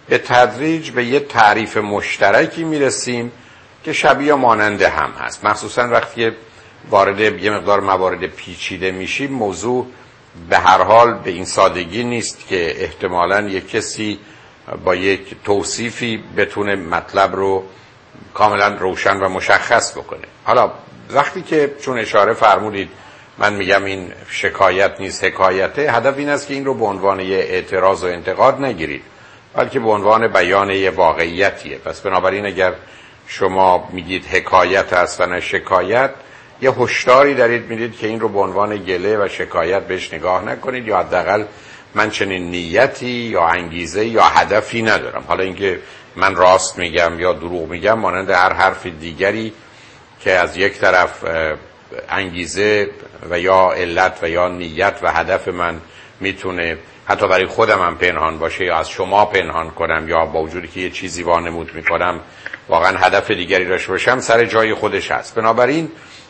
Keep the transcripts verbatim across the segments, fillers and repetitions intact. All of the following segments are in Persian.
به تدریج به یه تعریف مشترکی میرسیم که شبیه مانند هم هست. مخصوصا وقتی وارد یه مقدار موارد پیچیده میشیم، موضوع به هر حال به این سادگی نیست که احتمالاً یک کسی با یک توصیفی بتونه مطلب رو کاملا روشن و مشخص بکنه. حالا وقتی که چون اشاره فرمودید من میگم این شکایت نیست حکایته، هدف این است که این رو به عنوان یه اعتراض و انتقاد نگیرید، بلکه به عنوان بیان یه واقعیتیه. پس بنابراین اگر شما میگید حکایت است و نه شکایت، یه هشداری دارید میدید که این رو به عنوان گله و شکایت بهش نگاه نکنید، یا حداقل من چنین نیتی یا انگیزه یا هدفی ندارم. حالا اینکه من راست میگم یا دروغ میگم مانند هر حرف دیگری که از یک طرف انگیزه و یا علت و یا نیت و هدف من میتونه حتی برای خودم هم پنهان باشه یا از شما پنهان کنم، یا با وجودی که یه چیزی وانمود میکنم واقعا هدف دیگری داشته باشم، سر جای خودش هست. بنابراین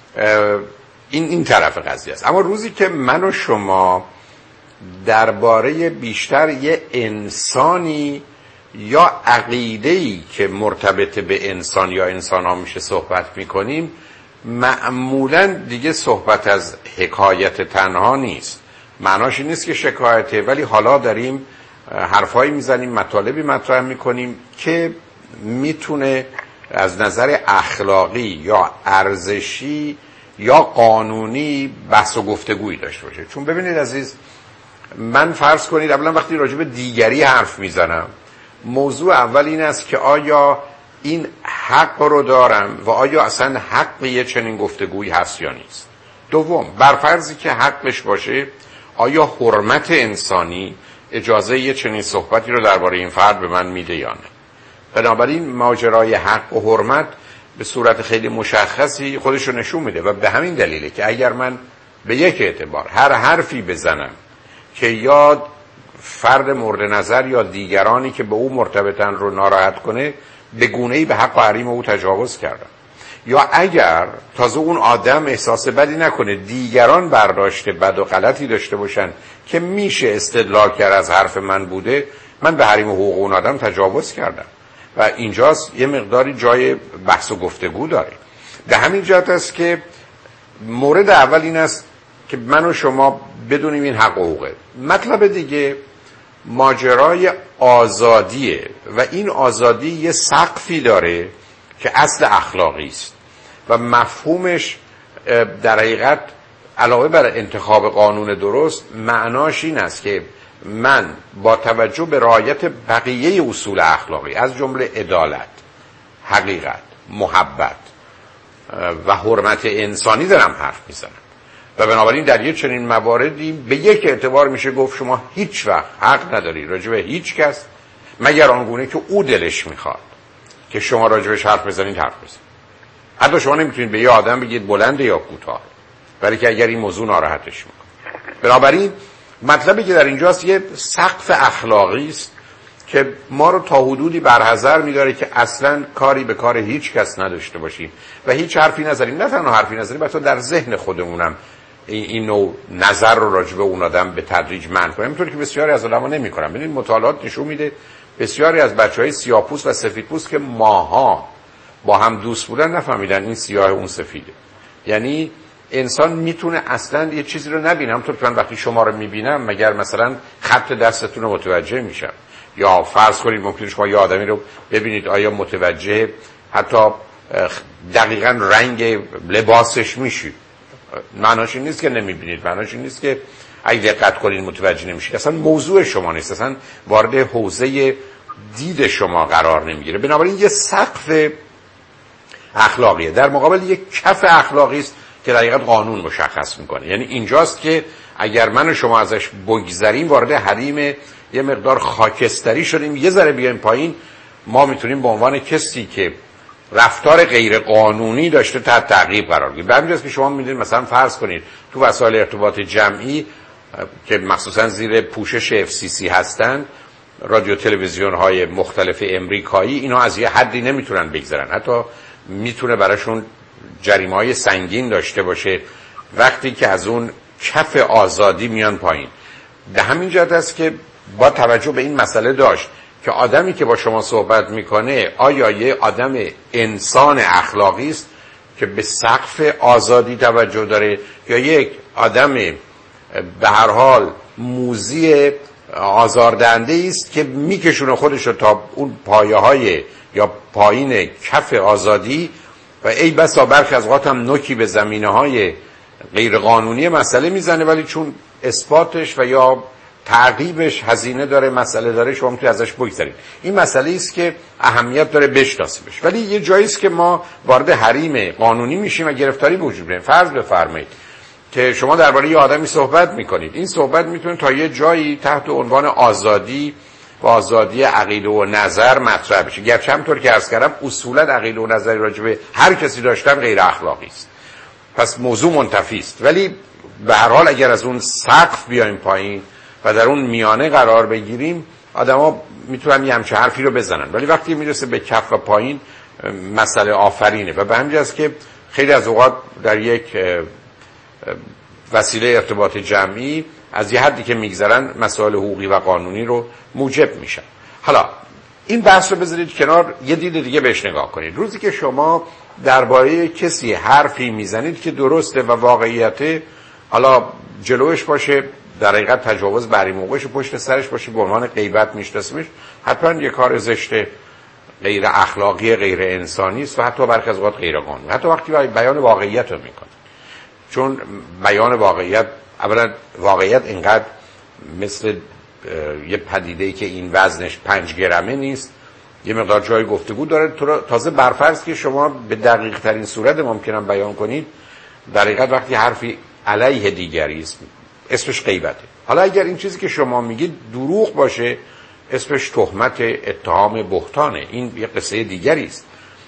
این این طرف قضیه است. اما روزی که من و شما درباره بیشتر یه انسانی یا عقیده‌ای که مرتبط به انسان یا انسان‌ها میشه صحبت میکنیم، معمولاً دیگه صحبت از حکایت تنها نیست. معناش این نیست که شکایته، ولی حالا داریم حرفایی میزنیم، مطالبی مطرح میکنیم که میتونه از نظر اخلاقی یا ارزشی یا قانونی بحث و گفتگویی داشته باشه. چون ببینید عزیز، من فرض کنید اولا وقتی راجع به دیگری حرف میزنم، موضوع اول این است که آیا این حق رو دارم و آیا اصلا حق یه چنین گفتگویی هست یا نیست. دوم، برفرضی که حقش باشه، آیا حرمت انسانی اجازه یه چنین صحبتی رو درباره این فرد به من میده یا نه. بنابراین ماجرای حق و حرمت به صورت خیلی مشخصی خودش رو نشون میده و به همین دلیله که اگر من به یک اعتبار هر حرفی بزنم که یا فرد مورد نظر یا دیگرانی که به او مرتبطن رو ناراحت کنه، به گونه‌ای به حق و حریم او تجاوز کردم. یا اگر تازه اون آدم احساس بدی نکنه، دیگران برداشت بد و غلطی داشته باشن که میشه استدلال کرد از حرف من بوده، من به حریم و حقوق اون آدم تجاوز کردم. و اینجاست یه مقداری جای بحث و گفتگو داره. به همین جهت است که مورد اول این است که من و شما بدونیم این حق و حقوقه. مطلب دیگه ماجرای آزادیه و این آزادی یه سقفی داره که اصل اخلاقی است و مفهومش در حقیقت علاوه بر انتخاب قانون درست، معناش این است که من با توجه به رعایت بقیه اصول اخلاقی از جمله عدالت، حقیقت، محبت و حرمت انسانی دارم حرف میزنم. و بنابراین در یک چنین مواردی به یک اعتبار میشه گفت شما هیچ وقت حق نداری راجع به هیچ کس مگر آنگونه که او دلش میخواد که شما راجعش حرف بزنید حرف بزنید. حتی شما نمیتونید به یه آدم بگید بلند یا کوتاه، ولی که اگر این موضوع ناراحتش میکنه. بنابراین مطلبی که در اینجاست یه سقف اخلاقی است که ما رو تا حدودی برحذر می‌داره که اصلاً کاری به کار هیچ کس نداشته باشیم و هیچ حرفی نزنیم. نه تنها حرفی نزنیم، بلکه در ذهن خودمونم این نوع نظر رو راجع به اون آدم به تدریج منع کنیم، اینطوری که بسیاری از علما نمی‌کنن. ببینید مطالعات نشون میده بسیاری از بچهای سیاه‌پوست و سفیدپوست که ماها با هم دوست بودن نفهمیدن این سیاه اون سفیده. یعنی انسان میتونه اصلا یه چیزی رو نبینه. همونطور که من وقتی شما رو میبینم مگر مثلا خط دستتون رو متوجه میشم، یا فرض کنید ممکنه شما یه آدمی رو ببینید آیا متوجه حتی دقیقاً رنگ لباسش میشید. معناش این نیست که نمیبینید، معناش این نیست که اگه دقت کنید متوجه نمیشید. اصلا موضوع شما نیست، اصلا وارد حوزه دید شما قرار نمیگیره. بنابراین یه سقف اخلاقیه در مقابل یک کف اخلاقی است که در حقیقت قانون مشخص میکنه. یعنی اینجاست که اگر من و شما ازش بگذریم وارد حریم یه مقدار خاکستری شدیم، یه ذره بیایم پایین، ما میتونیم به عنوان کسی که رفتار غیر قانونی داشته تحت تعقیب قرار بگیریم. به همین جاست که شما میدونید مثلا فرض کنید تو وسایل ارتباط جمعی که مخصوصا زیر پوشش اف سی سی هستن، رادیو تلویزیون های مختلف امریکایی، اینا از یه حدی نمیتونن بگذرن، حتی میتونه براشون جریمه های سنگین داشته باشه وقتی که از اون کف آزادی میان پایین. به همین جهت است که با توجه به این مسئله داشت که آدمی که با شما صحبت میکنه آیا یه آدم انسان اخلاقی است که به سقف آزادی توجه داره یا یک آدم به هر حال موذی آزاردهنده است که میکشونه خودش رو تا اون پایه های یا پایین کف آزادی و ای بسا برخی از اوقات هم نوکی به زمینه های غیر قانونی مسئله میزنه، ولی چون اثباتش و یا تعقیبش هزینه داره، مسئله داره، شما میتونید ازش بگذرید. این مسئله است که اهمیت داره بشناسیمش. ولی یه جایی است که ما وارد حریم قانونی میشیم و گرفتاری به وجود میاد. فرض بفرمایید که شما درباره یه آدمی صحبت میکنید، این صحبت میتونه تا یه جایی تحت عنوان آزادی و آزادی عقیده و نظر مطرح بشه، گرچه همونطور که عرض کردم اصولا عقیده و نظری راجع به هر کسی داشتن غیر اخلاقی است، پس موضوع منتفی است. ولی به هر حال اگر از اون سقف بیایم پایین و در اون میانه قرار بگیریم، آدما میتونن یه همچه حرفی رو بزنن، ولی وقتی میرسه به کف و پایین مسئله آفرینه و به همین جاست که خیلی از اوقات در یک وسیله ارتباط جمعی از یه حدی که میگذرن مسائل حقوقی و قانونی رو موجب میشن. حالا این بحث رو بذارید کنار، یه دید دیگه بهش نگاه کنید. روزی که شما درباره کسی حرفی میزنید که درسته و واقعیته، حالا جلوش باشه در حقیقت تجاوز بر این موقعش، پشت سرش باشه به عنوان غیبت میشناسیمش، حتما یه کار زشت غیر اخلاقی غیر انسانی است و حتی برخی از اوقات غیر قانونی. حتی وقتی بیان واقعیت رو میکنه، چون بیان واقعیت، اولا واقعیت اینقدر مثل یه پدیده‌ای که این وزنش پنج گرمه نیست، یه مقدار جای گفتگو داره. تازه برفرض که شما به دقیق ترین صورت ممکنم بیان کنید، در حقیقت وقتی حرفی علیه دیگری است اسمش غیبته. حالا اگر این چیزی که شما میگید دروغ باشه، اسمش تهمت، اتهام، بهتانه. این یه قصه دیگری است.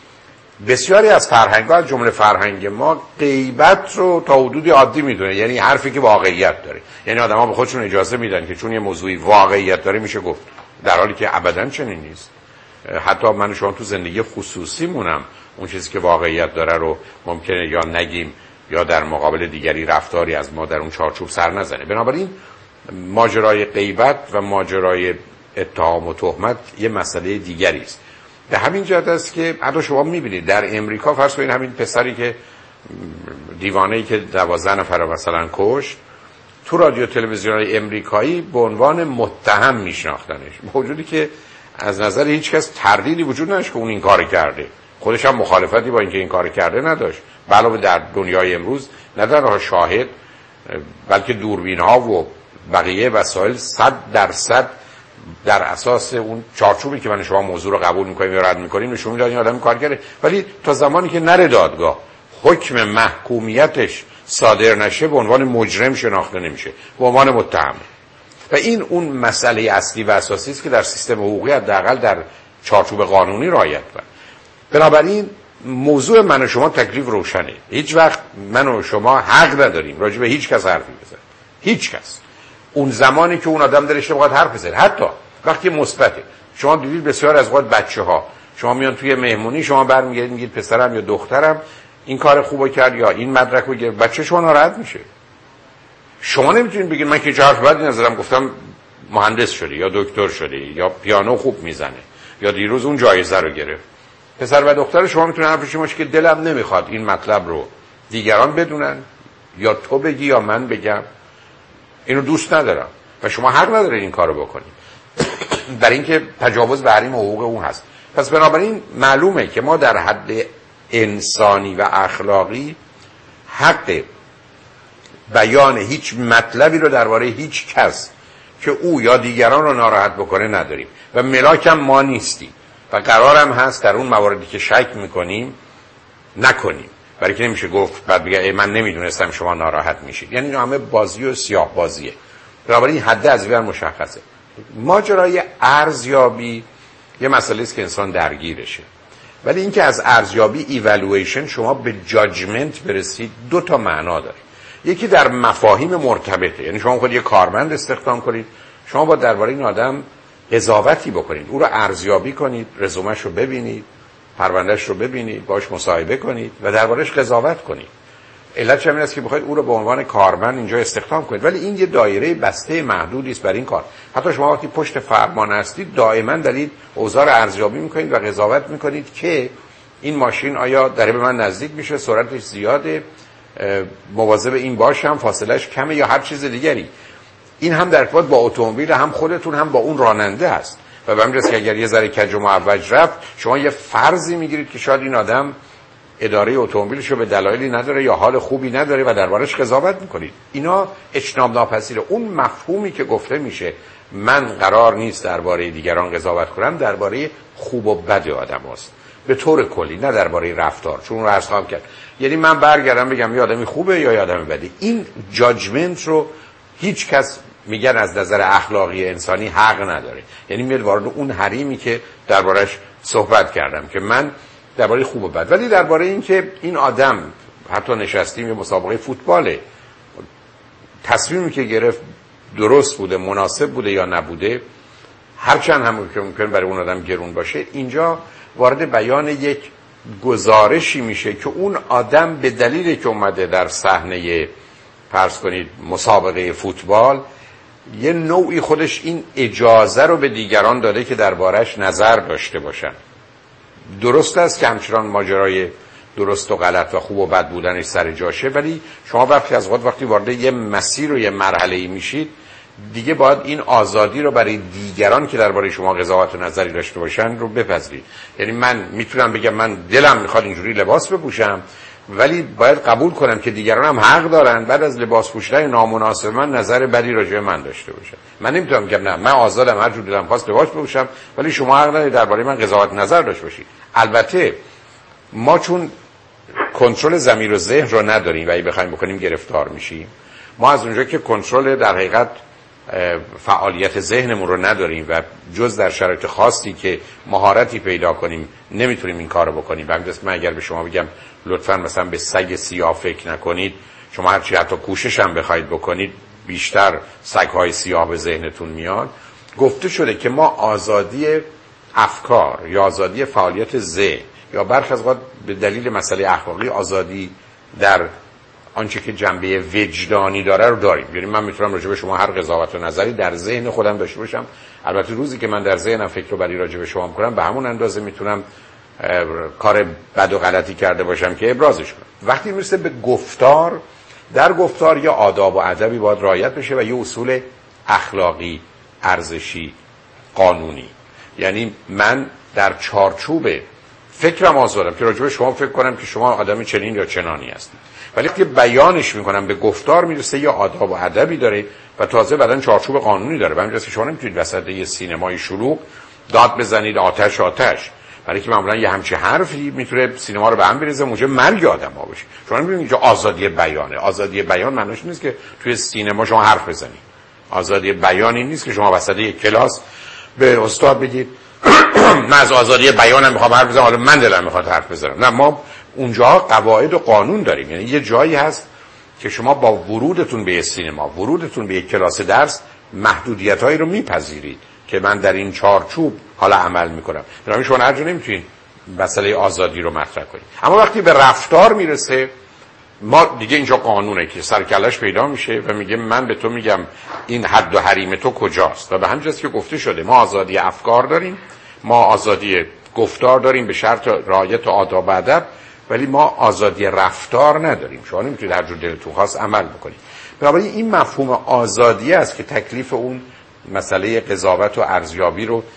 بسیاری از فرهنگ‌ها از جمله فرهنگ ما غیبت رو تا حدودی عادی میدونه، یعنی حرفی که واقعیت داره، یعنی آدم‌ها به خودشون اجازه میدن که چون یه موضوعی واقعیت داره میشه گفت، در حالی که ابداً چنین نیست. حتی من شما تو زندگی خصوصی مونم اون چیزی که واقعیت داره رو ممکنه یا نگیم یا در مقابل دیگری رفتاری از ما در اون چارچوب سر نزنه. بنابراین ماجرای غیبت و ماجرای اتهام و تهمت یه مسئله دیگری است. به همین جهت است که حتی شما میبینید در امریکا، فرض کنید همین پسری که دیوانه‌ای که دوازده نفر رو مثلا کشت، تو رادیو تلویزیون‌های امریکایی به عنوان متهم میشناختنش، موجودی که از نظر هیچ کس تردیدی وجود نداشت که اون این کار کرده. خودش هم مخالفتی با اینکه این کار کرده نداشت. علاوه در دنیای امروز نه تنها شاهد بلکه دوربین‌ها و بقیه وسایل صد درصد در اساس اون چارچوبی که من شما موضوع رو قبول می‌کنیم یا رد می‌کنیم نشون میداد این آدم کار کرده، ولی تا زمانی که نره دادگاه حکم محکومیتش صادر نشه به عنوان مجرم شناخته نمیشه، به عنوان متهم. و این اون مسئله اصلی و اساسی است که در سیستم حقوقی حداقل در چارچوب قانونی رعایت کنه. بنابراین موضوع من و شما تکلیف روشنه. هیچ وقت من و شما حق نداریم راجع به هیچ کس حرفی بزنیم. هیچ کس. اون زمانی که اون آدم دلش نمیخواد حرف بزنه، حتی وقتی مثبته. شما دیدید بسیار از اوقات بچه‌ها شما میان توی مهمونی، شما برمیگردید میگید پسرم یا دخترم این کار خوبو کرد یا این مدرک رو گرفت، بچه شما ناراحت میشه. شما نمیتونید بگید من که چه حرف بدی نزدم، گفتم مهندس شدی یا دکتر شدی یا پیانو خوب میزنه یا دیروز اون جایزه رو گرفت. پسر و دختر شما میتونه حرفش باشه که دلم نمیخواد این مطلب رو دیگران بدونن یا تو بگی یا من بگم، اینو دوست ندارم و شما حق ندارید این کارو بکنید برای اینکه تجاوز به حریم حقوق اون هست. پس بنابراین معلومه که ما در حد انسانی و اخلاقی حق بیان هیچ مطلبی رو درباره هیچ کس که او یا دیگران رو ناراحت بکنه نداریم و ملاکم ما نیستیم و قرارم هست در اون مواردی که شک میکنیم نکنیم، برای که نمیشه گفت بعد بگه ای من نمیدونستم شما ناراحت میشید. یعنی این همه بازی و سیاه بازیه. بنابراین حد از این مشخصه. ماجرای ارزیابی یه مسئله است که انسان درگیرشه، ولی اینکه از ارزیابی ایوالویشن شما به جاجمنت برسید دو تا معنا داره. یکی در مفاهیم مرتبطه، یعنی شما خود یه کارمند استخدام کنید، شما با درباره این آدم قضاوتی بکنید، او رو ارزیابی کنید، رزومش رو ببینید، پروندهش رو ببینید، باهاش مصاحبه کنید و دربارش قضاوت کنید. علتش همین است که بخواید او رو به عنوان کارمند اینجا استخدام کنید، ولی این یه دایره بسته محدودی است برای این کار. حتی شما وقتی پشت فرمان هستید دائما دارید اوضاع رو ارزیابی میکنید و قضاوت میکنید که این ماشین آیا داره به من نزدیک میشه، سرعتش زیاده، مواظب این باشم، فاصلهش کمه یا هر چیز دیگری. این هم در ارتباط با اتومبیل، هم خودتون هم با اون راننده است. و به همین جاست که اگر یه ذره کج و معوج رفت، شما یه فرضی میگیرید که شاید این آدم اداره اتومبیلش رو به دلایلی نداره یا حال خوبی نداره و دربارش قضاوت میکنید. اینا اجتناب ناپذیره. اون مفهومی که گفته میشه من قرار نیست درباره دیگران قضاوت کنم، درباره خوب و بد آدم هست به طور کلی، نه درباره رفتار. چون رو عرض خواهم کرد، یعنی من برگردم بگم یه آدمی خوبه یا یه آدم بدی، این جاجمنت رو هیچ کس میگن از نظر اخلاقی انسانی حق نداره. یعنی میاد وارد اون حریمی که دربارش صحبت کردم که من درباره خوب و بد، ولی درباره این که این آدم حتی نشستیم یه مسابقه فوتباله، تصمیمی که گرفت درست بوده، مناسب بوده یا نبوده، هرچند هم که ممکن برای اون آدم گرون باشه، اینجا وارد بیان یک گزارشی میشه که اون آدم به دلیلی که اومده در صحنه فرض کنید مسابقه فوتبال یه نوعی خودش این اجازه رو به دیگران داده که دربارش نظر داشته باشن. درست است که همچنان ماجرای درست و غلط و خوب و بد بودنش سر جاشه، ولی شما برخی از وقت وقتی وارد یه مسیر و یه مرحله‌ای میشید دیگه باید این آزادی رو برای دیگران که درباره شما قضاوت و نظری داشته باشن رو بپذیرید. یعنی من میتونم بگم من دلم میخواد اینجوری لباس بپوشم، ولی باید قبول کنم که دیگران هم حق دارن بعد از لباس پوشیدن نامناسب من نظر بدی راجع به من داشته باشن. من نمیتونم بگم نه من آزادم هر جور دلم خواست لباس بپوشم، ولی شما حق ندارید درباره من قضاوت نظر داشته باشید. البته ما چون کنترل ضمیر و ذهن رو نداریم و اگه بخوایم بکنیم گرفتار میشیم، ما از اونجا که کنترل در حقیقت فعالیت ذهنمون رو نداریم و جز در شرایط خاصی که مهارتی پیدا کنیم نمیتونیم این کارو بکنیم. همین من اگر به شما بگم لطفاً مثلا به سگ سیاه فکر نکنید، شما هرچی حتی کوشش هم بخواید بکنید بیشتر سگ‌های سیاه به ذهنتون میاد. گفته شده که ما آزادی افکار یا آزادی فعالیت ذهن یا برخی از اوقات به دلیل مسئله اخلاقی آزادی در آنچه که جنبه وجدانی داره رو داریم. یعنی من میتونم راجع به شما هر قضاوت و نظری در ذهن خودم داشته باشم، البته روزی که من در ذهنم فکر رو برای راجع به شما میکنم به همون اندازه میتونم کار بد و غلطی کرده باشم که ابرازش کنم. وقتی میرسه به گفتار، در گفتار یا آداب و ادبی باید رعایت بشه و یه اصول اخلاقی، ارزشی، قانونی. یعنی من در چارچوب فکرم آزادم که راجع به شما فکر کنم که شما آدمی چنین یا چنانی هستید، ولی که بیانش میکنم به گفتار میرسه یا آداب و ادبی داره و تازه بعدن چارچوب قانونی داره. همین جاست که شما نمیتونید وسط یه سینمای شلوغ داد بزنید آتش آتش، برای که معمولا یه همچین حرفی میتونه سینما رو به هم بریزه، موجب مرگ آدم‌ها بشه. شما نمی‌بینید اینجا آزادی بیانه. آزادی بیان معنیش نیست که توی سینما شما حرف بزنید. آزادی بیانی نیست که شما وسط یک کلاس به استاد بگید من از آزادی بیانم میخوام حرف بزنم، حالا من دلم میخواد حرف بزنم. نه، ما اونجا قواعد و قانون داریم. یعنی یه جایی هست که شما با ورودتون به سینما، ورودتون به یک کلاس درس محدودیت‌هایی رو میپذیرید که من در این چارچوب حالا عمل میکنم. برای شما هر جا نمیتونید مسئله آزادی رو مطرح کنید. اما وقتی به رفتار میرسه، ما دیگه اینجا قانونه که سرکلش پیدا میشه و میگه من به تو میگم این حد و حریم تو کجاست. و به همین جاست که گفته شده ما آزادی افکار داریم، ما آزادی گفتار داریم به شرط رعایت آداب و ادب، ولی ما آزادی رفتار نداریم. شما نمیتونید هر جور دلتون خواست عمل بکنید. بنابراین این مفهوم آزادی است که تکلیف اون مسئله قضاوت و ارزیابی رو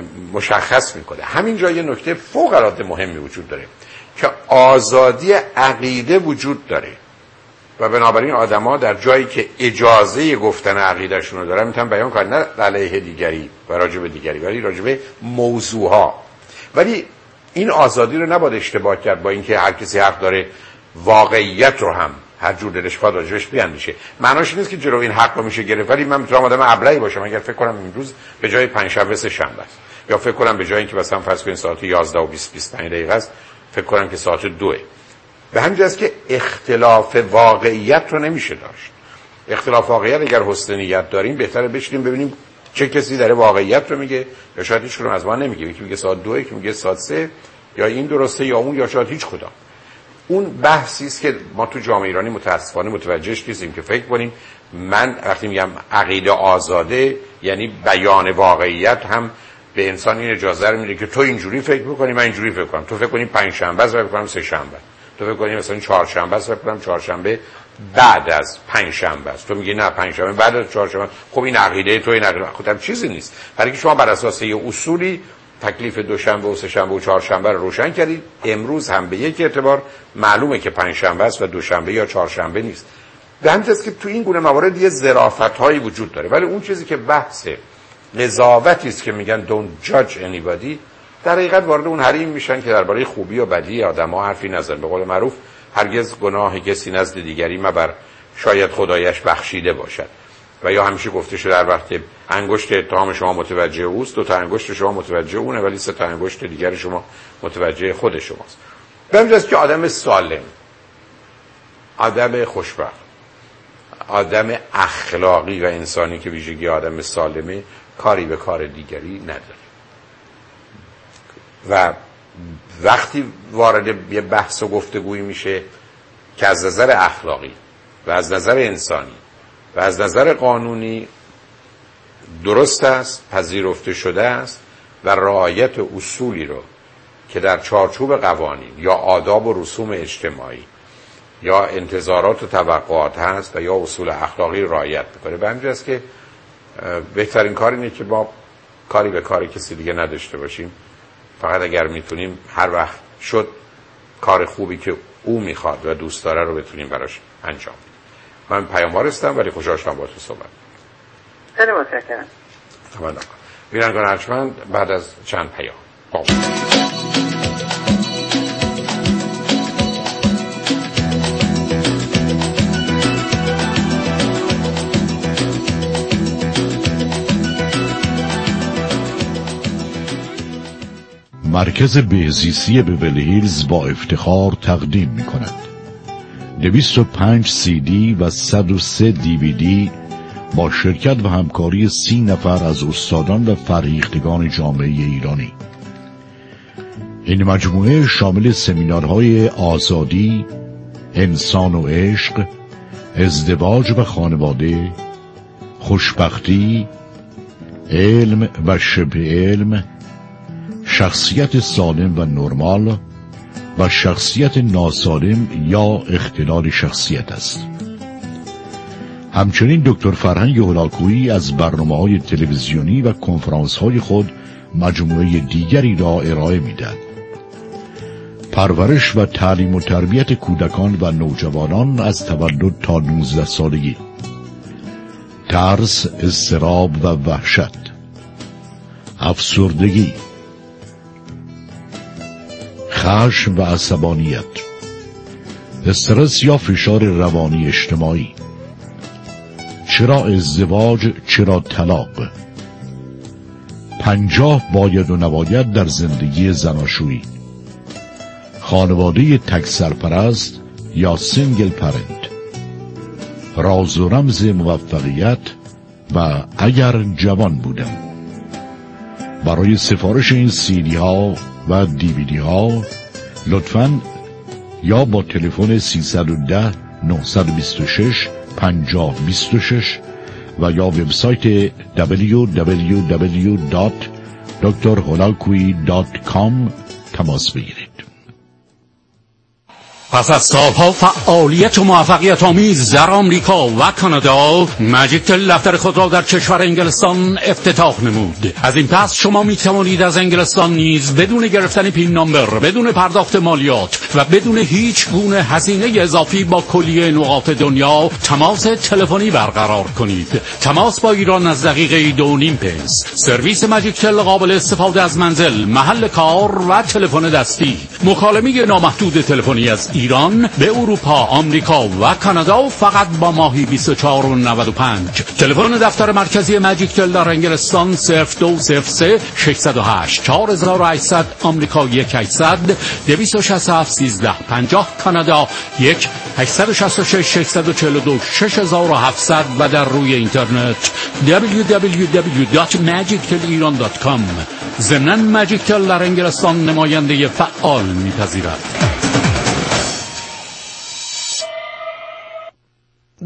مشخص میکنه. همینجا یه نکته فوق العاده مهمی وجود داره که آزادی عقیده وجود داره و بنابراین آدما در جایی که اجازه گفتن عقیدهشون رو دارن میتونن بیان کنن، نه علیه دیگری و راجع به دیگری، ولی راجع به موضوعها. ولی این آزادی رو نباید اشتباه کرد با اینکه هر کسی حق داره واقعیت رو هم هر جور دلش بخواد راجعش بیاندیشه. معناش نیست که جلو این حق رو میشه گرفت، ولی من میتونم آدم ابلهی باشم اگر فکر کنم امروز به جای پنجشنبه سه شنبه است، یا فکر کنم به جای اینکه مثلا فرض کنید ساعت یازده و بیست بیست و پنج دقیقه است فکر کنم که ساعت دو. به همین جاست که اختلاف واقعیت رو نمیشه داشت. اختلاف واقعیت اگر حسن نیت داریم بهتره بشینیم ببینیم چه کسی داره واقعیت رو میگه، یا شاید هیچ کدوم از ما نمیگه. یکی میگه ساعت دو، یکی میگه ساعت سه، یا این درسته یا اون، یا شاید هیچ کدام. اون بحثی است که ما تو جامعه ایرانی متاسفانه متوجهش نیستیم که فکر کنیم من وقتی میگم عقیده آزاده یعنی بیان واقعیت هم به انسان این اجازه رو میده که تو اینجوری فکر می‌کنی من اینجوری فکر کنم، تو فکر کنی پنج شنبه است فکر کنم سه شنبه، تو فکر کنی مثلا چهارشنبه است فکر کنم چهارشنبه بعد از پنج شنبه است، تو میگی نه پنج شنبه بعد از چهارشنبه. خب این عقیده تو، این عقیده خودم چیزی نیست، برای که شما بر اساس یه اصولی تکلیف دوشنبه و سه شنبه و چهارشنبه رو روشن کردید. امروز هم به یک اعتبار معلومه که پنج شنبه است و دوشنبه یا چهارشنبه نیست. به همین جهت که تو این گونه موارد یه ظرافت‌هایی وجود داره، ولی اون چیزی که بحث قضاوتی است که میگن don't judge anybody، در حقیقت وارد اون حریم میشن که درباره خوبی و بدی آدم‌ها حرفی نزن. به قول معروف هرگز گناه کسی نزد دیگری مبر شاید خدایش بخشیده باشد. و یا همیشه گفته شده در وقت انگشت اتهام شما متوجه اوست، دو تا انگشت شما متوجه اونه ولی سه تا انگشت دیگر شما متوجه خود شماست. به همین جهت که آدم سالم، آدم خوشبخت، آدم اخلاقی و انسانی که ویژگی آدم سالمه کاری به کار دیگری نداره و وقتی وارد یه بحث و گفتگویی میشه که از نظر اخلاقی و از نظر انسانی و از نظر قانونی درست است، پذیرفته شده است و رعایت اصولی رو که در چارچوب قوانین یا آداب و رسوم اجتماعی یا انتظارات و توقعات هست و یا اصول اخلاقی رعایت میکنه، به همین جاست که بهترین کار اینه که ما کاری به کار کسی دیگه نداشته باشیم، فقط اگر میتونیم هر وقت شد کار خوبی که او میخواد و دوست داره رو بتونیم براش انجام بدیم. من پیاموار هستم ولی خوشحال شدم با تو صحبت. خیلی متشکرم. تمام. ویرانگان ارجمند بعد از چند پیام. مرکز بهزیستی بیولی هیلز با افتخار تقدیم می کند دویست و پنج سی دی و صد و سه دی وی دی با شرکت و همکاری سی نفر از استادان و فرهیختگان جامعه ایرانی. این مجموعه شامل سمینارهای آزادی، انسان و عشق، ازدواج و خانواده، خوشبختی، علم و شبه علم، شخصیت سالم و نرمال و شخصیت ناسالم یا اختلال شخصیت است. همچنین دکتر فرهنگ هلاکویی از برنامه‌های تلویزیونی و کنفرانس‌های خود مجموعه دیگری را ارائه می‌دهد. پرورش و تعلیم و تربیت کودکان و نوجوانان از تولد تا نوزده سالگی، ترس، اضطراب و وحشت، افسردگی، خشم و عصبانیت، استرس یا فشار روانی اجتماعی، چرا ازدواج، چرا طلاق، پنجاه باید و نباید در زندگی زناشویی، خانواده تک سرپرست یا سینگل پرنت، راز و رمز موفقیت و اگر جوان بودم. برای سفارش این سیدی ها و دیویدی ها لطفاً یا با تلفن سیصد و ده نهصد و بیست و شش پنجاه بیست و شش و یا وبسایت دبلیو دبلیو دبلیو دات دکتر هلاکویی دات کام تماس بگیرید. پس از سالها فعالیت و موفقیت آمیز در آمریکا و کانادا، ماجیک تل دفتر خود را در کشور انگلستان افتتاح نمود. از این پس شما می توانید از انگلستان نیز بدون گرفتن پین نامبر، بدون پرداخت مالیات و بدون هیچ گونه هزینه اضافی با کلیه نقاط دنیا تماس تلفنی برقرار کنید. تماس با ایران از دقیقه دو نیم پنس. سرویس ماجیک تل قابل استفاده از منزل، محل کار و تلفن دستی. مکالمه نامحدود تلفنی از ایران به اروپا، آمریکا و کانادا فقط با ماهی بیست و چهار و نود و پنج. تلفن دفتر مرکزی ماجیک تل در انگلستان صفر دو صفر سه ششصد و هشت چهار هزار و هشتصد، آمریکا یک هشتصد دویست و شصت و هفت سیزده پنجاه، کانادا یک هشتصد و شصت و شش ششصد و چهل و دو شش هزار و هفتصد و در روی اینترنت دبلیو دبلیو دبلیو دات ماجیک تل ایران دات کام. ضمناً ماجیک تل در انگلستان نماینده فعال می‌پذیرد.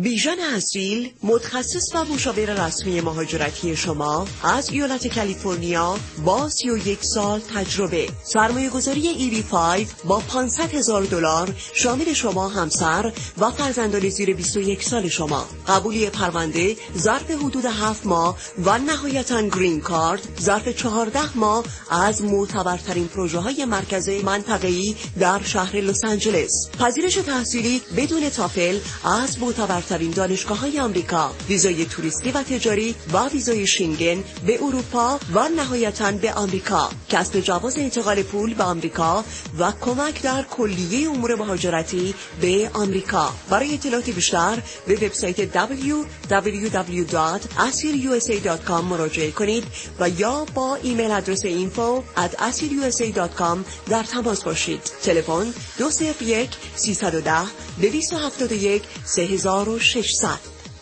بیژن عزریل، متخصص و مشاور رسمی مهاجرتی شما از ایالت کالیفرنیا با سی و یک سال تجربه. سرمایه گذاری ای بی پنج با پانصد هزار دلار شامل شما، همسر و فرزندان زیر بیست و یک سال شما. قبولی پرونده ظرف حدود هفت ماه و نهایتاً گرین کارت ظرف چهارده ماه از معتبرترین پروژه های مرکزی منطقه‌ای در شهر لس آنجلس. پذیرش تحصیلی بدون تافل از معتبرترین دانشگاه‌های آمریکا. ویزای توریستی و تجاری و ویزای شنگن به اروپا و نهایتاً به آمریکا. کسب جواز انتقال پول به آمریکا و کمک در کلیه امور مهاجرتی به آمریکا. برای اطلاعات بیشتر به وبسایت دبلیو دبلیو دبلیو دات اسیر یو اس ای دات کام مراجعه کنید و یا با ایمیل آدرس اینفو ات اسیر یو اس ای دات کام در تماس باشید. تلفن دو صفر یک سیصد و ده دویست و هفتاد و یک سه هزار و ششصد.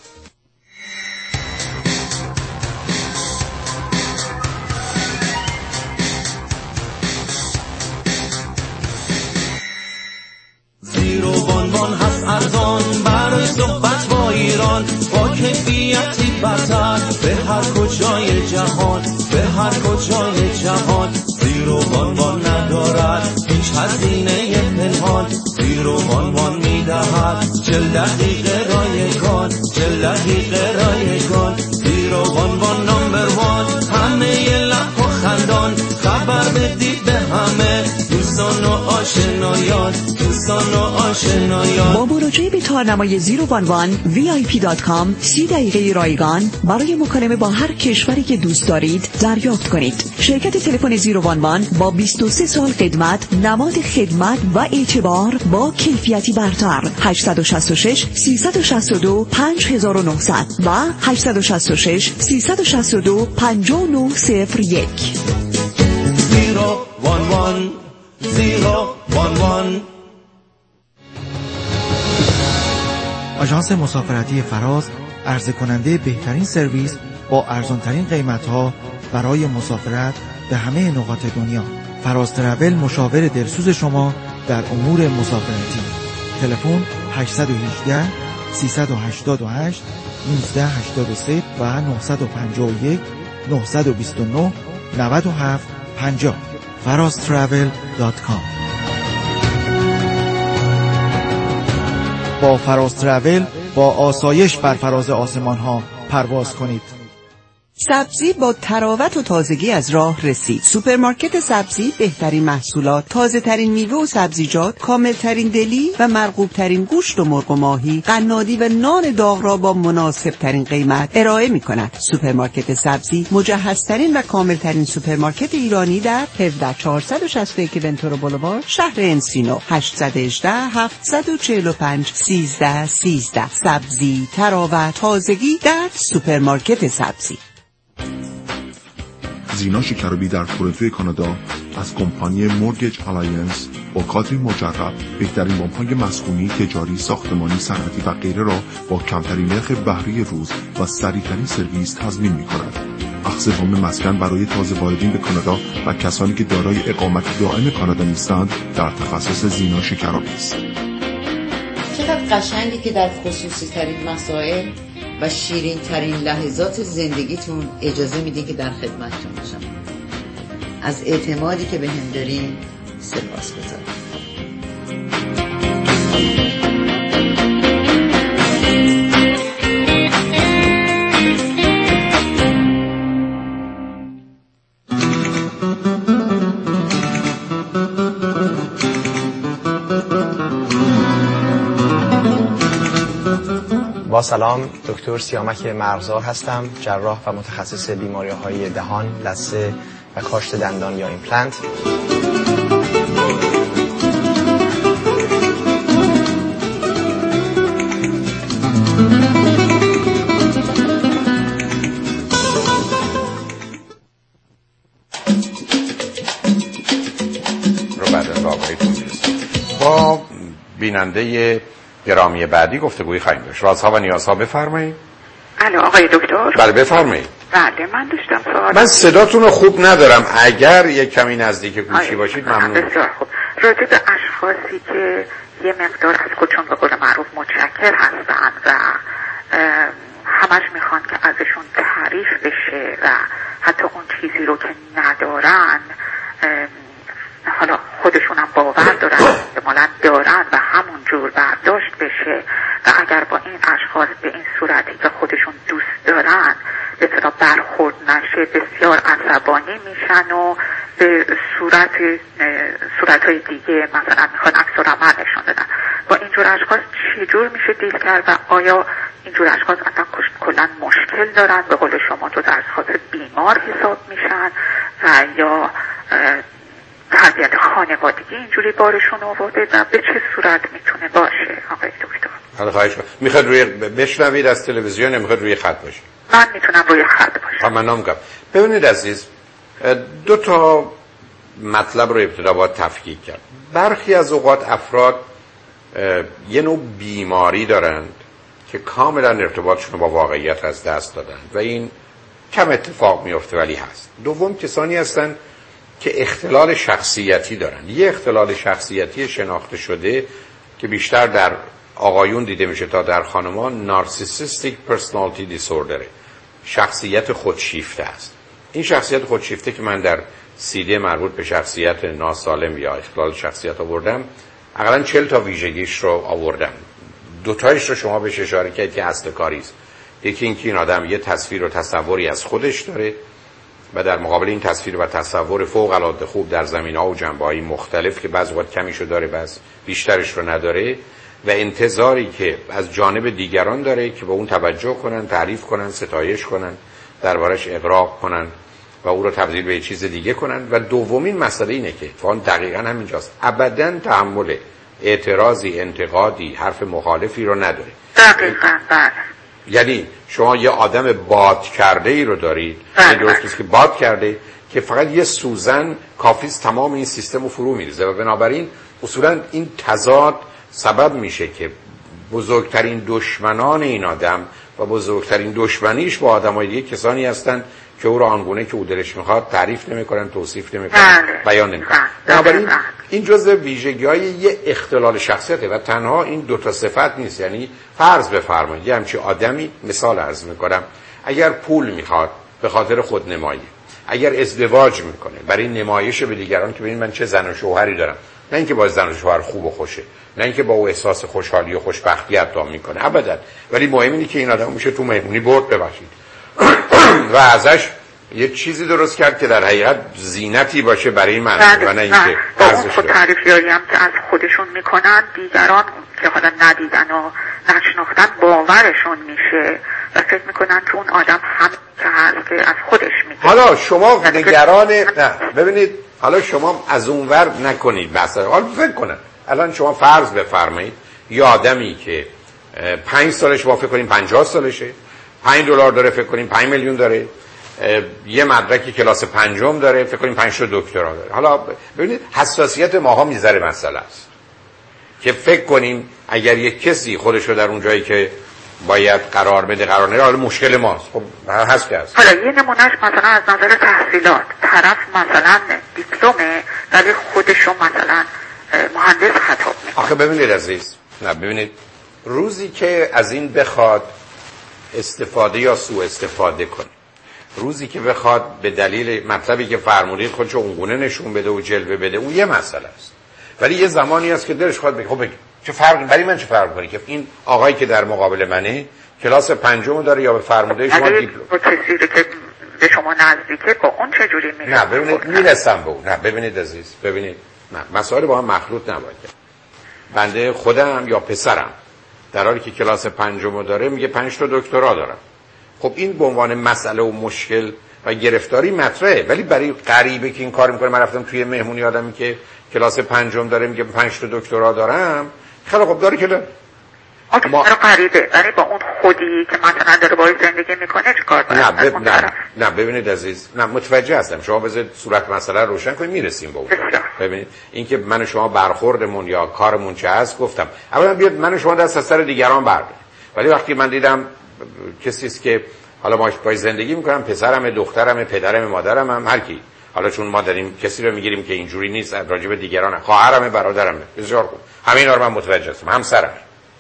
زیرو وان وان هست ارزان برای صحبت با ایران، با کیفیتی برتر به هر کجای جهان، به هر کجای جهان. زیرو وان وان ندارد هیچ هزینه پنهان، زیرو وان وان میدهد چل دقیقه رایگان، چل دقیقه رایگان. زیرو وان وان نامبر وان، همه لب و خندان، خبر بدید به همه دوستان و آشنایان، دوستان و آشنایان. با مراجعه به تارنمای زیرو وان وان وی آی پی دات کام سی دقیقه رایگان برای مکالمه با هر کشوری که دوست دارید دریافت کنید. شرکت تلفن زیرو وان وان با بیست و سه سال خدمت، نماد خدمت و اعتبار با کیفیتی برتر. هشت شش شش سیصد و شصت و دو پنج هزار و نهصد و هشت شش شش سیصد و شصت و دو پنج نه صفر یک. زیرو وان وان زیرو وان وان. آژانس مسافرتی فراز عرضه کننده بهترین سرویس با ارزانترین قیمت‌ها برای مسافرت به همه نقاط دنیا. فراز ترافل مشاور دلسوز شما در امور مسافرتی. تلفن هشت یک هشت سیصد و هشتاد و هشت نوزده هشتاد و سه و نه پنج یک نه دو نه نه هفت پنجاه. فراز ترافل دات کام. با فراز ترافل با آسایش بر فراز آسمان ها پرواز کنید. سبزی با تراوت و تازگی از راه رسید. سوپرمارکت سبزی بهترین محصولات، تازه ترین میوه و سبزیجات، کامل ترین دلی و مرغوب ترین گوشت و مرغ و ماهی، قنادی و نان داغ را با مناسب ترین قیمت ارائه می کند. سوپرمارکت سبزی مجهزترین و کامل ترین سوپرمارکت ایرانی در هفده چهارصد و شصت و یک ونتورا بولوار، شهر انسینو. هشت یک هشت هفت چهار پنج سیزده سیزده. سبزی، تراوت، تازگی در سوپرمارکت سبزی. زینا شکرابی در تورنتو کانادا از کمپانی مورگیج آلاینس با کادر مجرب بهترین وام‌های مسکونی، تجاری، ساختمانی، صنعتی و غیره را با کمترین نرخ بهره روز و سریعترین سرویس تضمین می‌کند. اخذ وام مسکن برای تازه واردین به کانادا و کسانی که دارای اقامت دائم کانادا نیستند در تخصص زینا شکرابی است. چقدر قشنگی که در خصوصی ترین مسائل و شیرین ترین لحظات زندگیتون اجازه میدین که در خدمتتون باشم. از اعتمادی که به هم دارین سپاس گذارم. با سلام، دکتر سیامک مرغزار هستم، جراح و متخصص بیماری‌های دهان، لثه و کاشت دندان یا ایمپلنت. رو بعد از آقایتون میرسیم. با بیننده گرامی بعدی گفتگوی خواهیم داشت. رازها و نیازها بفرمایید. الو آقای دکتر. بله بفرمایید. بله من داشتم سوال. من صداتون رو خوب ندارم، اگر یک کمی نزدیک گوشی باشید ممنون. بسیار خوب. راجع به اشخاص اشخاصی که یه مقدار از خودشون به قول معروف متشکر هستن و همش میخوان که ازشون تعریف بشه و حتی اون چیزی رو که ندارن حالا خودشون هم باور دارن احتمالاً دارن و همون جور برداشت بشه و اگر با این اشخاص به این صورتی که خودشون دوست دارن به اصطلاح برخورد نشه بسیار عصبانی میشن و به صورت صورتهای دیگه مثلا میخوان عکس العمل نشون بدن. با اینجور اشخاص چجور میشه دیل کرد و آیا اینجور اشخاص اصلا کلا مشکل دارن به قول شما تو در اشخاص بیمار حساب میشن و یا تربیت خانوادگی اینجوری بارشون آورده و به چه صورت میتونه باشه آقای دکتر؟ حالا خواهش کنم میخواد روی بشنوید از تلویزیون میخواد روی خط باشه؟ من میتونم روی خط باشم. من نام کنم. ببینید عزیز دو تا مطلب رو ابتدا باید تفکیک کرد. برخی از اوقات افراد یه نوع بیماری دارند که کاملا ارتباطشون با واقعیت از دست دادن و این کم اتفاق میفته ولی هست. دوم کسانی هستن که اختلال شخصیتی دارن. یه اختلال شخصیتی شناخته شده که بیشتر در آقایون دیده میشه تا در خانمان نارسیسیستیک پرسونالیتی دیسوردر، شخصیت خودشیفته است. این شخصیت خودشیفته که من در سیدی مربوط به شخصیت ناسالم یا اختلال شخصیت آوردم حداقل چهل تا ویژگیش رو آوردم. دو تایش رو شما بهش اشاره کردید که اصل کاری است. یکی اینکه این آدم یه تصویر و تصوری از خودش داره و در مقابل این تصویر و تصور فوق العاده خوب در زمینه‌ها و جنبه‌های مختلف که بعضی وقت کمیشو داره بعض بیشترش رو نداره و انتظاری که از جانب دیگران داره که به اون توجه کنن، تعریف کنن، ستایش کنن، دربارش اغراق کنن و او رو تبدیل به چیز دیگه کنن. و دومین مسئله اینه که اتفاقاً دقیقاً همینجاست، ابداً تحمل اعتراضی، انتقادی، حرف مخالفی رو نداره. دقیقاً بله. یعنی شما یه آدم باد کرده ای رو دارید بله. درست که باد کرده که فقط یه سوزن کافیست تمام این سیستم رو فرو میریزه و بنابراین اصولاً این تضاد سبب میشه که بزرگترین دشمنان این آدم و بزرگترین دشمنیش با آدمای دیگه کسانی هستن که او را آنگونه که او دلش میخواد تعریف نمیکنن، توصیف نمیکنن، بیان نمیکنن. بنابراین این جزء ویژگی‌های یه اختلال شخصیته و تنها این دو تا صفت نیست. یعنی فرض بفرمایید یه همچین آدمی، مثال عرض میکنم، اگر پول میخواد به خاطر خودنمایی، اگر ازدواج میکنه برای نمایش به دیگران که ببین من چه زن و شوهری دارم، نه اینکه با زن و شوهر خوب و خوشه، نه اینکه با او احساس خوشحالی و خوشبختی عطا میکنه ابدا، ولی مهم اینه که این آدم میشه تو مهمونی برد ببخشید و ازش یه چیزی درست کرد که در حقیقت زینتی باشه برای من و نه اینکه ارزش داره. تعریفیایی هم که از خودشون میکنن دیگران که حالا ندیدن و نشناختن باورشون میشه و فکر میکنن که اون آدم هم که هست که از خودش میگه. حالا شما نگران نه ببینید، حالا شما از اونور نکنید مثلا، حالا فکر کنن الان شما فرض بفرمایید یه آدمی که پنج سالش با فکر کنیم پنجاه سالشه، پنج دلار داره، فکر کنیم پنج میلیون داره، یه مدرک کلاس پنجم داره، فکر کنیم پنج تا دکترا داره. حالا ببینید حساسیت ماها میذاره مسئله است که فکر کنیم اگر یک کسی خودشو در اون جایی که باید قرار بده قرار نده، حالا مشکل ماست. خب هست که هست. حالا یه نمونهش مثلا از نظر تحصیلات، طرف مثلا دیپلمه ولی خودشو مثلا مهندس خطاب میکنه. آخه ببینید عزیز، نه ببینید روزی که از این بخواد استفاده یا سوء استفاده کنه، روزی که بخواد به دلیل مطلبی که فرمودید خودشو اونگونه نشون بده و جلوه بده، اون یه مسئله است. ولی یه زمانی هست که دلش خواهد بگه خب چه فرقی برای من چه فرق کنه که این آقایی که در مقابل منه کلاس پنجم داره یا به فرموده شما دیپلم، کسی که به شما نزدیکه با اون چه جوری میشه؟ نه ببینید میرسم به اون. نه ببینید عزیز، ببینید نه مسائل با هم مخلوط نباید. بنده خودم یا پسرم در حالی که کلاس پنجم داره میگه پنج تا دکترا دارم، خب این به عنوان مسئله و مشکل و گرفتاری مطرحه. ولی برای غریبه که این کار میکنه، من رفتم توی مهمونی آدمی که کلاس پنجم داره میگه پنج تا دکترا دارم، خیلی خوب داره که آخه ما غریبه، ولی با اون خودی که مثلا داره باید زندگی میکنه چیکار کنه؟ نه بب... نه نه ببینید عزیز، نه متوجه هستم، شما بذارید صورت مسئله رو روشن کنید میرسیم به اون. ببینید اینکه من و شما برخوردمون یا کارمون چه هست گفتم اولا بیاد من و شما دست از سر دیگران برداریم، ولی وقتی من دیدم کسی است که حالا ما باید زندگی میکنم، پسرم، دخترم، پدرم، مادرم هم هر کی، حالا چون ما داریم کسی رو میگیریم که اینجوری نیست راجع به دیگران، خواهرمه، برادرمه، بسیار خوب، همه اینا رو من متوجه هستم، همسرم.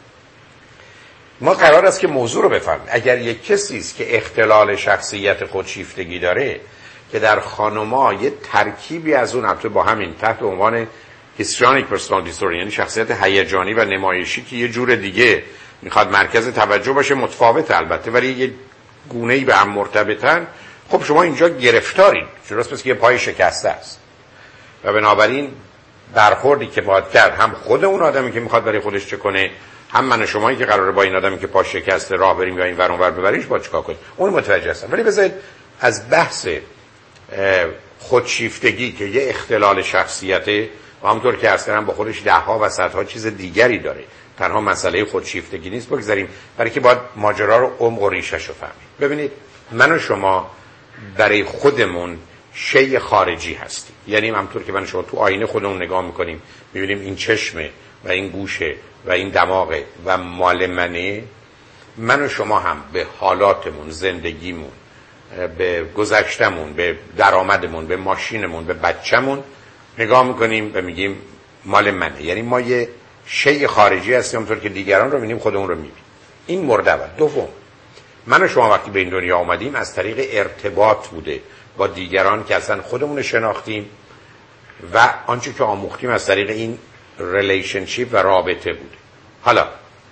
ما قرار است که موضوع رو بفهمیم. اگر یک کسی است که اختلال شخصیت خودشیفتگی داره که در خانم‌ها یه ترکیبی از اون البته با همین تحت عنوان histrionic personality disorder، یعنی شخصیت هیجانی و نمایشی که یه جور دیگه میخواد مرکز توجه باشه، متفاوت البته ولی یه گونه‌ای به هم مرتبطن، خب شما اینجا گرفتارید، درست مثل که یه پای شکسته است و بنابراین برخوردی که باید کرد هم خود اون آدمی که میخواد برای خودش چه کنه، هم من و شمایی که قراره با این آدمی که پا شکسته راه بریم یا این ور اون ور ببریش با چیکار کنیم، اون متوجه هستم. ولی بذارید از بحث خودشیفتگی که یه اختلال شخصیته و همونطور که عرض کردم با خودش ده ها و صدها چیز دیگری داره، تنها مسئله خودشیفتگی نیست، بگذاریم برای که باید ماجرا رو عمق و ریشش رو فهمید. ببینید من و شما برای خودمون شی خارجی هستیم، یعنی همونطور که من و شما تو آینه خودمون نگاه میکنیم میبینیم این چشمه و این گوشه و این دماغه و مال منه، من و شما هم به حالاتمون، زندگیمون، به گذشتمون، به درآمدمون، به ماشینمون، به بچه‌مون نگاه میکنیم و میگیم مال منه، یعنی ما یه شی خارجی هستیم همونطور که دیگران رو میبینیم خودمون رو میبینیم. این مورد اول. دوم، من و شما وقتی به این دنیا آمدیم از طریق ارتباط بوده با دیگران که اصلا خودمون رو شناختیم و آنچه که آموختیم از طریق این ریلیشنشیپ و رابطه بوده. حالا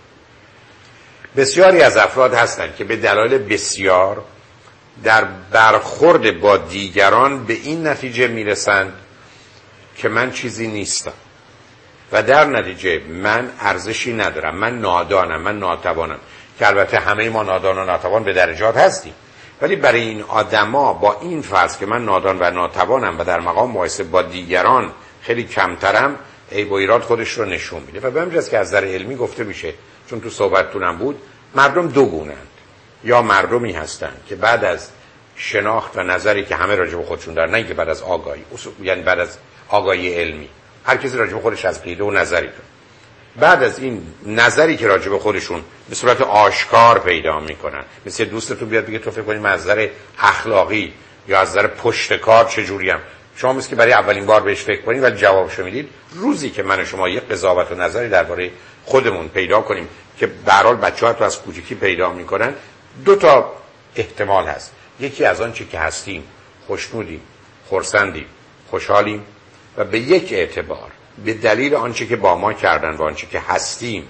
بسیاری از افراد هستند که به دلایل بسیار در برخورد با دیگران به این نتیجه میرسند که من چیزی نیستم و در نتیجه من ارزشی ندارم، من نادانم، من ناتوانم، که البته همه ما نادان و ناتوان به درجات هستیم، ولی برای این آدما با این فرض که من نادان و ناتوانم و در مقام مقایسه با دیگران خیلی کمترم، عیب و ایراد خودش رو نشون میده. و به همین جاست که از نظر علمی گفته میشه، چون تو صحبتتونم بود، مردم دو گونه‌اند. یا مردمی هستند که بعد از شناخت و نظری که همه راجع به خودشون دارن، نه اینکه بعد از آگاهی، یعنی بعد از آگاهی علمی، هر کسی راجع به خودش از قیده و نظری داره، بعد از این نظری که راجع به خودشون به صورت آشکار پیدا میکنن، مثل دوستتون بیاد بگه تو فکر کنی من از نظر اخلاقی یا از نظر پشت کار چجوریم، شما مثل که برای اولین بار بهش فکر کنید ولی جوابشو میدید. روزی که من و شما یک قضاوت و نظری درباره خودمون پیدا کنیم که به هر حال بچه‌ها تو از کوچیکی پیدا میکنن، دو تا احتمال هست. یکی از آن چی که هستیم خوشنودیم، خرسندیم، خوشحالیم و به یک اعتبار به دلیل آنچه که با ما کردن و آنچه که هستیم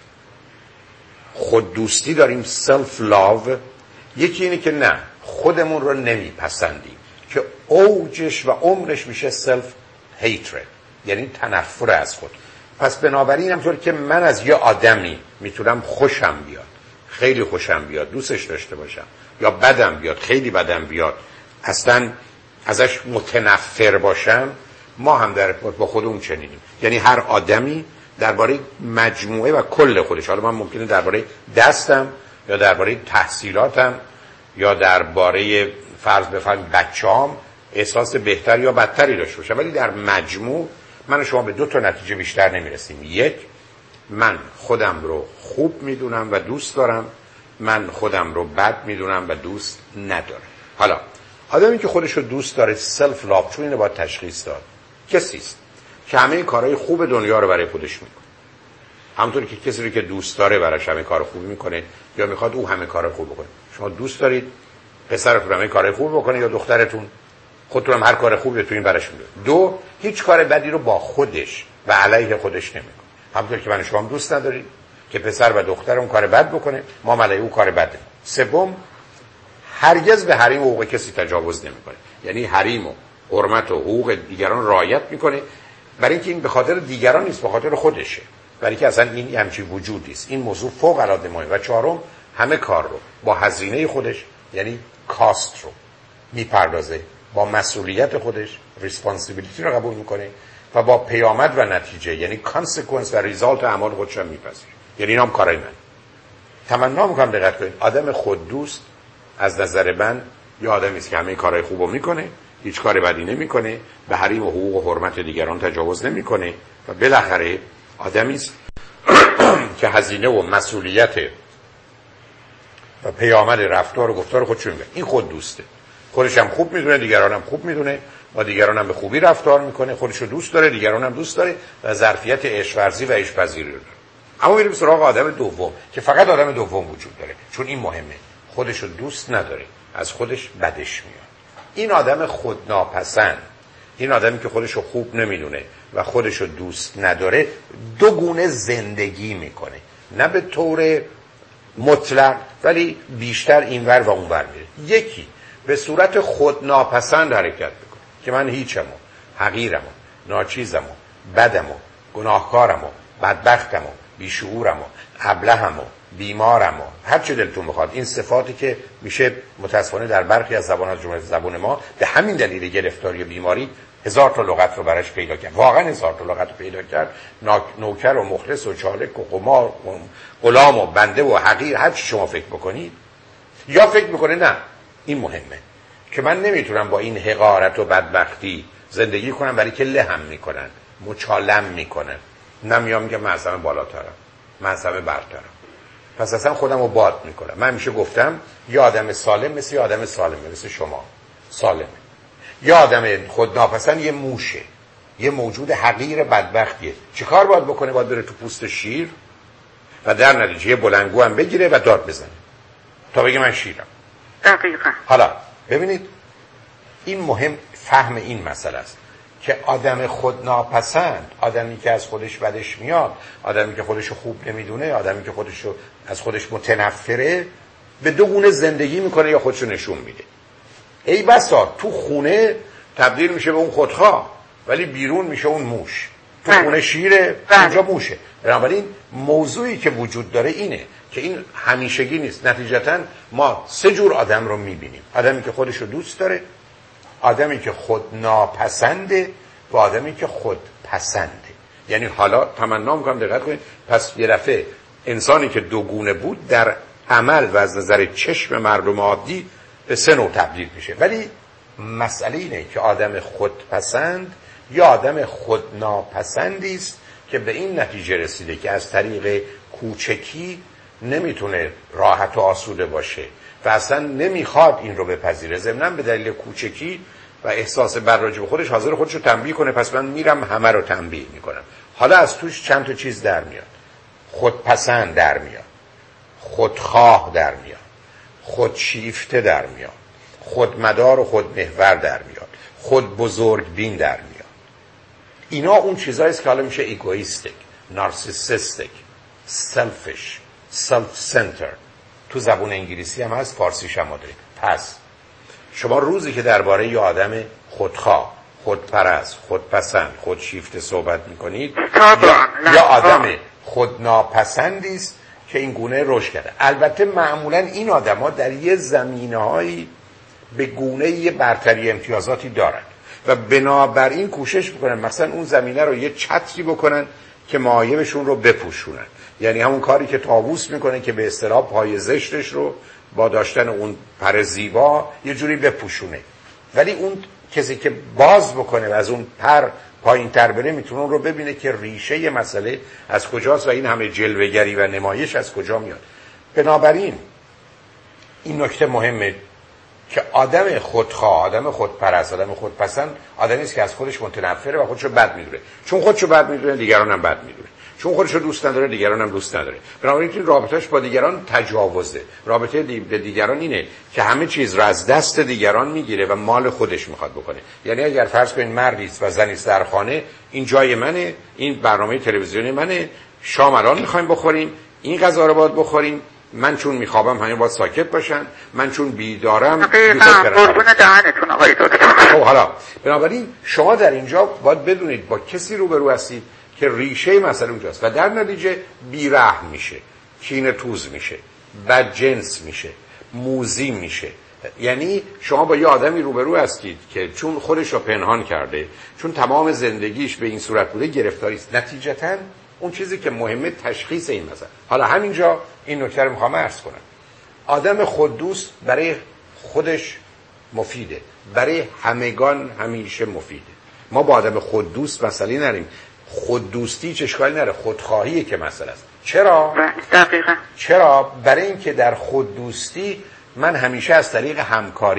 خود دوستی داریم، سلف لاو. یکی اینه که نه، خودمون رو نمیپسندیم که اوجش و عمرش میشه سلف هیترد، یعنی تنفر از خود. پس بنابراین همطور که من از یه آدمی میتونم خوشم بیاد، خیلی خوشم بیاد، دوستش داشته باشم، یا بدم بیاد، خیلی بدم بیاد، اصلا ازش متنفر باشم، ما هم در ارتباط با خودمون چنینیم. یعنی هر آدمی درباره مجموعه و کل خودش، حالا من ممکنه درباره دستم یا درباره تحصیلاتم یا درباره فرض بفرمایید بچه‌ام احساس بهتر یا بدتری داشته باشم، ولی در مجموع من و شما به دو تا نتیجه بیشتر نمیرسیم. یک، من خودم رو خوب میدونم و دوست دارم، من خودم رو بد میدونم و دوست ندارم. حالا آدمی که خودش رو دوست داره، سلف لاو، چون اینو باید تشخیص داد، کسی است که همه کارهای خوب دنیا رو برای خودش میکنه. همونطوری که کسی رو که دوست داره براش همه کار خوبی میکنه یا میخواد او همه کار خوب بکنه. شما دوست دارید پسرتون همه کار خوب بکنه یا دخترتون؟ خودتون هم هر کار خوبی تو این براش میکنید. دو، هیچ کار بدی رو با خودش و علیه خودش نمیکنه. همونطور که من شما هم دوست ندارید که پسر و دختر اون کار بد بکنه، ما علیه اون کار بده. سوم، هرگز به حریم و حقوق کسی تجاوز نمیکنه، یعنی حریم و حرمت و حقوق دیگران رعایت میکنه، برای اینکه این به خاطر دیگران نیست، به خاطر خودشه، برای اینکه اصلا این همچین وجودی است. این موضوع فوق العاده مهمه. و چهارم، همه کار رو با هزینه خودش، یعنی کاست رو میپردازه، با مسئولیت خودش، ریسپانسیبیلیتی رو قبول میکنه و با پیامد و نتیجه، یعنی کانسیکوئنس و ریزالت اعمال خودش هم میپذیره. یعنی اینام کارای من. تمنا میکنم دقت کنید، آدم خود دوست از نظر من یه آدمی است که همه کارهای خوبو میکنه، هیچ کار بدی نمیکنه، به حریم و حقوق و حرمت دیگران تجاوز نمیکنه و بالاخره آدمی است که هزینه و مسئولیت و پیامد رفتار و گفتار خودش میگه. این خود دوسته. خودش هم خوب میدونه، دیگران هم خوب میدونه، با دیگران هم به خوبی رفتار میکنه، خودش رو دوست داره، دیگران هم دوست داره و ظرفیت عشق ورزی و عشق پذیری رو داره. اما میریم سراغ آدم دوم که فقط آدم دوم وجود داره، چون این مهمه. خودش رو دوست نداره، از خودش بدش میاد. این آدم خودناپسند، این آدمی که خودش رو خوب نمیدونه و خودش رو دوست نداره، دو گونه زندگی میکنه، نه به طور مطلق ولی بیشتر اینور و اونور میره. یکی به صورت خودناپسند حرکت میکنه که من هیچم و حقیرم و ناچیزم و بدم و گناهکارم و بدبختم و بیشعورم و ابلهم و بیمارم و هر چه دلتون بخواد. این صفاتی که میشه متاسفانه در برخی از زبان از جمله زبان ما به همین دلیل گرفتاری و بیماری هزار تا لغت رو براش پیدا کرد، واقعا هزار تا لغت رو پیدا کرد. نوکر و مخلص و چالک و قمار و غلام و بنده و حقیر، هر چی شما فکر بکنید. یا فکر میکنه نه این مهمه که من نمیتونم با این حقارت و بدبختی زندگی کنم، برای که لهم میکنن، مچالم میکنن. نمیام میگم من از همه بالاترم، من از همه برترم، پس اصلا خودم رو باد میکنم. من همیشه گفتم یه آدم سالم مثل یه آدم سالمه، مثل شما سالمه. یه آدم خودناپسند یه موشه، یه موجود حقیر بدبختیه. چه کار باید بکنه؟ باید بره تو پوست شیر و در نتیجه یه بلنگو هم بگیره و داد بزنه تا بگه من شیرم. دقیقا. حالا ببینید این مهم فهم این مسئله است که آدم خودناپسند، آدمی که از خودش بدش میاد، آدمی که خودش خوب نمیدونه، آدمی که خودش از خودش متنفره، به دو گونه زندگی میکنه یا خودشو نشون میده. ای بسا تو خونه تبدیل میشه به اون خودخواه ولی بیرون میشه اون موش. تو خونه شیره، اونجا موشه. بنابراین موضوعی که وجود داره اینه که این همیشگی نیست. نتیجتا ما سه جور آدم رو میبینیم: آدمی که خودش رو دوست داره، آدمی که خود ناپسنده و آدمی که خود پسنده. یعنی حالا تمنا میکنم دقت کنید، پس یه دفعه انسانی که دو گونه بود در عمل و از نظر چشم مردم عادی به سه نوع تبدیل میشه. ولی مسئله اینه که آدم خودپسند یا آدم خودناپسندی است که به این نتیجه رسیده که از طریق کوچکی نمیتونه راحت و آسوده باشه و اصلا نمیخواد این رو بپذیره. ضمناً به دلیل کوچکی و احساس بد راجع به خودش حاضر خودش رو تنبیه کنه، پس من میرم همه رو تنبیه میکنم. حالا از توش چند تا چیز در میاد: خودپسند در میاد، خودخواه در میاد، خودشیفته در میاد، خودمدار و خودمحور در میاد، خود بزرگ بین در میاد. اینا اون چیزایی است که حالا میشه ایگویستیک، نارسیسیستیک، سلفیش، سلف سنتر. تو زبون انگلیسی هم هست، فارسیش هم داره. پس شما روزی که درباره یه آدم خودخواه، خودپرست، خودپسند، خودشیفته صحبت میکنید، یا, یا آدم خودناپسندی است که این گونه رشد کرده. البته معمولا این آدم‌ها در یه زمینه‌هایی به گونه یه برتری امتیازاتی دارن و بنابراین کوشش میکنن مثلا اون زمینه رو یه چتری بکنن که معایبشون رو بپوشونن. یعنی همون کاری که طاووس میکنه که به اصطلاح پای زشتش رو با داشتن اون پر زیبا یه جوری بپوشونه، ولی اون کسی که باز بکنه و از اون پر پایین تر بره میتونه اون رو ببینه که ریشه یه مسئله از کجاست و این همه جلوه‌گری و نمایش از کجا میاد. بنابراین این نکته مهمه که آدم خودخواه، آدم خودپرست، آدم خودپسند آدمی است که از خودش متنفره و خودشو بد میدونه. چون خودشو بد میدونه دیگران هم بد میدونه، چون خودشو دوست نداره دیگران هم دوست نداره. بنابراین این رابطه‌اش با دیگران تجاوزه. رابطه به دیگران اینه که همه چیز رو از دست دیگران میگیره و مال خودش میخواد بکنه. یعنی اگر فرض کنید مردی است و زنی است در خانه، این جای منه، این برنامه تلویزیونی منه، شام الان میخوایم بخوریم، این غذا رو باید بخوریم، من چون میخوابم همه باید ساکت باشن، من چون بیدارم قربون دهنتون آقای دکتر. خب حالا بنابراین شما در اینجا باید بدونید با کسی روبرو هستید که ریشه مسئله اونجاست و در نتیجه بیرحم میشه، کینه توز میشه، بدجنس میشه، موذی میشه. یعنی شما با یه آدمی روبرو هستید که چون خودش رو پنهان کرده، چون تمام زندگیش به این صورت بوده، گرفتاری است. نتیجتاً اون چیزی که مهمه تشخیص این مسئله. حالا همینجا این نکته رو میخوام عرض کنم. آدم خوددوست برای خودش مفیده، برای همگان همیشه مفیده. ما با آدم خوددوست مسئله نداریم. خوددوستی چه اشکالی نداره، خودخواهیه که مسئله است. چرا؟ دقیقاً. چرا؟ برای اینکه در خوددوستی من همیشه از طریق همکاری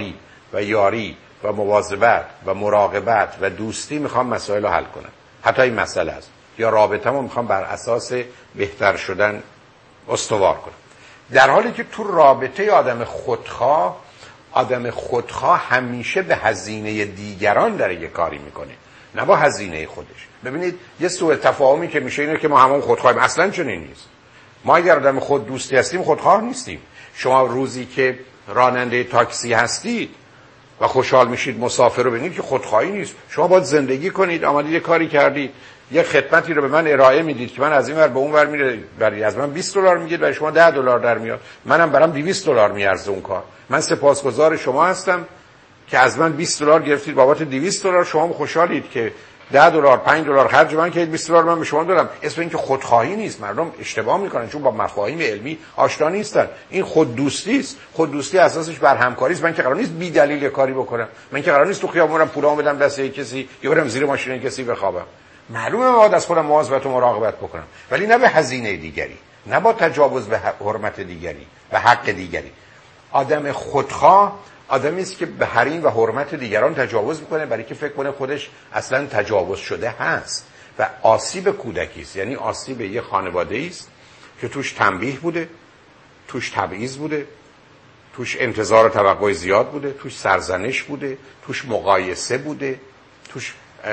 و یاری و مواظبت و مراقبت و دوستی میخوام مسائل رو حل کنم. حتی این مسئله است یا رابطه‌مو میخوام بر اساس بهتر شدن استوار کنم. در حالی که تو رابطه آدم خودخواه، آدم خودخواه همیشه به هزینه دیگران داره یه کاری میکنه، نه با هزینه خودش. ببینید یه سوء تفاهمی که میشه اینه که ما همون خودخواهیم. اصلا چنین نیست. ما اگر آدم خود دوستی هستیم خودخواه نیستیم. شما روزی که راننده تاکسی هستید و خوشحال میشید مسافر رو ببینید که خودخواهی نیست. شما باید زندگی کنید، آمدید یه کاری کردید، یه خدمتی رو به من ارائه میدید که من از این ور به اون ور میره، برای از من بیست دلار میگید برای شما ده دلار در میاد، منم برام دویست دلار میارزه اون کار. من سپاسگزار شما هستم که از من بیست دلار گرفتید بابت دویست دلار، شما خوشحالید که ده دلار پنج دلار خرج من کردید، بیست دلار من به شما دادم. اسم این که خودخواهی نیست. مردم اشتباه میکنن چون با مفاهیم علمی آشنا نیستن. این خود دوستی است. خود دوستی اساسش بر همکاری است. من که قرار نیست بی دلیل کاری بکنم. من که قرار نیست تو خیابون برم پولامو بدم دست یک کسی یا برم زیر ماشین کسی بخوابم. معلومه باید از خودم مواظبت و مراقبت بکنم، ولی نه به هزینه دیگری، نه با تجاوز به حرمت دیگری و حق دیگری. آدم خودخواه آدمی است که به حریم و حرمت دیگران تجاوز میکنه برای که فکر کنه خودش اصلا تجاوز شده هست و آسیب کودکی است. یعنی آسیب یه خانواده است که توش تنبیه بوده، توش تبعیض بوده، توش انتظار و توقع زیاد بوده، توش سرزنش بوده، توش مقایسه بوده، توش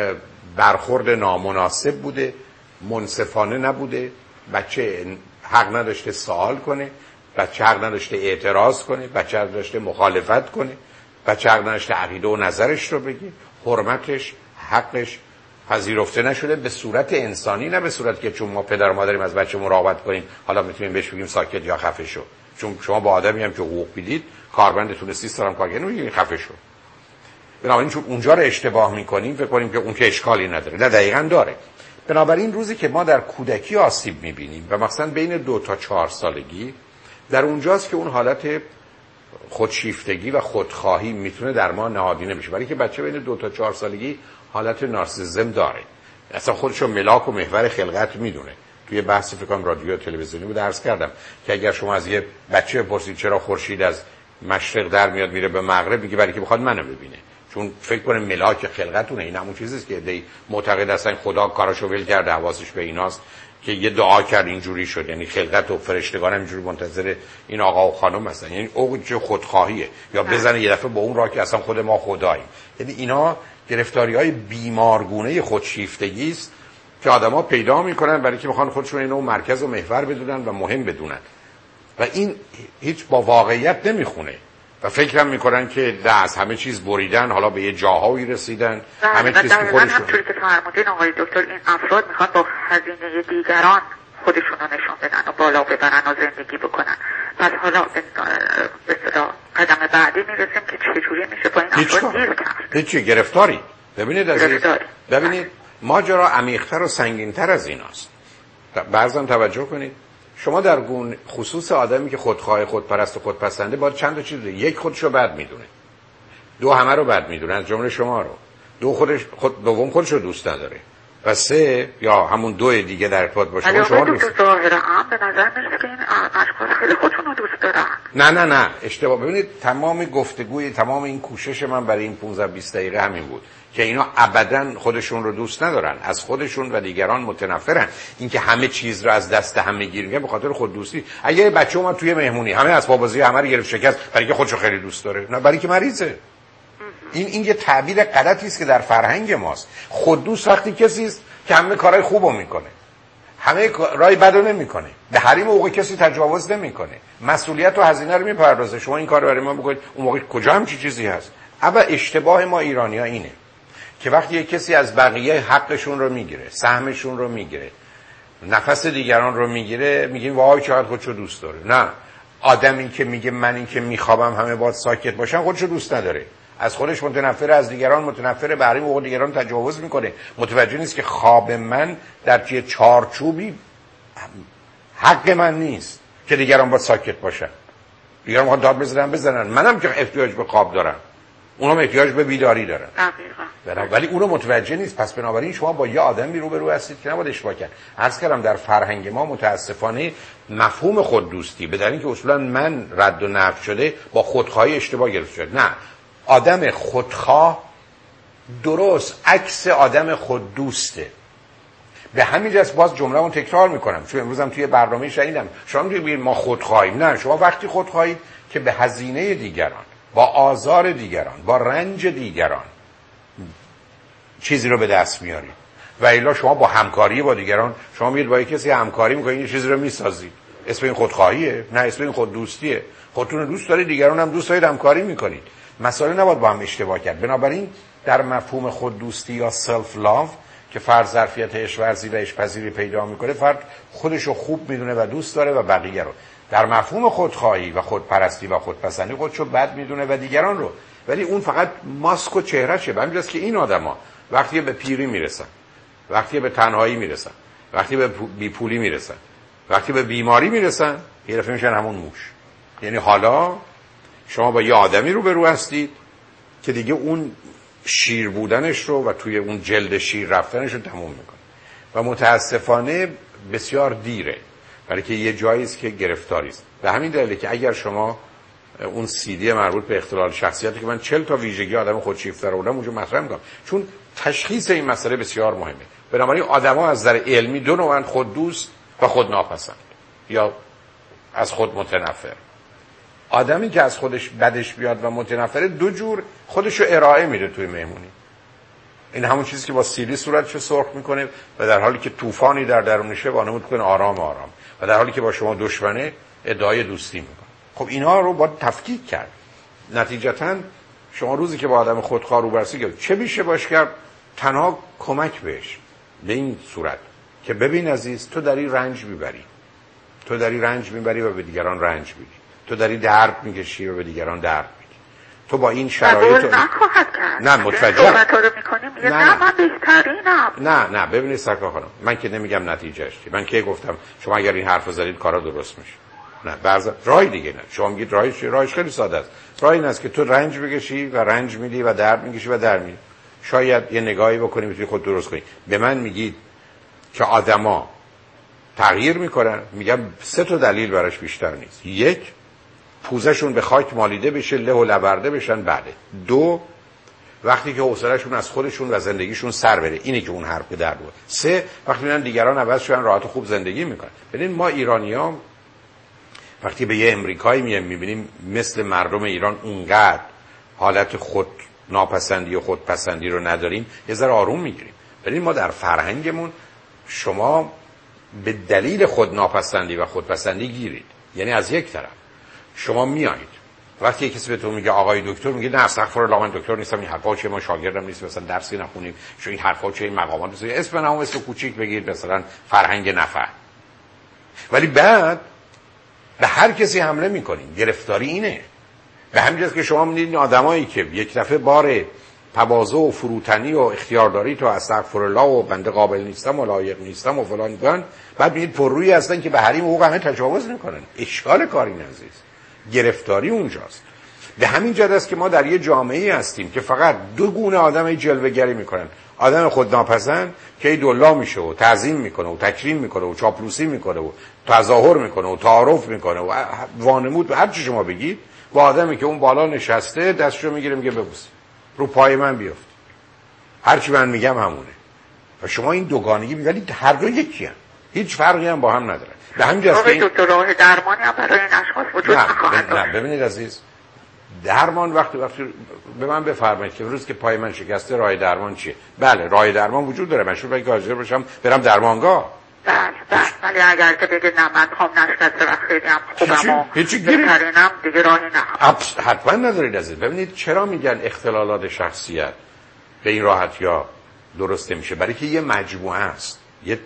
برخورد نامناسب بوده، منصفانه نبوده، بچه حق نداشته سوال کنه، بچه حق نداشته اعتراض کنه، بچه حق نداشته مخالفت کنه، بچه حق نداشته عقیده و نظرش رو بگه، حرمتش، حقش پذیرفته نشده به صورت انسانی، نه به صورت که چون ما پدر و مادریم از بچه مراقبت کنیم حالا میتونیم بهش بگیم ساکت یا خفه شو. چون شما با آدمی هم که حقوق میدید، کارمندتون سی سال کار کنه میگین خفه شو. بنابراین چون اونجا رو اشتباه میکنیم فکر کنیم که اون که اشکالی نداره. نه، دقیقاً داره. بنابراین روزی که ما در کودکی آسیب میبینیم و مثلا بین دو تا چهار سالگی، در اونجاست که اون حالت خودشیفتگی و خودخواهی میتونه در ما نهادینه بشه. برای که بچه بین دو تا چهار سالگی حالت نارسیسیسم داره، اصلا خودشو ملاک و محور خلقت میدونه. توی بحث فکر کنم رادیو تلویزیونی بود عرض کردم که اگر شما از یه بچه بپرسید چرا خورشید از مشرق در میاد میره به مغرب، میگه برای که بخواد منو ببینه، چون فکر کنه ملاک خلقتونه. این همون چیزیست که ایده معتقد هستن خدا کاراشو ول کرده، حواسش به ایناست که یه دعا کرد اینجوری شد. یعنی خلقت و فرشتگان هم اینجوری منتظر این آقا و خانم هستن. یعنی اوج خودخواهیه، یا بزنه یه دفعه با اون راه که اصلا خود ما خداییم. یعنی اینا گرفتاری‌های بیمارگونه خودشیفتگی است که آدما پیدا میکنن برای که میخوان خودشون اینو مرکز و محور بدونن و مهم بدونن و این هیچ با واقعیت نمیخونه و فکرم میکنن که ده از همه چیز بریدن، حالا به یه جاهایی رسیدن، همه چیز که خودشون. همونطوری که فرمودین آقای دکتر، این افراد میخوان با هزینه دیگران خودشون رو نشون بدن و بالا ببرن و زندگی بکنن. پس حالا به اصطلاح قدم بعدی میرسیم که چجوری میشه با این افراد گیر کرد. هیچی، گرفتاری. ببینید از گرفتاری. ببینید ماجرا عمیق‌تر و سنگین‌تر از ایناست. بعضی توجه کنید، شما در گون خصوص آدمی که خودخواه، خودپرست و خودپسنده باید چند تا چیز داره. یک، خودشو بد میدونه، دو همه رو بد میدونه از جمله شما رو، دو خودش خود دوم خودش رو دوست نداره و سه یا همون دو دیگه در ارتباط با شما شما دوست داره. ظاهرا هم به نظر میاد که این اشخاص خیلی خودشون رو دوست دارن. نه نه نه اشتباه. ببینید تمام گفتگوی تمام این کوشش من برای این پانزده بیست دقیقه همین بود که اینا ابداً خودشون رو دوست ندارن، از خودشون و دیگران متنفرن. اینکه همه چیز رو از دست هم میگیرن به خاطر خود دوستی. اگه بچه اومد توی مهمونی همه اسباب بازی همه رو گرفت شکست برای که خودشو خیلی دوست داره، نه برای که مریضه. این این یه تعبیر غلطی است که در فرهنگ ماست. خود دوست وقتی کسی است که همه کارهای خوبو میکنه، همه رای بدو نمیکنه، به حریم حقوق کسی تجاوز نمیکنه، مسئولیت و هزینه رو میپردازه. شما این کارو برای ما بکنید، اون موقع کجا هم چی چیزی هست؟ اما اشتباه ما ایرانی‌ها اینه که وقتی یک کسی از بقیه حقشون رو میگیره، سهمشون رو میگیره، نفس دیگران رو میگیره، میگیم وای چقدر خودشو دوست داره. نه، آدمی که میگه من این که میخوابم همه باید ساکت باشن خودشو دوست نداره، از خودش متنفره، از دیگران متنفره، به حریم حقوق دیگران تجاوز میکنه. متوجه نیست که خواب من در چه چارچوبی حق من نیست که دیگران باید ساکت باشن. دیگران باید داد بزنن بزنن، منم که احتیاج به خواب دارم، اونم احتیاج به بیداری دارن. دقیقاً. ولی اونو متوجه نیست. پس بنابراین شما با یه آدمی روبرو هستید که نباید اشتباه کرد. عرض کردم در فرهنگ ما متاسفانه مفهوم خود دوستی به دلیل اینکه اصولا من رد و نفی شده با خودخواهی اشتباه گرفته شده. نه، آدم خودخواه درست عکس آدم خود دوسته. به همین جهت باز جمله‌مو تکرار میکنم، چون امروزم توی برنامه شنیدم شما میگید ما خودخواهیم. نه، شما وقتی خودخواهید که به هزینه دیگران، با آزار دیگران، با رنج دیگران چیزی رو به دست میارید. و الا شما با همکاری با دیگران، شما میید با کسی همکاری میکنید یه چیزی رو میسازید. اسم این خودخواهیه؟ نه، اسم این خود دوستیه. خودتون رو دوست دارید، دیگران هم دوست دارید، همکاری میکنید. مسائل نباید با هم اشتباه کرد. بنابراین در مفهوم خود دوستی یا سلف لاو که فرد ظرفیت عشق‌ورزی و عشق‌پذیری پیدا میکنه، فرد خودش رو خوب میدونه و دوست داره و بقیه رو. در مفهوم خودخواهی و خودپرستی و خودپسندی خودش رو بد میدونه و دیگران رو. ولی اون فقط ماسک و چهرهشه. به همین جاست که این آدما وقتی به پیری میرسن، وقتی به تنهایی میرسن، وقتی به بیپولی میرسن، وقتی به بیماری میرسن، یه دفعه میشن همون موش. یعنی حالا شما با یه آدمی رو برو هستید که دیگه اون شیر بودنش رو و توی اون جلد شیر رفتنش رو تموم میکنه و متاسفانه بسیار دیره، برای که یه جایی است که گرفتاری است. به همین دلیله که اگر شما اون سی دی مربوط به اختلال شخصیتی که من چهل تا ویژگی آدم خودشیفته رو بودم اونجا مطرح میکنم، چون تشخیص این مسئله بسیار مهمه. بنابراین آدما از نظر علمی دو نوعن، خود دوست و خود ناپسند یا از خود متنفر. آدمی که از خودش بدش بیاد و متنفره دو جور خودش رو ارائه میده توی مهمونی. این همون چیزی که با سیلی صورتشو سرخ میکنه و در حالی که طوفانی در درونشه وانمود کنه آرام آرام، و در حالی که با شما دشمنه ادعای دوستی میکنه. خب اینا رو باید تفکیک کرد. نتیجتاً شما روزی که با آدم خودخواه رو برسی چه میشه باش کرد؟ تنها کمک بهش به این صورت که ببین عزیز، تو داری رنج میبری، تو داری رنج میبری و به دیگران رنج میدی، تو داری درد میکشی و به دیگران درد میدی. تو با این شرایط تو نخواهد کرد. نه متوجه صحبت رو میکنیم میگه نه, نه من بهترینم. نه نه ببینید سرکار خانم، من که نمیگم نتیجهش چیه. من که گفتم شما اگر این حرفو زدید کارا درست میشه. نه بعضی راه دیگه نه. شما میگید راهش راهش خیلی ساده است. راه این است که تو رنج بکشی و رنج میدی و درد میکشی و درد میدی. شاید یه نگاهی بکنی میتونی خود درست کنی. به من میگید که آدما تغییر میکنن، میگم سه تا دلیل براش بیشتر نیست. یک، پوزشون به خاک مالیده بشه، له و لورده بشن. بله. دو، وقتی که حوصله‌شون از خودشون و زندگیشون سر بره. اینه که اون حرف به در بود. سه، وقتی میبینن دیگران عوض شدن راحت و خوب زندگی میکنن. ببین ما ایرانی‌ها وقتی به یه امریکایی میایم میبینیم مثل مردم ایران اونقدر حالت خود ناپسندی و خودپسندی رو نداریم، یه ذره آروم میگیریم. ببین ما در فرهنگمون شما به دلیل خود ناپسندی و خودپسندی گیرید. یعنی از یک طرف شما میایید وقتی کسی بهتون میگه آقای دکتر، میگه نه استغفرالله من دکتر نیستم، این حرفا چیه، ما شاگردم نیست، مثلا درسی نخونیم، چون این حرفا چیه، این مقامات نیست. اسم نامو اسم کوچیک بگید، مثلا فرهنگ نفع. ولی بعد به هر کسی حمله میکنین. گرفتاری اینه. به همین جاست که شما می‌بینید آدمایی که یک دفعه بار تواضع و فروتنی و اختیارداری تو استغفرالله و بنده قابل نیستم و لایق نیستم و فلان میگن، بعد می‌بینید پررویی هستن که به حریم حقوق همه تجاوز میکنن. اشکال کاری عزیز، گرفتاری اونجاست. به همین جهت است که ما در یه جامعه‌ای هستیم که فقط دو گونه آدم جلوه‌گری میکنن. آدم خودناپسند که دلا میشه و تعظیم میکنه و تکریم میکنه و چاپلوسی میکنه و تظاهر میکنه و تعارف میکنه و وانمود هر چی شما بگید، و آدمی که اون بالا نشسته دستشو میگیره میگه ببوس رو پای من بیفت، هر چی من میگم همونه. و شما این دوگانگی میگید هر دو یکی هم. هیچ فرقی هم با هم نداره. به همین جاست که این دو راه درمانی هم برای این اشخاص وجود نخواهد داشت. نه ببینید عزیز، درمان وقتی وقتی به من بفرمایید که روز که پای من شکسته راه درمان چیه؟ بله راه درمان وجود داره. من شروع حاضر باشم برم درمانگاه. بله بله. ولی اگر که بگید نه من خوام نشکسته و خیلی هم خوبم و بهترینم، دیگه راهی نخواهد. حتما ندارید عزیز. ببینید چرا میگن اختلالات شخصیت به این راحتی ها درست نمیشه؟ برای که یه مجموعه است، یه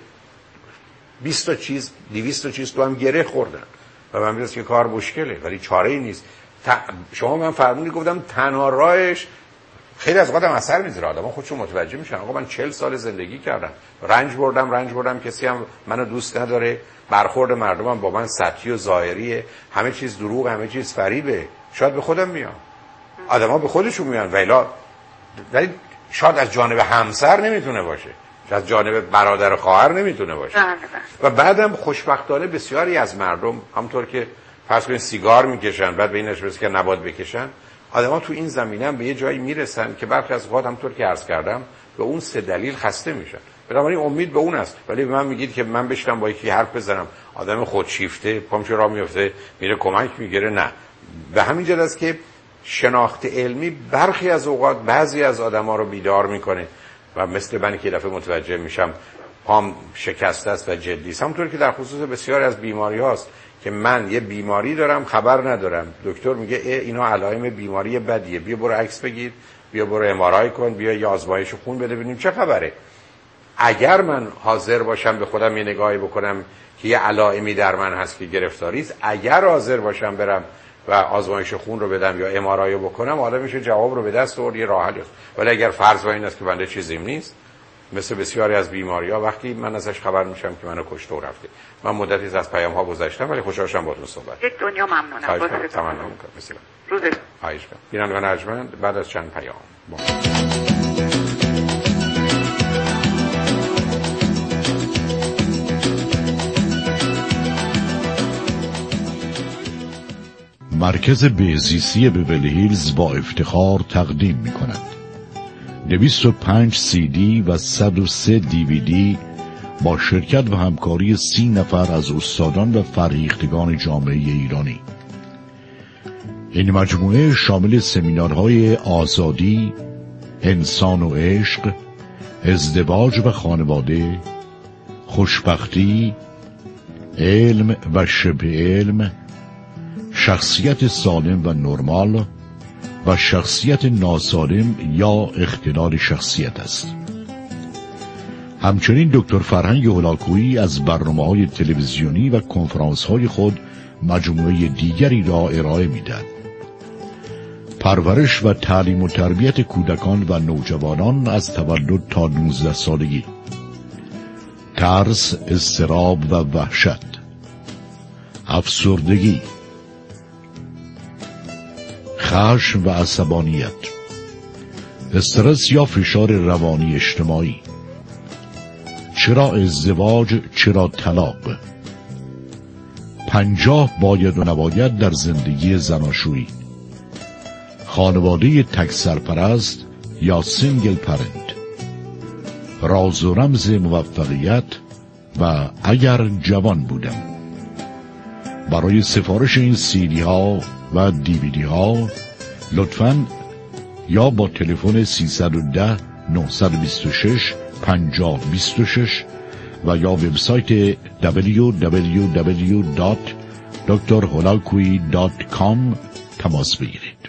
بیست تا چیز دویست تا چیز تو هم گره خوردن و من میگم که کار مشکله، ولی چاره ای نیست. شما من فرمودی گفتم تنها راهش خیلی از قدم اثر میذاره. آدم‌ها خودشون متوجه میشن آقا من چهل سال زندگی کردم، رنج بردم رنج بردم کسی هم منو دوست نداره، برخورد مردمم با من سطحی و ظاهریه، همه چیز دروغ، همه چیز فریبه. شاید به خودم میام، آدم‌ها به خودشون میان، ولی ولی شاید از جانب همسر نمیتونه باشه، از جانب برادر و خواهر نمیتونه باشه. و بعدم خوشبختانه بسیاری از مردم همونطور که فرض کنید سیگار میکشن بعد به این نتیجه که نباید بکشن، آدما تو این زمینه هم به یه جایی میرسن که برخی از اوقات همونطور که عرض کردم به اون سه دلیل خسته میشن. بنابراین امید به اون است. ولی به من میگید که من بشینم با یکی حرف بزنم، آدم خودشیفته پامش راه میفته میره کمک میگیره، نه. به همین جهت است که شناخت علمی برخی از اوقات بعضی از آدما رو بیدار میکنه و مثل من که دفعه متوجه میشم پام شکسته است و جدی است. همونطور که در خصوص بسیاری از بیماری هاست که من یه بیماری دارم خبر ندارم، دکتر میگه ای اینا علائم بیماری بدیه، بیا برو عکس بگیر، بیا برو ام آر آی کن، بیا یه آزمایش خون بده ببینیم چه خبره. اگر من حاضر باشم به خودم یه نگاهی بکنم که یه علائمی در من هست که گرفتاری است، اگر حاضر باشم برم و آزمایش خون رو بدم یا ام آر آی بکنم، آدم میشه جواب رو به دست آورد، یه راه حل است. ولی اگر فرض بر این است که بنده چیزیم نیست، مثل بسیاری از بیماری‌ها وقتی من ازش خبر میشم که منو کشته و رفته. من مدتی از پیام‌ها گذاشتم ولی خوشحال شدم باهاتون صحبت. یک دنیا ممنونم. باشه تمام می‌کنم. مثلا روز خواهش می‌کنم. بینندگان ارجمند، بعد از چند پیام با. مرکز بهزیستی بیولی هیلز با افتخار تقدیم می‌کند دویست و پنج سی دی و صد و سه دی وی دی با شرکت و همکاری سی نفر از استادان و فرهیختگان جامعه ایرانی. این مجموعه شامل سمینارهای آزادی، انسان و عشق، ازدواج و خانواده، خوشبختی، علم و شبه علم، شخصیت سالم و نرمال و شخصیت ناسالم یا اختلال شخصیت است. همچنین دکتر فرهنگ هلاکویی از برنامه‌های تلویزیونی و کنفرانس‌های خود مجموعه دیگری را ارائه می‌دهد. پرورش و تعلیم و تربیت کودکان و نوجوانان از تولد تا نوزده سالگی، ترس، اضطراب و وحشت، افسردگی، خشم و عصبانیت، استرس یا فشار روانی اجتماعی، چرا ازدواج، چرا طلاق، پنجاه باید و نباید در زندگی زناشویی، خانواده تک سرپرست یا سینگل پرنت، راز و رمز موفقیت و اگر جوان بودم. برای سفارش این سیدی ها و دیویدی ها لطفاً یا با تلفن سیصد و ده نهصد و بیست و شش پنجاه بیست و شش و یا وبسایت دبلیو دبلیو دبلیو دات دکتر هلاکویی دات کام تماس بگیرید.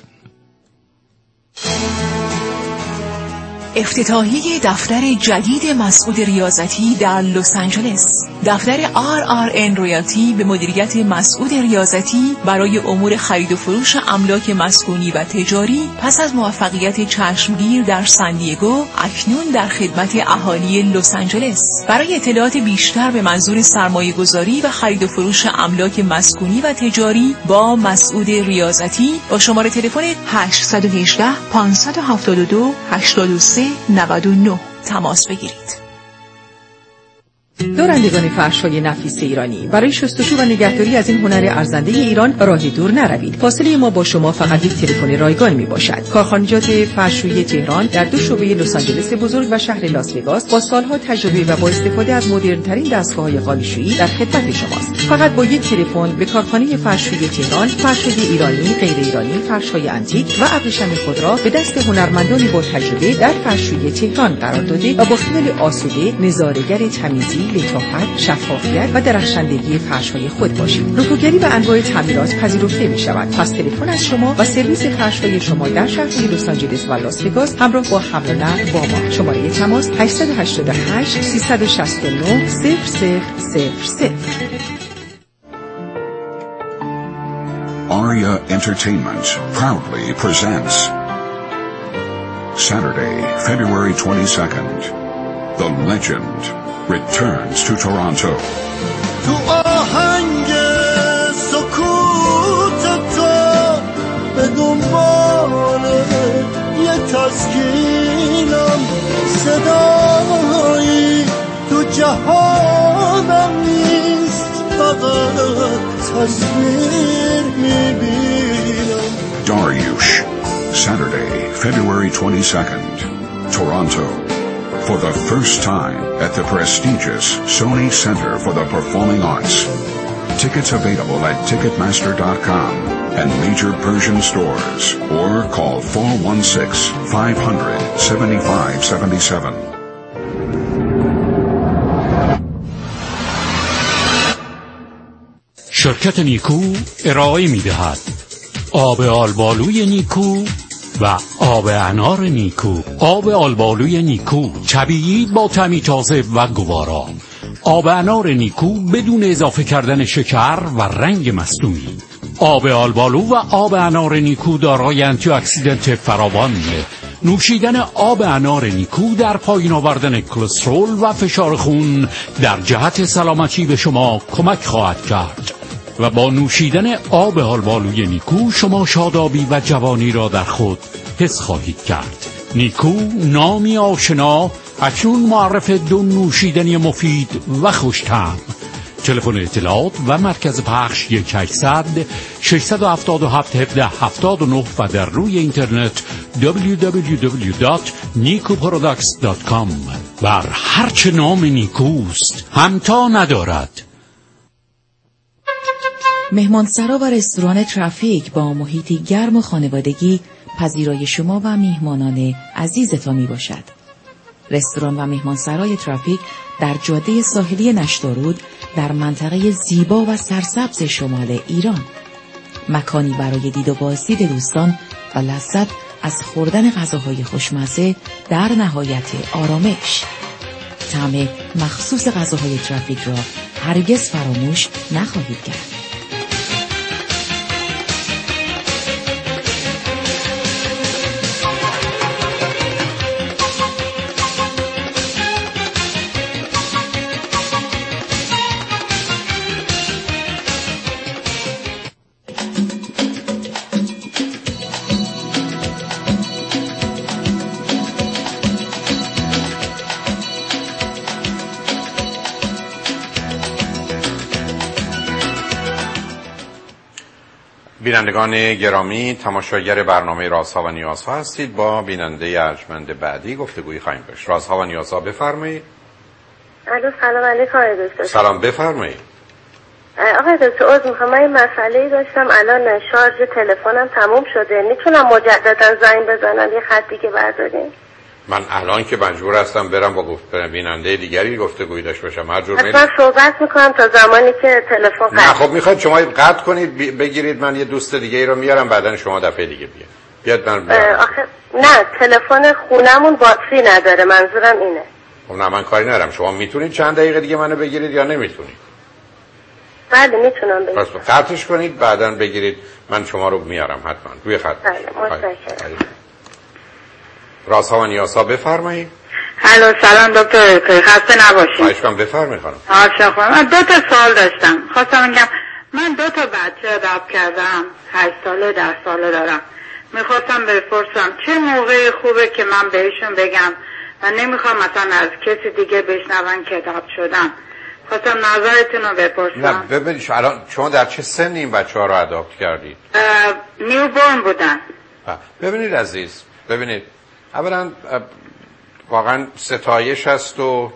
افتتاحیه دفتر جدید مسعود ریاضتی در لس آنجلس. دفتر آر آر ان رویالتی به مدیریت مسعود ریاضتی برای امور خرید و فروش املاک مسکونی و تجاری پس از موفقیت چشمگیر در سان دیگو اکنون در خدمت اهالی لس آنجلس. برای اطلاعات بیشتر به منظور سرمایه گذاری و خرید و فروش املاک مسکونی و تجاری با مسعود ریاضتی با شماره تلفن هشت یک هشت پنج هفت دو هشت سه نه نه تماس بگیرید. دارندگان فرش‌های نفیس ایرانی، برای شستشو و نگهداری از این هنر ارزنده ایران راه دور نروید. فاصله ما با شما فقط یک تلفن رایگان میباشد. کارخانجات فرش‌های تهران در دو شعبه لس آنجلس بزرگ و شهر لاس وگاس با سالها تجربه و با استفاده از مدرن‌ترین دستگاه‌های قالیشویی در خدمت شماست. فقط با یک تلفن به کارخانه فرش‌های تهران، فرش‌های ایرانی، غیر ایرانی، فرش‌های انتیک و ابریشم خود را به دست هنرمندانی با تجربه در فرش‌های تهران قرار داده و با خیال آسوده نظاره‌گر تمیزی، لطافت، شفافیت و درخشندگی فرش‌های خود باشید. رفوگری و انواع تعمیرات پذیرفته می‌شود. پس تلفن از شما و سرویس فرش‌های شما در شهرهای لس آنجلس و لاس وگاس همراه با حمل و نقل با ما. شماره تماس هشت هشت هشت سه شش نه صفر صفر صفر صفر. Aria Entertainment proudly presents Saturday, February twenty-second. The Legend returns to Toronto. تو آهنگ سکوت تو به دنبال یه تسکینم، صدایی تو جهانم نیست، فقط تصویر میبینم. Dariush, Saturday, February twenty-second, Toronto. For the first time at the prestigious Sony Center for the Performing Arts. Tickets available at ticketmaster dot com and major Persian stores, or call four one six, five hundred, seventy-five seventy-seven. شرکت نیکو ارائه می‌دهد آب آلبالوی نیکو و آب انار نیکو. آب آلبالوی نیکو طبیعی با طعمی تازه و گوارا. آب انار نیکو بدون اضافه کردن شکر و رنگ مصنوعی. آب آلبالو و آب انار نیکو دارای آنتی اکسیدنت فراوان. نوشیدن آب انار نیکو در پایین آوردن کلسترول و فشار خون در جهت سلامتی به شما کمک خواهد کرد. و با نوشیدن آب آلبالوی نیکو شما شادابی و جوانی را در خود حس خواهید کرد. نیکو نامی آشنا، اکنون معرف دو نوشیدنی مفید و خوش‌طعم. تلفن اطلاعات و مرکز پخش یک هشتصد شش هفت هفت یک هفت هفت نه و در روی اینترنت دبلیو دبلیو دبلیو دات نیکو پروداکتس دات کام. بر هرچه نام نیکوست همتا ندارد. مهمانسرا و رستوران ترافیک با محیطی گرم و خانوادگی پذیرای شما و میهمانان عزیزتان می باشد. رستوران و مهمانسرای ترافیک در جاده ساحلی نشتارود در منطقه زیبا و سرسبز شمال ایران. مکانی برای دید و بازدید دوستان و لذت از خوردن غذاهای خوشمزه در نهایت آرامش. طعم مخصوص غذاهای ترافیک را هرگز فراموش نخواهید کرد. بینندگان گرامی، تماشاگر برنامه رازها و نیازها هستید. با بیننده ارجمند بعدی گفتگویی خواهیم داشت. رازها و نیازها، بفرمایید. الو، سلام علیکم آقای دکتر. سلام، بفرمایید. آقای دکتر، عذر میخوام، من مسئله‌ای داشتم، الان شارژ تلفنم تموم شده، میتونم مجددا زنگ بزنم یه خطی که برداریم؟ من الان که مجبور هستم برم با گفت بیننده دیگری گفتگویی داشته باشم. هر جور میل من صحبت میکنم تا زمانی که تلفن قطع. نه خب میخواید شما قطع کنید بگیرید، من یه دوست دیگه ای رو میارم، بعدن شما دفعه دیگه بیاد. بیاد من بیارم. آخه نه، تلفن خونمون باتری نداره، منظورم اینه. خب نه، من کاری ندارم. شما میتونید چند دقیقه دیگه منو بگیرید یا نمیتونید؟ بله میتونم بگیرم. پس قطعش کنید بعدن بگیرید، من شما رو میارم حتما روی خط. بله متشکرم. رازها و نیازها، بفرمایید. الو، سلام دکتر، خسته نباشید. خواهش کنم، بفرمایید خانم. عاشق خانم، من دو تا سوال داشتم. خواستم بگم من دو تا بچه رب کردم، هشت ساله ده ساله دارم. میخواستم بپرسم چه موقع خوبه که من بهشون بگم و نمیخوام مثلا از کسی دیگه بشنون که رب شدم. خواستم نظرتون رو بپرسم. نه ببینید الان شما در چه سنی این بچه ها رو اداپت کردید؟ نیو بورن بودن. ببینید عزیز، ببینید اولا واقعا ستایش هست و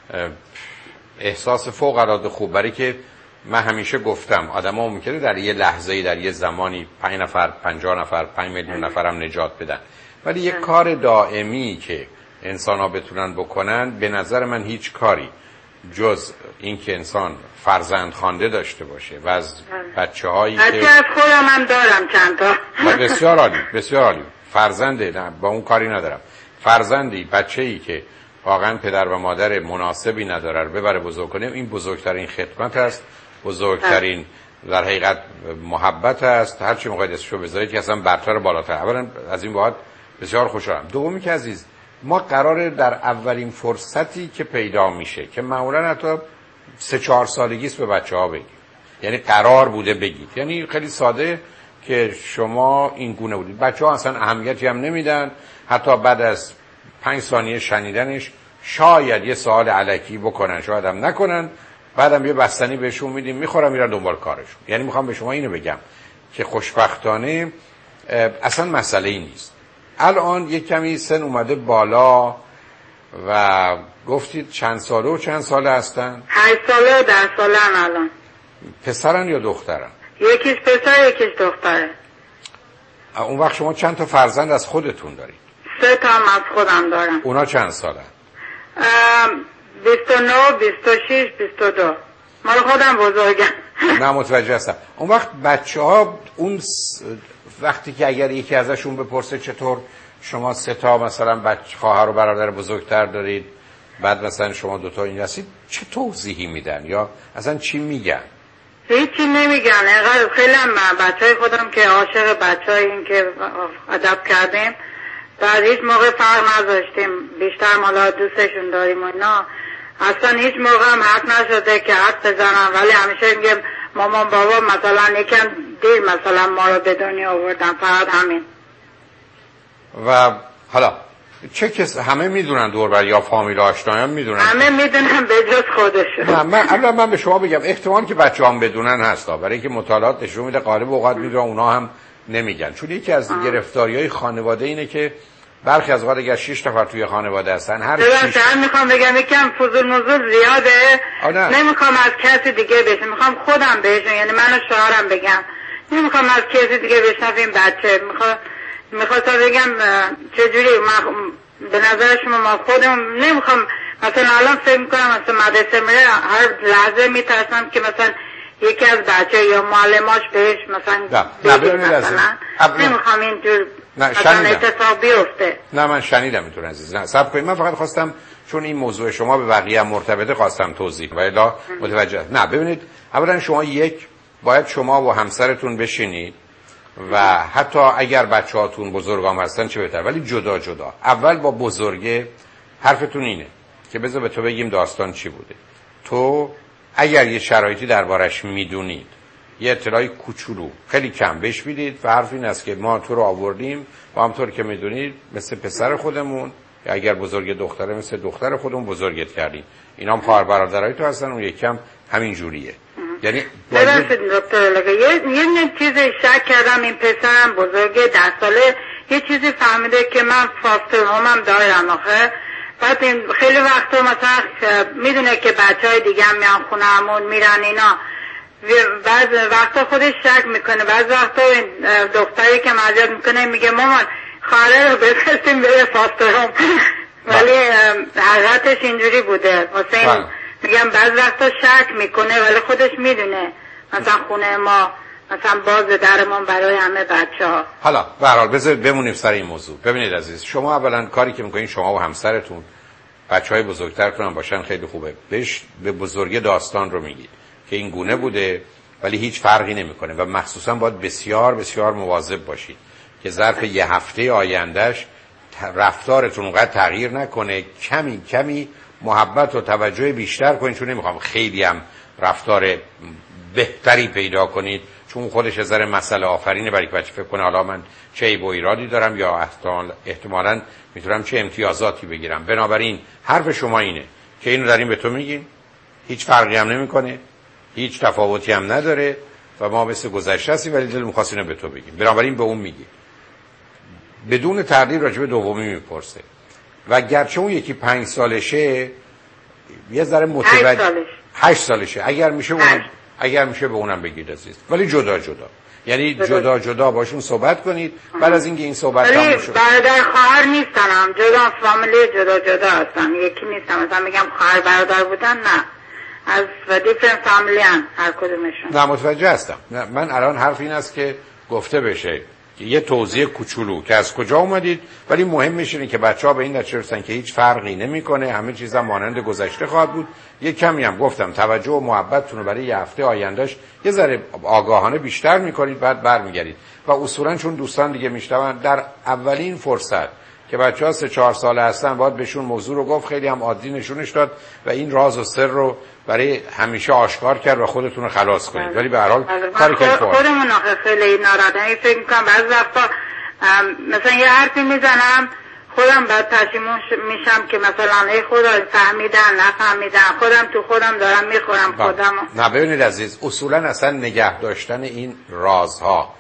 احساس فوق العاده خوب، برای که من همیشه گفتم آدم ها ممکنه در یه لحظه‌ای در یه زمانی پنج نفر پنجاه نفر پنج میلیون نفر هم نجات بدن، ولی یه کار دائمی که انسان ها بتونن بکنن به نظر من هیچ کاری جز این که انسان فرزند خوانده داشته باشه و از بچه هایی که بچه از خودم هم دارم چند تا. بسیار عالی، بسیار عالی. فرزنده، نه با اون کاری ندارم، فرزندی، بچه‌ای که واقعا پدر و مادر مناسبی نداره رو ببره بزرگ کنه، این بزرگترین خدمت است، بزرگترین در حقیقت محبت است. هر چی موقعی دستشو بذارید که اصلا برتر بالاتر. اولا از این بعد بسیار خوشحالم. دومی که عزیز، ما قراره در اولین فرصتی که پیدا میشه که معمولا حتی سه چهار سالگی است به بچه‌ها بگید، یعنی قرار بوده بگید، یعنی خیلی ساده که شما این گونه بودید. بچه‌ها اصلا اهمیتی هم نمیدن، حتی بعد از پنج ثانیه شنیدنش شاید یه سوال الکی بکنن، شاید هم نکنن، بعدم یه بستنی بهشون میدیم میخورن میرن دنبال کارشون. یعنی میخوام به شما اینو بگم که خوشبختانه اصلا مسئله ای نیست. الان یک کمی سن اومده بالا و گفتید چند ساله و چند ساله هستن؟ هشت ساله و ده ساله هم الان. پسرن یا دخترن؟ یکیش پسر یکیش دختره. اون وقت شما چند تا فرزند از خودتون دارید؟ سه تا هم از خودم دارم. اونا چند ساله؟ بیست و نه، بیست و شش، بیست و دو. مال خودم بزرگم. نه متوجه هستم. اون وقت بچه ها اون وقتی که اگر یکی ازشون بپرسه چطور شما سه تا مثلا بچه خواهر و برادر بزرگتر دارید، بعد مثلا شما دوتا این هستید، چه توضیحی میدن یا اصلا چی میگن؟ هیچی نمیگن. اینقدر خیلی هم بچه های خودم که عاشق بچه های این که ادب کردیم بعد هیچ موقع فرق نذاشتیم، بیشتر مالا دوستشون داریم و اینا، اصلا هیچ موقع هم حق نشده که حق بزنم، ولی همیشه میگم مامان بابا مثلا یکم دیر مثلا ما رو به دنیا آوردن، فقط همین. و حالا چه کس همه میدونن دور بر یا فامیل آشنایان میدونن؟ همه میدونن به جز خودشون. نه من الان من به شما بگم احتمال که بچه‌هام بدونن هستا، برای اینکه مطالعات نشون میده غالب اوقات میدونن اونا هم نمیگن، چون یکی از گرفتاری‌های خانواده اینه که برخی از اوقات اگر شش نفر توی خانواده هستن هر شش تا میخوام بگم یکم فضول نزول زیاده، نمیخوام از کسی دیگه بشه، میخوام خودم بهشون، یعنی من و شوهرم بگم، نمیخوام از کسی دیگه بشنویم بچه. میخوام میخواستم بگم چجوری ما به نظر شما ما خودم نمیخوام مثلا الان فکر میکنم مثلا مدرسه میره هر لحظه میترسم که مثلا یکی از بچه یا معلماش بهش مثلا بگه مثلا نمیخوام اینجور مثلا اتفاق بیفته. نه من شنیدم اینطور عزیز. نه صبر کنید، من فقط خواستم چون این موضوع شما به بقیه هم مرتبطه خواستم توضیح و الا متوجه. نه ببینید اولا شما یک باید شما و همسرتون بشینید و حتی اگر بچه‌هاتون بزرگام هستن چه بهتر، ولی جدا جدا. اول با بزرگه حرفتون اینه که بذار به تو بگیم داستان چی بوده. تو اگر یه شرایطی دربارش میدونید یه اطلاعی کوچولو خیلی کم بهش میدید و حرف این است که ما تو رو آوردیم و همطور که میدونید مثل پسر خودمون، اگر بزرگ دختره مثل دختر خودمون بزرگت کردیم، اینا هم خواهر برادرای تو هستن، اون یکم همین جوریه. یعنی ببخشید دکتر لگه یه یه چیزی شک کردم، این پسرم بزرگه ده ساله یه چیزی فهمیده که من فاستر هومم دارم آخه، بعد این خیلی وقتا مثلا میدونه که بچهای دیگه هم میان خونه همون میرن اینا، بعض وقتا خودش شک میکنه، بعض وقتا دختری که مزیاد میکنه میگه مامان خواهره رو بفرستیم بره فاستر هوم، ولی حقیقتش اینجوری بوده. واسه این میگم بعض وقتا شک میکنه ولی خودش میدونه مثلا خونه ما مثلا باز درمون برای همه بچه ها. حالا به هر حال بذارید بمونیم سر این موضوع. ببینید عزیز، شما اولا کاری که میکنین شما و همسرتون بچهای بزرگترتون هم باشن خیلی خوبه، بهش به بزرگی داستان رو میگید که این گونه بوده ولی هیچ فرقی نمیکنه و مخصوصا باید بسیار بسیار مواظب باشید که ظرف یه هفته آیندهش رفتارتون اونقدر تغییر نکنه، کمی کمی محبت و توجه بیشتر کنید، چون نمیخوام خیلی هم رفتار بهتری پیدا کنید، چون خودش از نظر مسئله آفرینه، برای که بچه فکر کنه حالا من چه عیب و ایرادی دارم یا احتمالاً میتونم چه امتیازاتی بگیرم. بنابراین حرف شما اینه که اینو داریم به تو میگیم، هیچ فرقی هم نمیکنه، هیچ تفاوتی هم نداره و ما مثل گذشته هستیم، ولی دل می‌خواست اینو به تو بگیم. بنابراین به اون میگی، بدون تردید راجع به دومی میپرسه و گرچه اون یکی پنج سالشه یه ذره متوجه هشت سالشه اگر میشه اون اگر میشه به اونم بگید عزیز، ولی جدا جدا، یعنی جدا جدا باشون صحبت کنید. بعد از اینکه این صحبت تموم شد، برادر خواهر نیستن، جدا فامیلی جدا جدا هستن، یکی نیستن مثلا میگم خواهر برادر بودن، نه از و دیفرنت فامیلی ان هر کدومشون. نه متوجه هستم. نه من الان حرف این است که گفته بشه یه توضیح کوچولو که از کجا اومدید، ولی مهمش اینه که بچه‌ها به این نتیجه رسن که هیچ فرقی نمیکنه، همه چیزا مانند گذشته خواهد بود. یه کمی هم گفتم توجه و محبتتون رو برای یه هفته آیندهش یه ذره آگاهانه بیشتر میکنید، بعد برمیگردید و اصولا چون دوستان دیگه میشنون در اولین فرصت که بچه‌ها سه چهار ساله هستن باید بهشون موضوع رو گفت، خیلی هم عادی نشونش داد و این راز و سر رو برای همیشه آشکار کرد و خودتون رو خلاص کنید. ولی به هر حال کاری که خودمون آخه خیلی ناراحتم، فکر می‌کنم بعضی وقتا مثلا یه حرفی میزنم خودم بعد پشیمون میشم که مثلا ای خدا فهمیدن نفهمیدن، خودم تو خودم دارم میخورم خودم. نه ببینید عزیز، اصولا اصلا نگه داشتن این رازها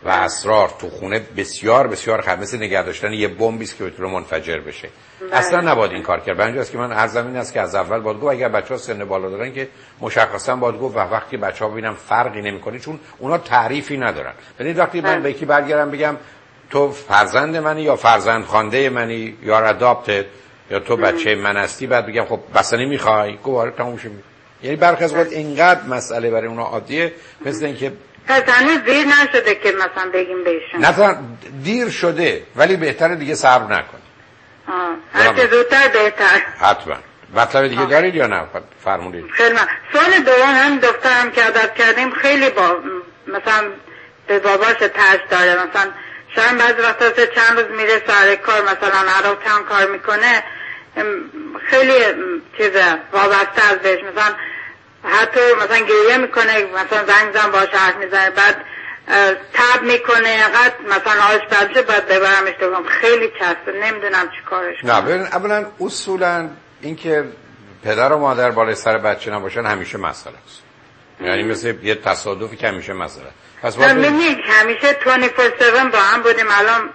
و اسرار تو خونه بسیار بسیار خطر، مثل نگه داشتن یه بمبی است که بتونه منفجر بشه. بله. اصلا نباید این کار کرد. برای که من عرضم این است که از اول باید گفت اگر بچه‌ها سن بالا دارن که مشخصا باید گفت و وقتی بچه‌ها ببینن فرقی نمی‌کنه، چون اونا تعریفی ندارن. یعنی وقتی من به یکی برگردم بگم تو فرزند منی یا فرزند خوانده منی یا اداپتد یا تو بچه من هستی، بعد بگم خب بس نمیخوای، گواره تموم شه. یعنی برخی از وقت اینقدر مسئله برای اونا عادیه مثل اینکه پس هنوز دیر نشده که مثلا بگیم بهشون. نه دیر شده، ولی بهتره دیگه صبر نکنی. آه هرچه زودتر بهتر. حتما. مطلب دیگه آه. دارید یا نه؟ فرمودید. خیلی من. سوال دوم هم دخترم که عادت کردیم خیلی با مثلا به باباش ترس داره، مثلا شاید بعضی وقتا چند روز میره سر کار، مثلا عراق کار میکنه، خیلی چیزه وابسته از بهش، مثلا حتی مثلا گریه میکنه، مثلا زنگ زن باش حرف میزنه، بعد تب میکنه، اینقدر مثلا آش بچه باید ببرمش دوم، خیلی چسته، نمیدونم چی کارش کنم. نه ببین اولا اصولا این که پدر و مادر بالای سر بچه نباشن همیشه مسئله است، یعنی مثل یه تصادفی که همیشه مسئله. پس باید ببینید همیشه بیست و چهار هفت با هم بودیم، الان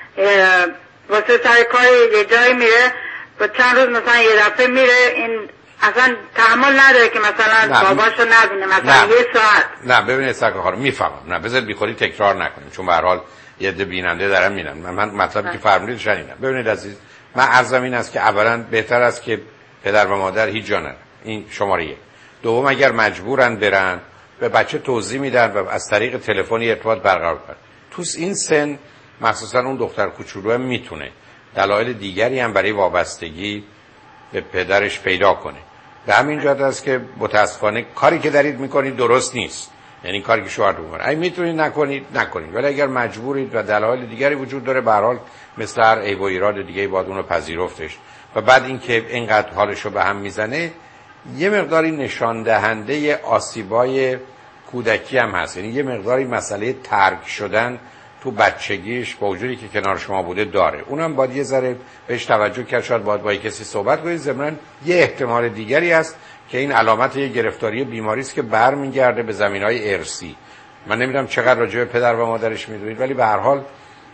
واسه سر کار یه جایی میره و چند روز مثلا یه دفعه میره، این اصلا تحمل نداره که مثلا باباشو نبینه مثلا نه. یه ساعت. نه ببینید سرکار خانم میفهمم، نه بذار بیخودی تکرار نکنیم، چون به هر حال یه عده بیننده دارن میبینن. من, من مطلبی که فرمودید شنیدم. ببینید عزیز، من عرضم این است که اولا بهتر است که پدر و مادر هیچ جا نرن، این شماره یک. دوم اگر مجبورن برن به بچه توضیح میدن و از طریق تلفنی ارتباط برقرار کنن. تو این سن مخصوصا اون دختر کوچولو میتونه دلایل دیگری هم برای وابستگی به پدرش پیدا کنه. به همین جهت است که متاسفانه کاری که دارید میکنید درست نیست، یعنی کاری که شوهر میکنه. اگه میتونید نکنید نکنید، ولی اگر مجبورید و دلایل دیگری وجود داره، به هر حال مثل هر عیب و ایراد دیگه باید اون رو پذیرفتش. و بعد اینکه اینقدر حالش رو به هم میزنه، یه مقداری نشان دهنده آسیبای کودکی هم هست، یعنی یه مقداری مسئله ترک شدن تو بچگیش با وجودی که کنار شما بوده داره. اونم باید یه ذره بهش توجه کرد، شاید باید با کسی صحبت کنید. ضمناً یه احتمال دیگری هست که این علامت یه گرفتاری بیماری است که برمیگرده به زمینهای ارثی. من نمیدونم چقدر راجع به پدر و مادرش میدونید، ولی به هر حال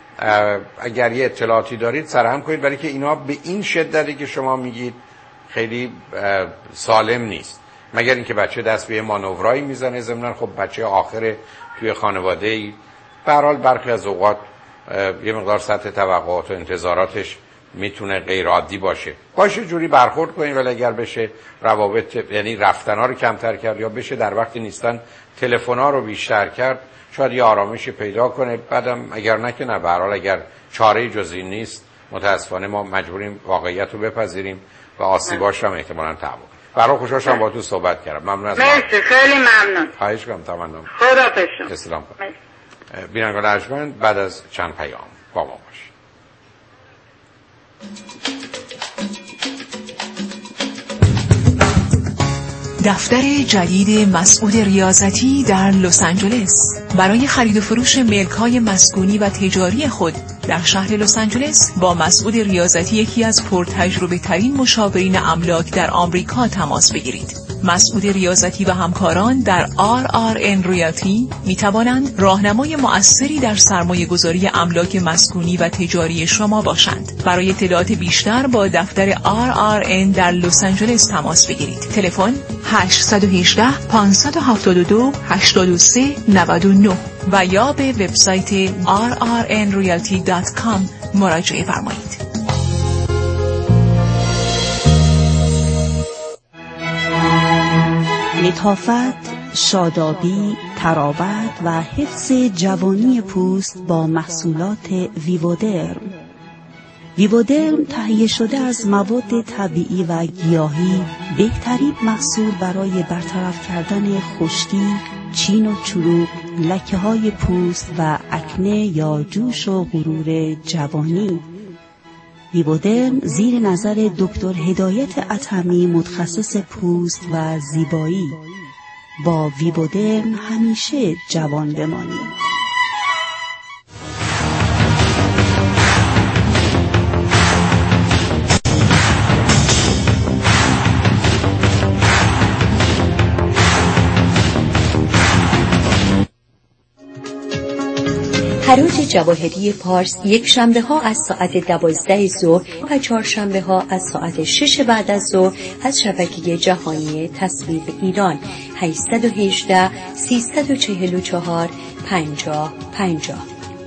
اگر یه اطلاعاتی دارید سرهم کنید، برای که اینا به این شدتی که شما میگید خیلی سالم نیست، مگر اینکه بچه دست به مانورایی میزنه. ضمناً خب بچه آخر توی خانواده‌ای، به هر حال برخی از اوقات یه مقدار سطح توقعات و انتظاراتش میتونه غیر عادی باشه. باشه جوری برخورد کنید، ولی اگر بشه روابط یعنی رفتن‌ها رو کمتر کرد، یا بشه در وقتی نیستن تلفن‌ها رو بیشتر کرد، شاید یه آرامشی پیدا کنه. بعدم اگر نه که نه، به هر حال اگر چاره‌ای جز این نیست، متأسفانه ما مجبوریم واقعیت رو بپذیریم و آسیباش هم احتمالاً تحمل. برای خوشحال شدم با تو صحبت کردم. ممنون از مرسی، خیلی ممنون. خواهش می‌کنم. تمام. خداحافظ. اسلام. بینندگان ارجمند، بعد از چند پیام با ما باشید. دفتر جدید مسعود ریاضتی در لس آنجلس برای خرید و فروش ملک‌های مسکونی و تجاری خود در شهر لس آنجلس با مسعود ریاضتی، یکی از پرتجربه ترین مشاورین املاک در آمریکا، تماس بگیرید. مسعود ریاضتی و همکاران در آر آر ان ریالتی می توانند راهنمای مؤثری در سرمایه گذاری املاک مسکونی و تجاری شما باشند. برای اطلاعات بیشتر با دفتر آر آر ان در لس آنجلس تماس بگیرید. تلفن هشت یک هشت پنج هفت دو هشت سه نه نه و یا به وبسایت آر آر ان ریالتی دات کام مراجعه فرمایید. لطافت، شادابی، تراوت و حفظ جوانی پوست با محصولات ویودرم. ویودرم تهیه شده از مواد طبیعی و گیاهی، بهترین محصول برای برطرف کردن خشکی، چین و چروک، لکه های پوست و اکنه یا جوش و غرور جوانی. ویودرم زیر نظر دکتر هدایت اطهمی، متخصص پوست و زیبایی. با ویودرم همیشه جوان بمانید. حراج جواهری پارس یک شنبه ها از ساعت دوازده ظهر و چهارشنبه ها از ساعت شش بعد از ظهر از شبکه جهانی تصویر ایران. هشت یک هشت سه چهار چهار پنجاه پنجاه.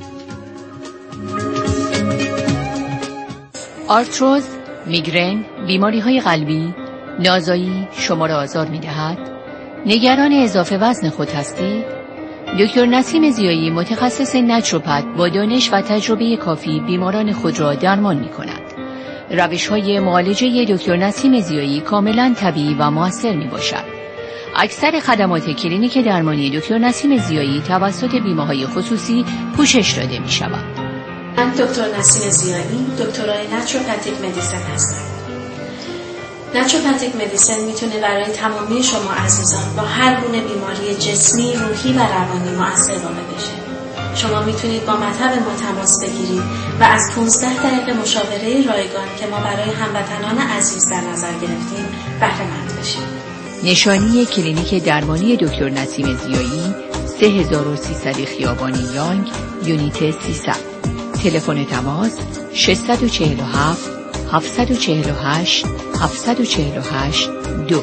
آرتروز، میگرن، بیماری های قلبی، نازایی شما را آزار می دهد؟ نگران اضافه وزن خود هستید؟ دکتر نسیم ضیایی متخصص نچروپت با دانش و تجربه کافی بیماران خود را درمان می کند. روش های معالجه دکتر نسیم ضیایی کاملا طبیعی و مؤثر می باشد. اکثر خدمات کلینیک درمانی دکتر نسیم ضیایی توسط بیمه‌های خصوصی پوشش داده می شود. من دکتر نسیم ضیایی، دکترای نچروپاتیک مدیسن هستم. نچروپاتیک مدیسن میتونه برای تمامی شما عزیزان با هر گونه بیماری جسمی، روحی و روانی مؤثر واقع بشه. شما میتونید با مطب ما تماس بگیرید و از پانزده دقیقه مشاوره رایگان که ما برای هموطنان عزیز در نظر گرفتیم بهره مند بشید. نشانی کلینیک درمانی دکتر نسیم ضیایی سه هزار و سیصد خیابان یانگ، یونیت سیصد. تلفن تماس شش چهار هفت هفت چهار هشت هفت چهار هشت دو.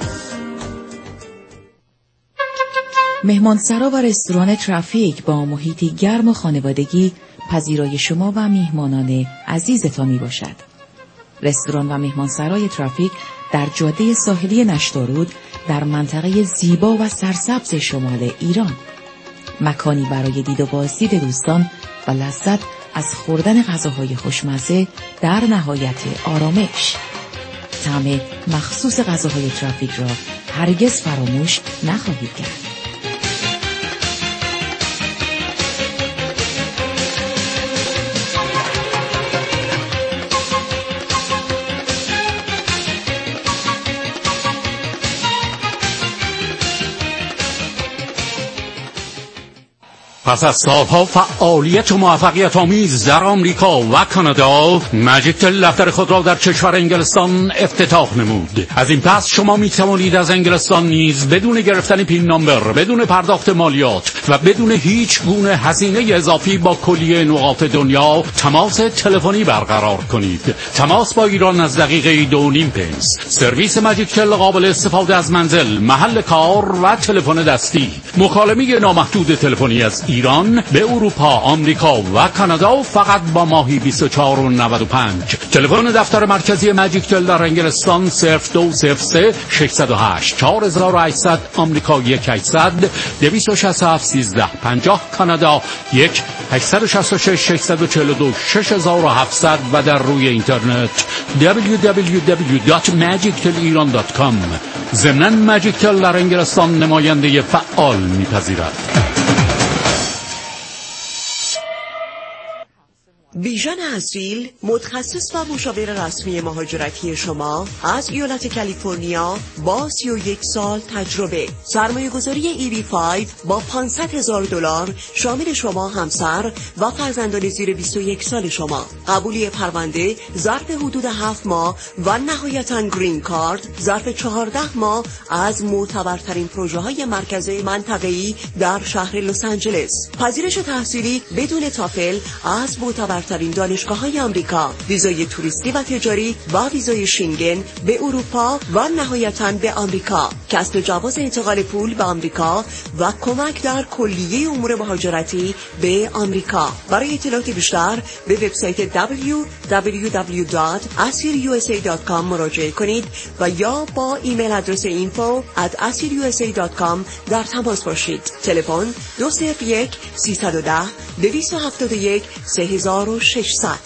مهمانسرا و رستوران ترافیک با محیطی گرم و خانوادگی پذیرای شما و میهمانان عزیزتان می باشد. رستوران و مهمانسرای ترافیک در جاده ساحلی نشتارود در منطقه زیبا و سرسبز شمال ایران. مکانی برای دید و بازدید دوستان و لذت از خوردن غذاهای خوشمزه در نهایت آرامش. طعم مخصوص غذاهای ترافیک را هرگز فراموش نخواهید کرد. پس از سالها فعالیت و موفقیت آمیز در آمریکا و کانادا، ماجیک تل دفتر خود را در کشور انگلستان افتتاح نمود. از این پس شما می توانید از انگلستان نیز بدون گرفتن پین نامبر، بدون پرداخت مالیات و بدون هیچ گونه هزینه اضافی با کلیه نقاط دنیا تماس تلفنی برقرار کنید. تماس با ایران از دقیقه دو نیم پنس. سرویس ماجیک تل قابل استفاده از منزل، محل کار و تلفن دستی. مکالمه نامحدود تلفنی از ایران به اروپا، آمریکا و کانادا فقط با ماهی بیست و چهار و نود و پنج. تلفن دفتر مرکزی ماجیک تل در انگلستان صفر دو صفر سه ششصد و هشت چهار هزار و هشتصد، آمریکا یک هشتصد دویست و شصت و هفت سیزده پنجاه، کانادا یک هشتصد و شصت و شش ششصد و چهل و دو شش هزار و هفتصد و در روی اینترنت دبلیو دبلیو دبلیو دات ماجیک تل ایران دات کام. ضمناً ماجیک تل در انگلستان نماینده فعال می‌پذیرد. بیژن اصیل، متخصص و مشاور رسمی مهاجرتی شما از ایالت کالیفرنیا با سی و یک سال تجربه. سرمایه گذاری ای بی پنج با پانصد هزار دلار شامل شما، همسر و فرزندان زیر بیست و یک سال شما. قبولی پرونده ظرف حدود هفت ماه و نهایتاً گرین کارت ظرف چهارده ماه از معتبرترین پروژه های مرکزی منطقه‌ای در شهر لس آنجلس. پذیرش تحصیلی بدون تافل از معتبر ترین دانشگاه‌های آمریکا، ویزای توریستی و تجاری و ویزای شینگن به اروپا و نهایتاً به آمریکا، کسب جواز انتقال پول به آمریکا و کمک در کلیه امور مهاجرتی به آمریکا. برای اطلاعات بیشتر به وبسایت دبلیو دبلیو دبلیو دات اسیر یو اس ای دات کام مراجعه کنید و یا با ایمیل آدرس اینفو ات اسیر یو اس ای دات کام در تماس باشید. تلفن دو صفر یک سیصد و ده دویست و هفتاد و یک سه هزار و ششصد.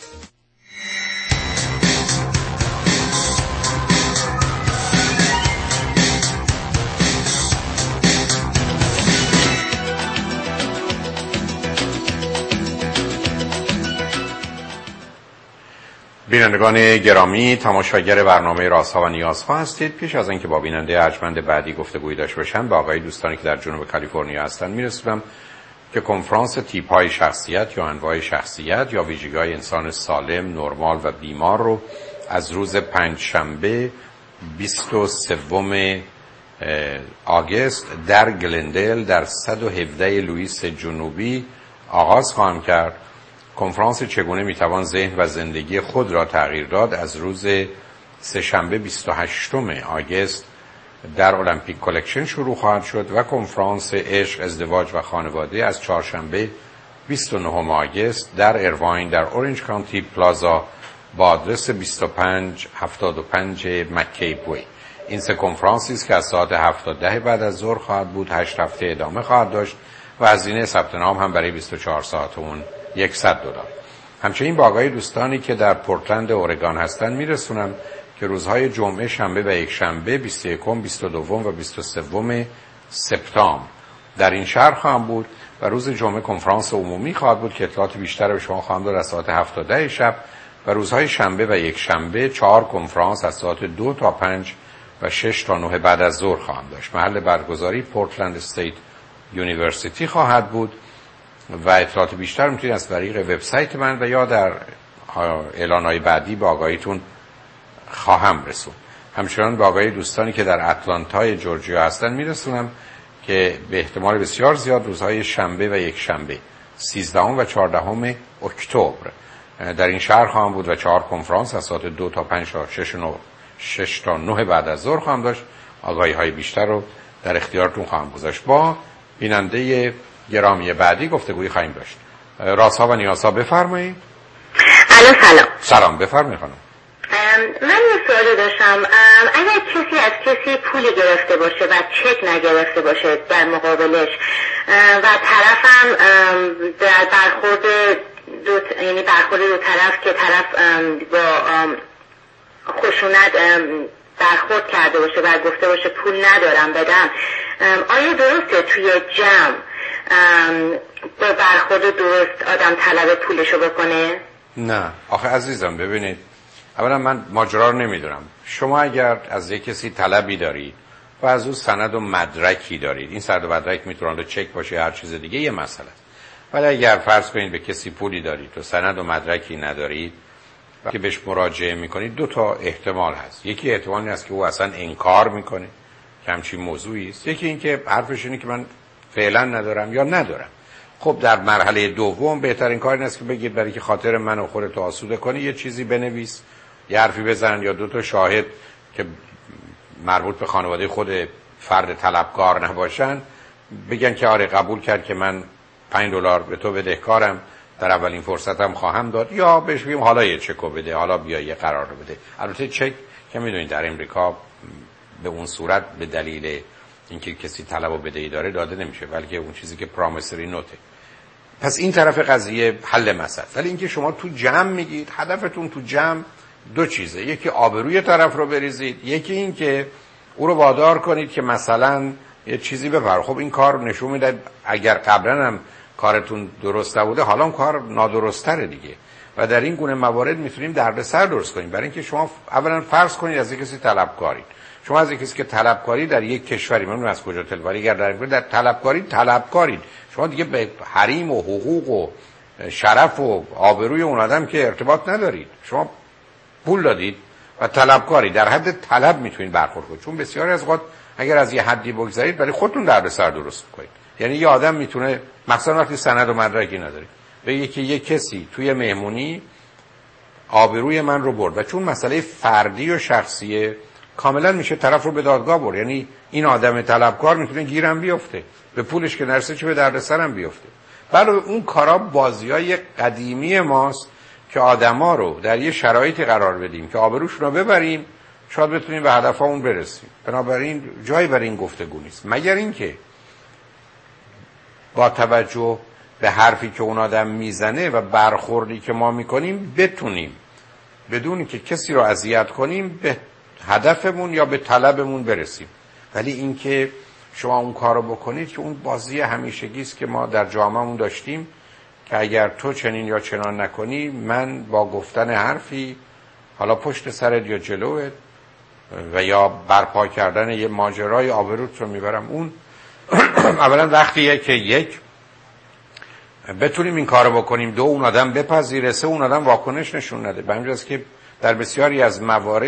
بینندگان گرامی، تماشاگر برنامه رازها و نیازها هستید. پیش از اینکه با بیننده ارجمند بعدی گفتگویی داشته باشم، با آقای دوستانی که در جنوب کالیفرنیا هستند میرسونم که کنفرانس تیپ های شخصیت یا انواع شخصیت یا ویژگی‌های انسان سالم، نرمال و بیمار رو از روز پنجشنبه بیست و سوم آگوست در گلندل در صد و هفده لوئیس جنوبی آغاز خواهم کرد. کنفرانس چگونه میتوان ذهن و زندگی خود را تغییر داد از روز سه‌شنبه بیست و هشتم آگوست در المپیک کلکشن شروع خواهد شد و کنفرانس عشق، ازدواج و خانواده از چهارشنبه بیست و نهم آگوست در ایرواین در اورنج کانتی پلازا با آدرس بیست و پنج هفتاد و پنج مکیب وی. این سه کنفرانسی است که از ساعت هفت تا ده بعد از ظهر خواهد بود. هشت هفته ادامه خواهد داشت و هزینه ثبت نام هم برای بیست و چهار ساعت اون صد دلار. همچنین با آقای دوستانی که در پورتلند اورگان هستند میرسونم که روزهای جمعه، شنبه و یک شنبه بیست و یکم، بیست و دوم و بیست و سوم سپتامبر در این شهر خواهم بود و روز جمعه کنفرانس عمومی خواهد بود که اطلاعات بیشتر به شما خواهم داد از ساعت هفت تا ده شب و روزهای شنبه و یک شنبه چهار کنفرانس از ساعت دو تا پنج و شش تا نه بعد از ظهر خواهم داشت. محل برگزاری پورتلند استیت یونیورسیتی خواهد بود و اطلاعات بیشتر میتونید از طریق وبسایت من و یا در اعلانهای بعدی به آگاهیتون خواهم رسوند. همچنان به آگاهی دوستانی که در اتلانتای جورجیا هستن میرسونم که به احتمال بسیار زیاد روزهای شنبه و یک شنبه سیزدهم و چهاردهم اکتبر در این شهر خواهم بود و چهار کنفرانس از ساعت دو تا پنج تا شش و شش تا نه بعد از ظهر خواهم داشت. آگاهی های بیشتر رو در اختیارتون خواهم گذاشت. با بیننده گرامی بعدی گفتگویی خواهیم داشت. رازها و نیازها بفرمایید. الو سلام. سلام بفرمایید خانم. من یه سوالی داشتم. اگر کسی از کسی پولی گرفته باشه و چک نگرفته باشه در مقابلش و طرفم در برخورد دو یعنی برخورد دو طرف که طرف با خشونت برخورد کرده باشه و گفته باشه پول ندارم بدم، آیا درسته توی جمع با برخورد درست آدم طلب پولشو بکنه؟ نه آخه عزیزم ببینید، اولا من ماجرا رو نمیدونم. شما اگر از یک کسی طلبی دارید و از اون سند و مدرکی دارید، این سند و مدرک میتونه چک باشه هر چیز دیگه، یه مسئله است. ولی اگر فرض کنید به کسی پولی دارید و سند و مدرکی ندارید و که بهش مراجعه میکنید، دو تا احتمال هست. یکی احتمالی هست که او اصلا انکار میکنه که همچین موضوعی است، یکی این که حرفش اینه که من فعلا ندارم یا ندارم. خب در مرحله دوم بهترین کار این است که بگید برای که خاطر من و خودت آسوده کنی یه چیزی بنویس، یه حرفی بزن یا دو تا شاهد که مربوط به خانواده خود فرد طلبکار نباشن بگن که آره قبول کرد که من پنج دلار به تو بدهکارم، در اولین فرصتم خواهم داد، یا بهش بگیم حالا یه چکو بده، حالا بیا یه قرار رو بده. البته چک که میدونید در امریکا به اون صورت به دلیل اینکه کسی طلب و بدهی داره داده نمیشه، بلکه اون چیزی که پرومیسری نوته. پس این طرف قضیه حل مسئله. ولی اینکه شما تو جمع میگید، هدفتون تو جمع دو چیزه، یکی آبروی طرف رو بریزید، یکی این که او رو وادار کنید که مثلا یه چیزی بپره. خب این کار نشون میده اگر قبلا هم کارتون درست نبوده حالا هم کار نادرستره دیگه، و در این گونه موارد میتونیم دردسر درست کنیم. برای اینکه شما اولا فرض کنید از یک کسی طلبکارید، شما از یک کسی که طلبکاری در یک کشوری، من از کجا تلواری اگر در در طلبکاری طلبکارید، شما دیگه به حریم و حقوق و شرف و آبروی اون آدم که ارتباط ندارید. شما پول دادید و طلبکاری، در حد طلب میتونید برخورد کنید، چون بسیاری از اوقات اگر از یه حدی بگذرید برای خودتون دردسر درست کنید. یعنی یه آدم میتونه مثلا وقتی سند و مدرکی نداره بگه که یه کسی توی مهمونی آبروی من رو برد و چون مسئله فردی و شخصیه کاملا میشه طرف رو به دادگاه برد. یعنی این آدم طلبکار میتونه گیرم بیفته، به پولش که نرسه چه به دردسرم بیفته. بله اون کارا بازیای قدیمی ماست که آدما رو در یه شرایطی قرار بدیم که آبروشون رو ببریم، شاید بتونیم به هدفمون برسیم. بنابراین جایی برای این گفتگو نیست، مگر اینکه با توجه به حرفی که اون آدم میزنه و برخوردی که ما میکنیم بتونیم بدون که کسی رو اذیت کنیم به هدفمون یا به طلبمون برسیم. ولی اینکه شما اون کارو بکنید که اون بازی همیشگی است که ما در جامعهمون داشتیم که اگر تو چنین یا چنان نکنی من با گفتن حرفی حالا پشت سرت یا جلوت و یا برپا کردن یه ماجرای آبروت رو میبرم. اون اولا وقتیه که یک بتونیم این کارو بکنیم، دو اون آدم بپذیره، سه اون آدم واکنش نشون نده. به همین جاست که در بسیاری از موارد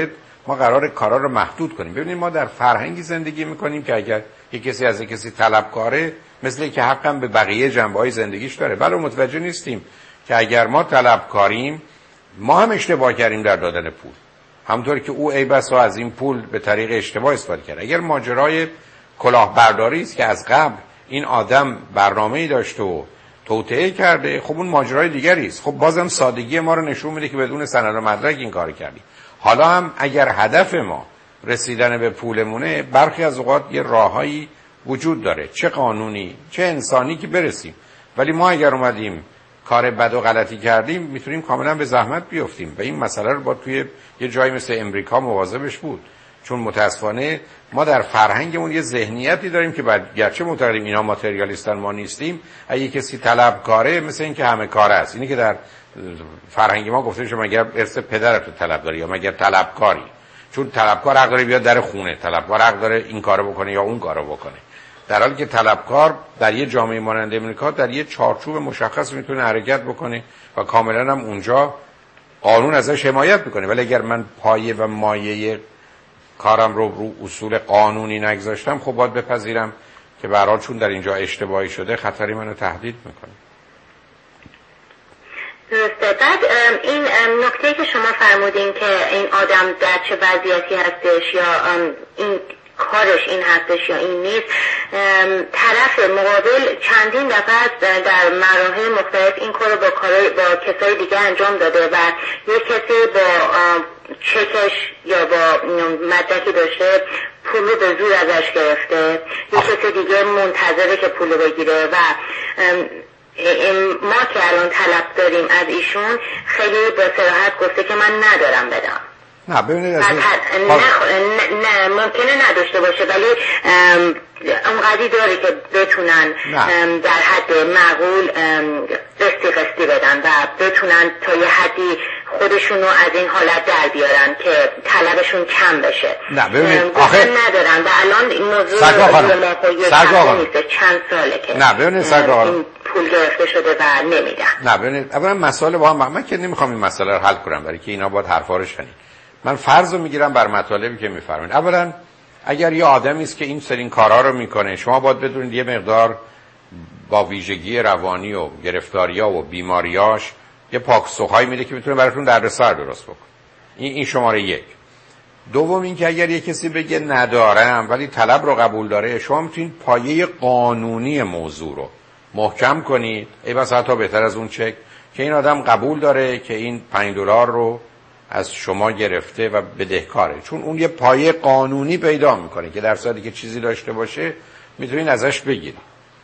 ما قراره کارا رو محدود کنیم. ببینید ما در فرهنگی زندگی میکنیم که اگر یک کسی از یک کسی طلبکاره، مثل که حقم به بقیه جنبه‌های زندگیش داره. ولی متوجه نیستیم که اگر ما طلبکاریم ما هم اشتباه کردیم در دادن پول، همونطور که او ای بسا از این پول به طریق اشتباه استفاده کرد. اگر ماجرای کلاهبرداری است که از قبل این آدم برنامه‌ای داشته و توطئه کرده، خب اون ماجرای دیگری است. خب بازم سادگی ما رو نشون میده که بدون سند و مدرک این کارو کردیم. حالا هم اگر هدف ما رسیدن به پولمونه، برخی از اوقات یه راههایی وجود داره، چه قانونی چه انسانی، که برسیم. ولی ما اگر اومدیم کار بد و غلطی کردیم میتونیم کاملا به زحمت بیفتیم و این مسئله رو با توی یه جایی مثل امریکا مواظبش بود. چون متاسفانه ما در فرهنگمون یه ذهنیتی داریم که بعد گرچه معتقدیم اینا ماتریالیستن ما نیستیم، اگه کسی طلبکاره مثل این که همه کار است. اینی که در فرهنگ ما گفته میشه مگر ارث پدرت رو طلب داری یا مگر طلبکاری، چون طلبکار حق داره بیاد در خونه، طلبکار حق داره این کارو بکنه یا اون کارو بکنه، در حالی که طلبکار در یه جامعه مانند امریکا در یه چارچوب مشخص میتونه حرکت بکنه و کاملا هم اونجا قانون ازش حمایت میکنه. ولی اگر من پایه و مایه کارم رو رو اصول قانونی نگذاشتم، خب باید بپذیرم که به هر حال چون در اینجا اشتباهی شده خطری منو تهدید میکنه. درسته. بعد این نکته که شما فرمودین که این آدم در چه وضعیتی هستش یا این کارش این هستش یا این نیست، طرف مقابل چندین دفعه در مراحل مختلف این کارو با کارای با کسای دیگه انجام داده و یک کسی با چکش یا با مدرکی داشته پول رو به زور ازش گرفته، یک کسی دیگه منتظره که پول رو بگیره و ما که الان طلب داریم از ایشون خیلی با صراحت گفته که من ندارم بدم. نه ببینید از نه, نه ممکنه نداشته باشه ولی اونقدری داره که بتونن در حد معقول قسطی قسطی بدن و بتونن تا یه حدی خودشونو از این حالت در بیارن که طلبشون کم بشه. نه ببینید آخه ندارن و الان این موضوع سرگاه نیست، چند ساله که نه ببینید سرگاه این پول گرفته شده و نمیدن. نه ببینید اولا مسئله با هم، من که نمیخوام این مسئله رو حل کنم برای که اینا باید حرفا رو شنید. من فرض رو میگیرم بر مطالبی که میفرمایید. اولا اگر یه آدمی است که این سرین کارا رو میکنه، شما باید بدونید یه مقدار با ویژگی روانی و گرفتاری‌ها و بیماریاش یه پاکسوهای میده که میتونه براتون دردسر درست بکنه. این این شماره یک. دوم این که اگر یه کسی بگه ندارم ولی طلب رو قبول داره، شما میتونید پایه قانونی موضوع رو محکم کنید. ای بس حتی بهتر از اون چک که این آدم قبول داره که این پنج دلار رو از شما گرفته و بدهکاره، چون اون یه پایه قانونی پیدا میکنه که در صورتی که چیزی داشته باشه میتونین ازش بگیرید.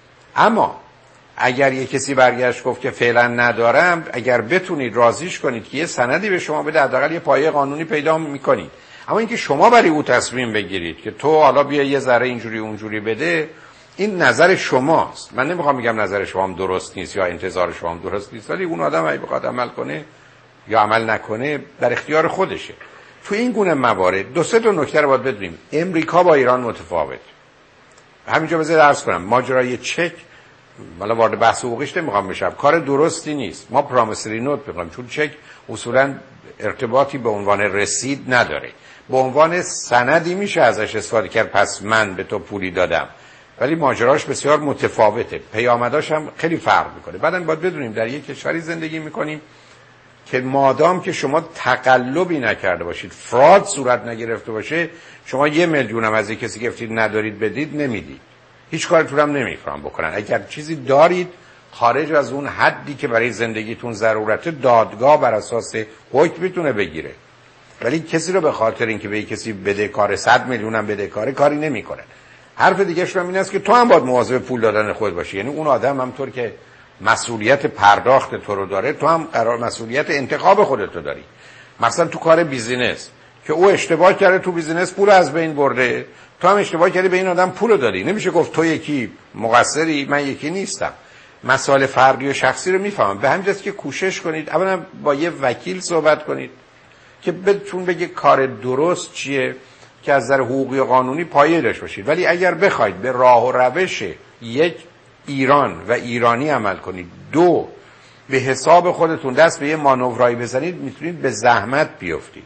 اما اگر یه کسی برگشت گفت که فعلا ندارم، اگر بتونید راضیش کنید که یه سندی به شما بده، حداقل یه پایه قانونی پیدا میکنید. اما اینکه شما برای او تصمیم بگیرید که تو حالا بیا یه ذره اینجوری اونجوری بده، این نظر شماست. من نمیخوام بگم نظر شما هم درست نیست یا انتظار شما هم درست نیست، ولی اون آدم اگه بخواد عمل کنه یا عمل نکنه در اختیار خودشه. تو این گونه موارد دو سه تا نکته رو باید بدونیم. امریکا با ایران متفاوت. همینجا بذارید عرض کنم ماجرای چک، والا وارد بحث حقوقیش نمیخوام بشم، کار درستی نیست. ما پرومیسری نوت میگیم، چون چک اصولا ارتباطی به عنوان رسید نداره، به عنوان سندی میشه ازش استفاده کرد، پس من به تو پولی دادم، ولی ماجراش بسیار متفاوته، پیامداش هم خیلی فرق میکنه. بعدن باید بدونیم در یک کشوری زندگی میکنیم که مادام که شما تقلبی نکرده باشید، فراد صورت نگرفته باشه، شما یه میلیون هم از یک کسی گرفتید ندارید بدید نمیدید، هیچ کارتون هم نمیفهم بکنن. اگر چیزی دارید خارج از اون حدی که برای زندگیتون ضرورته، دادگاه بر اساس حکم میتونه بگیره، ولی کسی رو به خاطر اینکه به یک کسی بده کار صد میلیون هم بده کاری کاری نمیکنه. حرف دیگه شون این است که تو هم باید مواظب پول دادن خود باشی، یعنی اون آدم همطور که مسئولیت پرداخت تو رو داره، تو هم قرار مسئولیت انتخاب خودت رو داری. مثلا تو کار بیزینس که او اشتباه کرده، تو بیزینس پول از بین برده، تو هم اشتباه کردی به این آدم پول دادی. نمیشه گفت تو یکی مقصری من یکی نیستم. مسائل فردی و شخصی رو میفهمم. به همین جاست که کوشش کنید اولا با یه وکیل صحبت کنید که بهتون بگه کار درست چیه که از نظر حقوقی و قانونی پایه داشته باشید. ولی اگر بخواید به راه و روش یک ایران و ایرانی عمل کنید، دو به حساب خودتون دست به یه مانورایی بزنید، میتونید به زحمت بیفتید.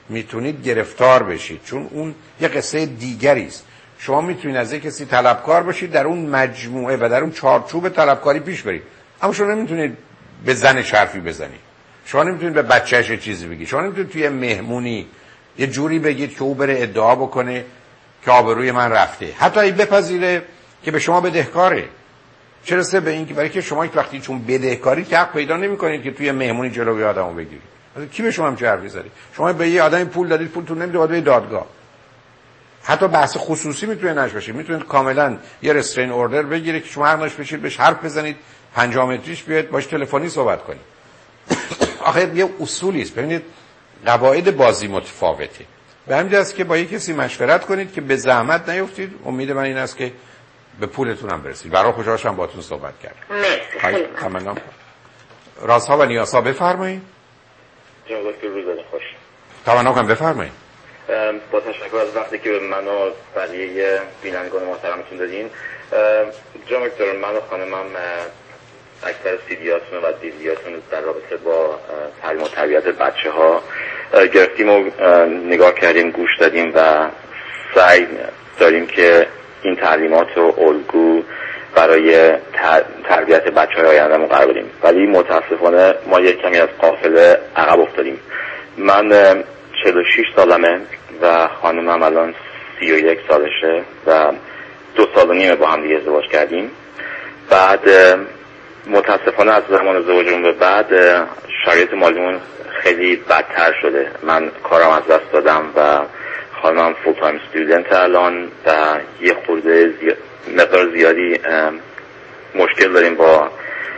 میتونید گرفتار بشید، چون اون یه قصه دیگری است. شما میتونید از یک کسی طلبکار باشید، در اون مجموعه و در اون چارچوب طلبکاری پیش برید، اما شما نمیتونید به زن حرفی بزنید، شما نمیتونید به بچه‌ش چیزی بگید، شما نمیتونید توی مهمونی یه جوری بگید که او بره ادعا بکنه که آبروی من رفته، حتی این بپذیره که به شما بدهکاره. چرا سه به این که برای که شما یک وقتی چون بدهکاری که حق پیدا نمی‌کنید که توی مهمونی جلوی آدمو بگیرید. کی به شما هم چه حرفی زده؟ شما به یه آدمی پول دادید، پولتون نمیده، باید به دادگاه. حتی بحث خصوصی میتونه نش باشه، میتونید کاملا یه رسترین اوردر بگیرید که شما حق داشت بشید بهش حرف بزنید، پنجاه متریش بیاید باش تلفنی صحبت کنید. آخه یه اصولی است. ببینید قواعد بازی متفاوته. به همین جهت که با یک کسی مشورت کنید که به زحمت نیفتید. امید من این است که به پولتون هم برسید. برای خوشحالم باهاتون صحبت کردم. مرسی. خیلی ممنون. رازها و نیازها بفرمایید. جناب دکتر روز خوش. تمنا کنم بفرمایید. با تشکر از وقتی که به من و بقیه بینندگان محترمتون دادین. جناب دکتر من و خانمم اکثر سیدیاتون و دیدیاتون در رابطه با تعلیم و تربیت بچه ها گرفتیم و نگاه کردیم، گوش دادیم و سعی داریم که این تعلیمات و الگو برای تربیت بچه های آینده‌مون قرار بدیم، ولی متاسفانه ما یک کمی از قافله عقب افتادیم. من چهل و شش سالمه و خانمم الان سی و یک سالشه و دو سال و نیمه با هم دیگه ازدواج کردیم. بعد متاسفانه از زمان ازدواجمون به بعد شرایط مالیمون خیلی بدتر شده. من کارم از دست دادم و خانمم فول تایم استودنت الان و یه خورده زیاد مقدار زیادی مشکل داریم با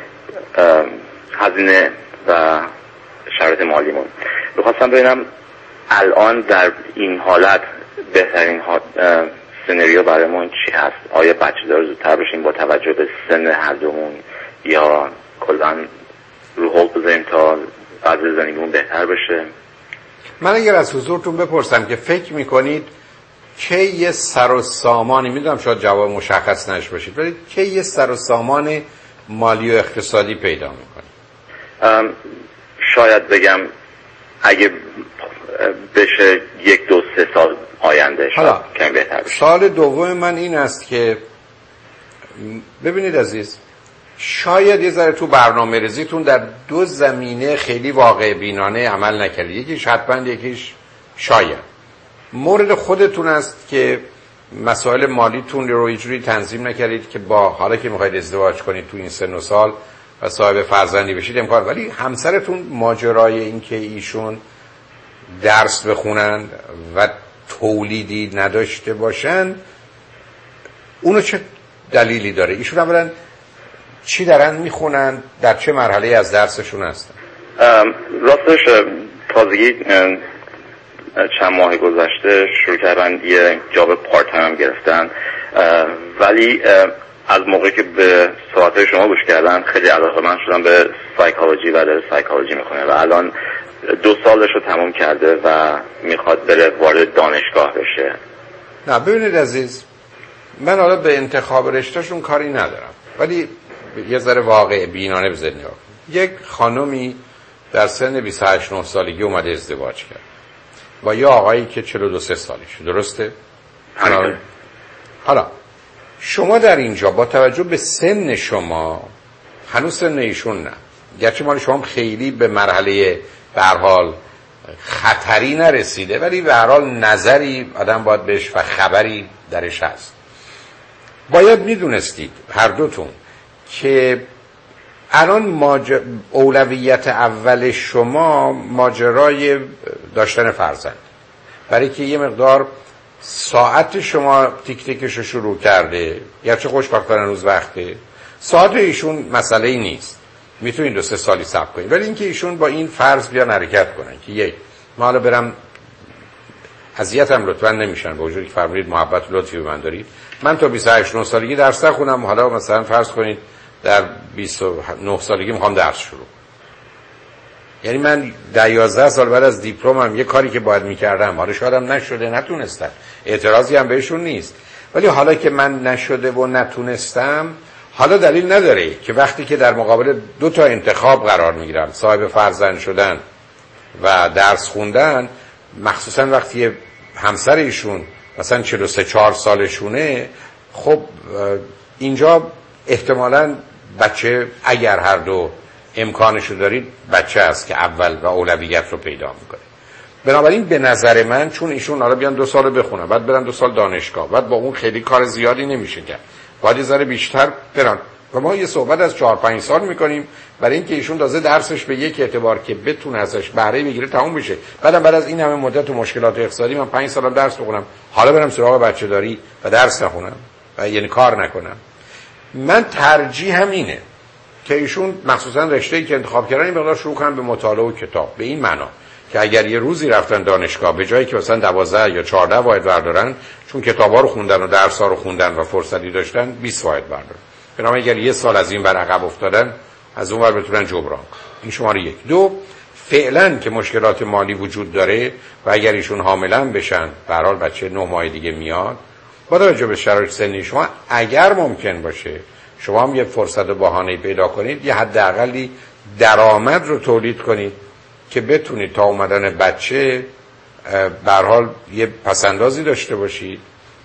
هزینه و شرایط مالیمون. می‌خواستم ببینم الان در این حالت بهترین سناریو برامون چی هست؟ آیا بچه دار زودتر بشیم با توجه به سن هر دومون یا کلاً رو هولد بذاریم تا بعد زندگیمون بهتر بشه؟ من اگر از حضورتون بپرسم که فکر میکنید که یه سر و سامانی، میدونم شاید جواب مشخص نشه باشید، ولی که یه سر و سامان مالی و اقتصادی پیدا میکنید؟ شاید بگم اگه بشه یک دو سه سال آینده شاید کمی بهتر بشه. سال دوم من این است که ببینید عزیز، شاید یه ذره تو برنامه ریزیتون در دو زمینه خیلی واقع بینانه عمل نکردید. یکیش حتما، یکیش شاید مورد خودتون است که مسائل مالیتون رو اینجوری تنظیم نکردید که با حالا که میخواید ازدواج کنید تو این سن و سال و صاحب فرزندی بشید امکان، ولی همسرتون ماجرای این که ایشون درس بخونن و تولیدی نداشته باشن اونو چه دلیلی داره؟ ایشون اولا چی دارن میخونن؟ در چه مرحله از درسشون هستن؟ راستش تازگی چند ماه گذشته شروع کردن یه جاب پارت تایم گرفتن، ولی از موقعی که به صحبت‌های شما گوش کردن خیلی علاقه‌مند شدم به سایکولوژی و داره سایکولوژی میخونه و الان دو سالش رو تموم کرده و میخواد بره وارد دانشگاه بشه. نه ببینید عزیز، من حالا به انتخاب رشتهشون کاری ندارم، ولی یه ذره واقع بینانه بزنید نگاه کنید. یک خانومی در سن بیست و هشت نه سالگی اومده ازدواج کرد با یه آقایی که چهل و دو سالشه، درسته؟ حالا حالا شما در اینجا با توجه به سن شما، هنوز سن ایشون نه، گرچه مال شما خیلی به مرحله به هر حال خطری نرسیده، ولی به هر حال نظری آدم باید بهش و خبری درش هست. باید میدونستید هر دوتون که الان ماجر... اولویت اول شما ماجرای داشتن فرزند، برای که یه مقدار ساعت شما تیک تیکش رو شروع کرده، گرچه خوشبختانه هنوز وقته، ساعت ایشون مسئله ای نیست، میتونین دو سه سالی صبر کنید، ولی اینکه ایشون با این فرض بیان حرکت کنن که یک ما حالا برم اذیتم لطفا نمیشن با وجودی که فرمودید محبت لطفی به من دارید، من تا بیست و هشت نه سالگی درس نخونم، حالا مثلا فرض کنید در بیست و نه سالگی میخوام درس شروع، یعنی من در یازده سال بعد از دیپلمم یه کاری که باید میکردم حالا شایدم نشده نتونستم، اعتراضی هم بهشون نیست، ولی حالا که من نشده و نتونستم، حالا دلیل نداره که وقتی که در مقابل دو تا انتخاب قرار میگیرم، صاحب فرزند شدن و درس خوندن، مخصوصا وقتی همسر ایشون مثلا چهل و سه چهار سالشونه، خب اینجا احتمالاً بچه اگر هر دو امکانشو دارید بچه است که اول و اولویت رو پیدا میکنه. بنابراین به نظر من چون ایشون حالا بیان دو سال بخونن، بعد برن دو سال دانشگاه، بعد با اون خیلی کار زیادی نمیشه کرد، باید یه ذره بیشتر برن و ما یه صحبت از چهار پنج سال میکنیم برای اینکه ایشون تازه درسش به یک اعتبار که بتونه ازش بهره بگیره تموم بشه. بعدم بعد از این همه مدت و مشکلات اقتصادی من پنج سالم درس بخونم، حالا برم سراغ بچه داری و درس نخونم و یعنی کار نکنم. من ترجیحم اینه که ایشون مخصوصا رشته‌ای که انتخاب کردن این مقدار شروع کنن به مطالعه و کتاب، به این معنا که اگر یه روزی رفتن دانشگاه به جایی که مثلا دوازده یا چهارده واحد بردارن، چون کتابا رو خوندن و درس‌ها رو خوندن و فرصتی داشتن، بیست واحد بردارن. بنابراین اگر یه سال از این بر عقب افتادن از اون ور بتونن جبران. این شماره یک. دو، فعلا که مشکلات مالی وجود داره و اگر ایشون حاملن بشن، به هر حال بچه نه ماه دیگه میاد، با توجه به شرایط سنی شما اگر ممکن باشه شما هم یه فرصت و بهانه‌ای پیدا کنید، یه حداقلی درآمد رو تولید کنید که بتونید تا اومدن بچه به هر حال یه پسندازی داشته باشید.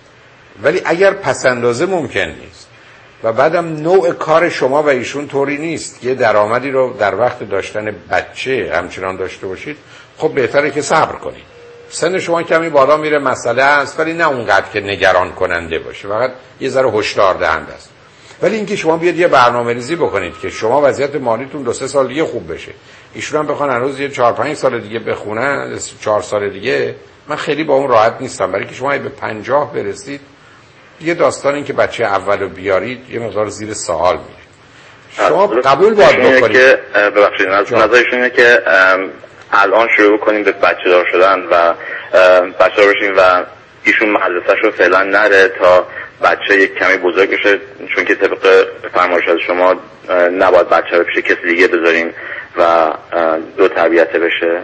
ولی اگر پسندازه ممکن نیست و بعدم نوع کار شما و ایشون طوری نیست یه درآمدی رو در وقت داشتن بچه همچنان داشته باشید، خب بهتره که صبر کنید. سن شما کمی بالا میره مسئله است، ولی نه اونقدر که نگران کننده باشه، فقط یه ذره هشدار دهنده است. ولی اینکه شما بیاد یه برنامه‌ریزی بکنید که شما وضعیت مالیتون دو سه سال دیگه خوب بشه، ایشون هم بخوان هنوز یه چهار پنج سال دیگه بخونن، چهار سال دیگه، من خیلی با اون راحت نیستم. برای که شما به پنجاه برسید یه داستان این که بچه اولو بیارید یه مقدار زیر سوال میره. شما قبول باید بکنید که ببخشید نظرشون اینه که الان شروع کنیم به بچه دار شدن و بچه دار بشیم و ایشون مدرسه‌ش رو فعلا نره تا بچه یک کمی بزرگ بشه، چون که طبق فرمایش از شما نباید بچه رو پیش کسی دیگه بذاریم و دو تربیته بشه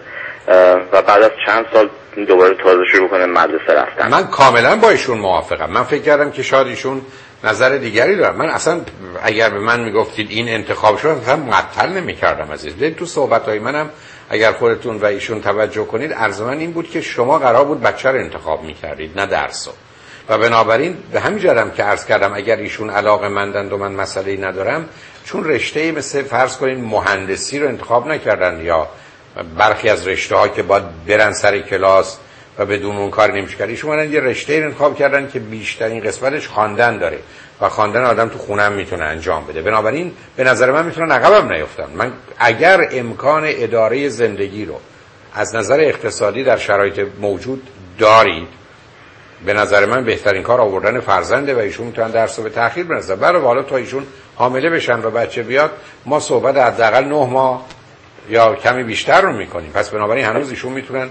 و بعد از چند سال دوباره تازه شروع کنه مدرسه رفتن. من کاملا با ایشون موافقم. من فکر کردم که شاید ایشون نظر دیگری دارن. من اصلا اگر به من میگفتید این انتخاب شد اصلا معطل نمی‌کردم عزیز. ببین تو صحبت‌های منم اگر خودتون و ایشون توجه کنید، عرض من این بود که شما قرار بود بچه رو انتخاب می‌کردید نه درسو. و بنابراین به همین جرم که عرض کردم اگر ایشون علاقه مندند و من مسئله‌ای ندارم، چون رشته‌ای مثل فرض کنین مهندسی رو انتخاب نکردن یا برخی از رشته‌ها که باید برن سر کلاس و بدون اون کار نمیشه کرد، ایشون من یه رشته‌ای انتخاب کردن که بیشترین قسمتش خواندن داره و خواندن آدم تو خونه هم میتونه انجام بده. بنابراین به نظر من میتونن عقبم نیفتن. من اگر امکان اداره زندگی رو از نظر اقتصادی در شرایط موجود دارید، به نظر من بهترین کار آوردن فرزنده و ایشون میتونن درس رو به تأخیر بندازن. برای حالا تا ایشون حامله بشن و بچه بیاد ما صحبت حداقل نه ماه یا کمی بیشتر رو میکنیم. پس بنابراین هنوز ایشون میتونن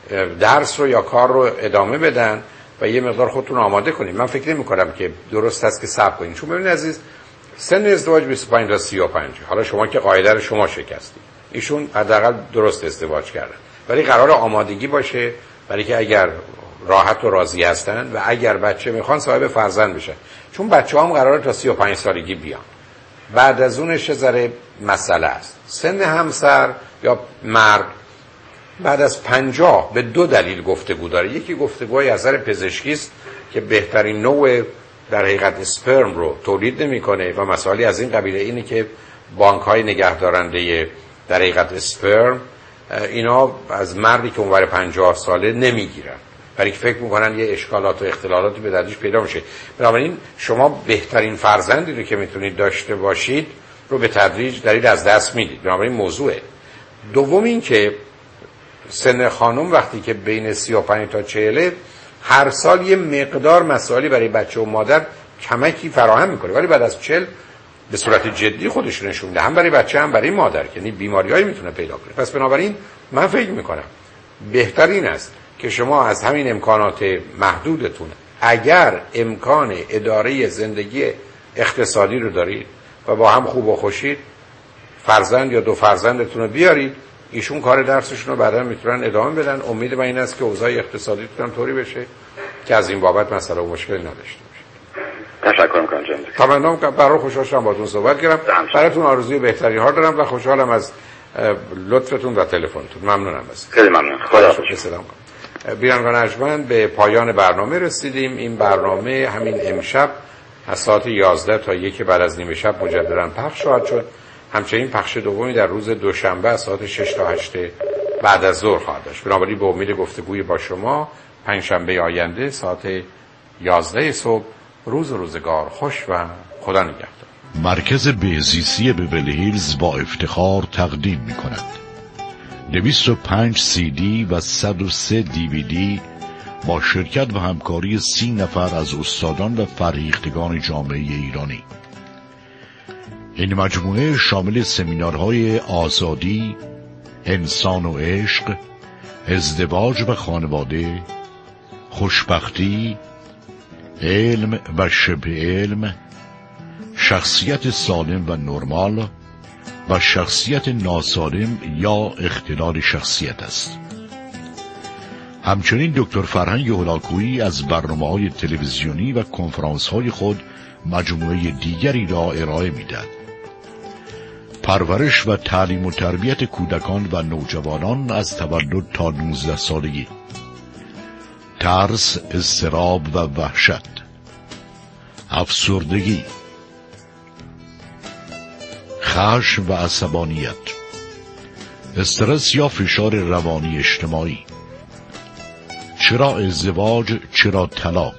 درس رو یا کار رو ادامه بدن و یه مقدار خودتون آماده کنید. من فکر نمی کنم که درست است که صبر کنید، چون ببینید عزیز سن ازدواج بیست و پنج تا سی و پنج. حالا شما که قاعده رو شما شکستید، ایشون حداقل درست ازدواج کردن، ولی قرار آمادگی باشه برای که اگر راحت و راضی هستن و اگر بچه میخوان صاحب فرزند بشن، چون بچه هم قراره تا سی و پنج سالگی بیان. بعد از اونش ذره مسئله است. سن همسر یا مرد بعد از پنجاه به دو دلیل گفتگو داره. یکی گفتگوی از نظر پزشکی است که بهترین نوع در حقیقت اسپرم رو تولید نمیکنه و مسائلی از این قبیله. اینه که بانک‌های نگهدارنده در حقیقت اسپرم اینا از مردی که اونور پنجاه ساله نمیگیرن، برای که فکر میکنن یه اشکالات و اختلالاتی به دردش پیدا میشه. بنابراین شما بهترین فرزندی رو که میتونید داشته باشید رو به تدریج دارید از دست میدید. بنابراین موضوعه. دوم این که سن خانم وقتی که بین سی و پنج تا چهل، هر سال یه مقدار مسائلی برای بچه و مادر کمکی فراهم میکنه، ولی بعد از چهل به صورت جدی خودش نشون میده، هم برای بچه هم برای مادر، یعنی بیماریایی میتونه پیدا کنه. پس بنابراین من فکر میکنم بهترین است که شما از همین امکانات محدودتون اگر امکان اداره زندگی اقتصادی رو دارید و با هم خوب و خوشید، فرزند یا دو فرزندتون رو بیارید، ایشون کار درسشون رو بعدا میتونن ادامه بدن. امید من این است که اوضاع اقتصادیتون هم طوری بشه که از این بابت مسئله و مشکلی نداشته باشه. تشکر میکنم جناب. تمام برای خوشحال شدم باهاتون صحبت کردم. براتون آرزوی بهترین ها دارم و خوشحالم از لطفتون و تلفنتون. ممنونم. خیلی ممنون. خدا حافظ. بینندگان ارجمند، به پایان برنامه رسیدیم. این برنامه همین امشب از ساعت یازده تا یک بعد از نیمه شب مجددا پخش خواهد شد. همچنین پخش دومی در روز دوشنبه از ساعت شش تا هشت بعد از ظهر خواهد داشت. بنابراین به امید گفتگوی با شما پنجشنبه آینده ساعت یازده صبح. روز و روزگار خوش و خدا نگهدار. مرکز بهزیستی بیولی هیلز با افتخار تقدیم می کند دویست و پنج سی دی و صد و سه دی وی دی با شرکت و همکاری سی نفر از استادان و فرهیختگان جامعه ایرانی. این مجموعه شامل سمینارهای آزادی، انسان و عشق، ازدواج و خانواده، خوشبختی، علم و شبه علم، شخصیت سالم و نرمال و شخصیت ناسالم یا اختلال شخصیت است. همچنین دکتر فرهنگ هلاکویی از برنامه‌های تلویزیونی و کنفرانس‌های خود مجموعه دیگری را ارائه می‌دهد. پرورش و تعلیم و تربیت کودکان و نوجوانان از تولد تا نوزده سالگی، ترس، اضطراب و وحشت، افسردگی، خشم و عصبانیت، استرس یا فشار روانی اجتماعی، چرا ازدواج، چرا طلاق،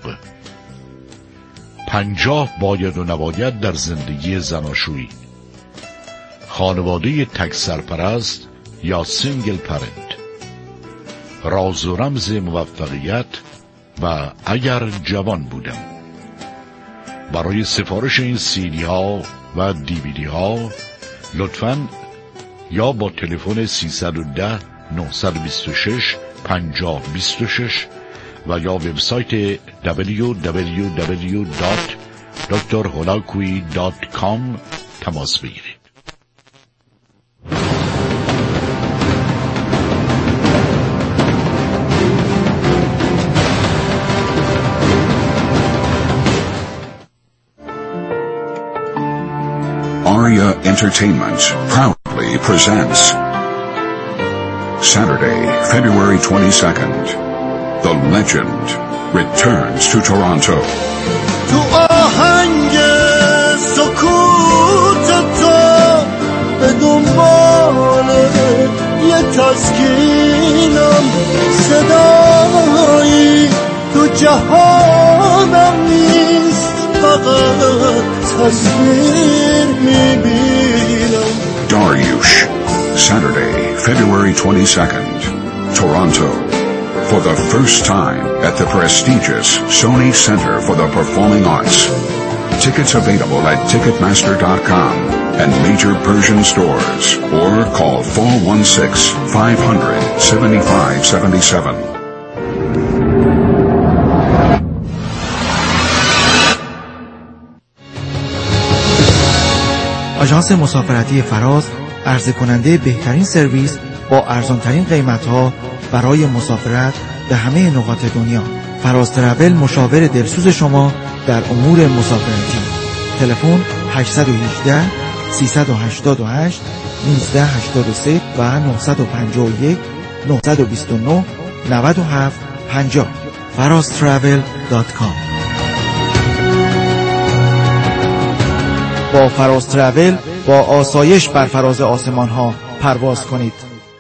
پنجاه باید و نباید در زندگی زناشویی، خانواده تک سرپرست یا سینگل پرنت، راز و رمز موفقیت و اگر جوان بودم. برای سفارش این سیدی ها و دیویدی ها لطفاً یا با تلفن سیصد و ده نهصد و بیست و شش پنجاه بیست و شش و یا وبسایت دبلیو دبلیو دبلیو دات دکتر هلاکویی دات کام تماس بگیرید. Aria Entertainment proudly presents Saturday, February twenty-second. The Legend returns to Toronto. تو آهنگ سکوت تو به دنبال یه تسکینم، صدایی تو جهانم نیست، فقط تصویر میبینم. Dariush, Saturday, February twenty-second, Toronto. For the first time at the prestigious Sony Center for the Performing Arts. Tickets available at ticketmaster dot com and major Persian stores, or call four one six, five hundred, seventy-five seventy-seven. آژانس مسافرتی فراز عرضه کننده بهترین سرویس با ارزانترین قیمت‌ها برای مسافرت به همه نقاط دنیا. فراز ترافل مشاور دلسوز شما در امور مسافرتی. تلفن هشت یک هشت سه هشت هشت نوزده هشتاد و سه و نه پنج یک نه دو نه نه هفت پنجاه. فراز ترافل دات کام. با فراز ترافل با آسایش بر فراز آسمان ها پرواز کنید.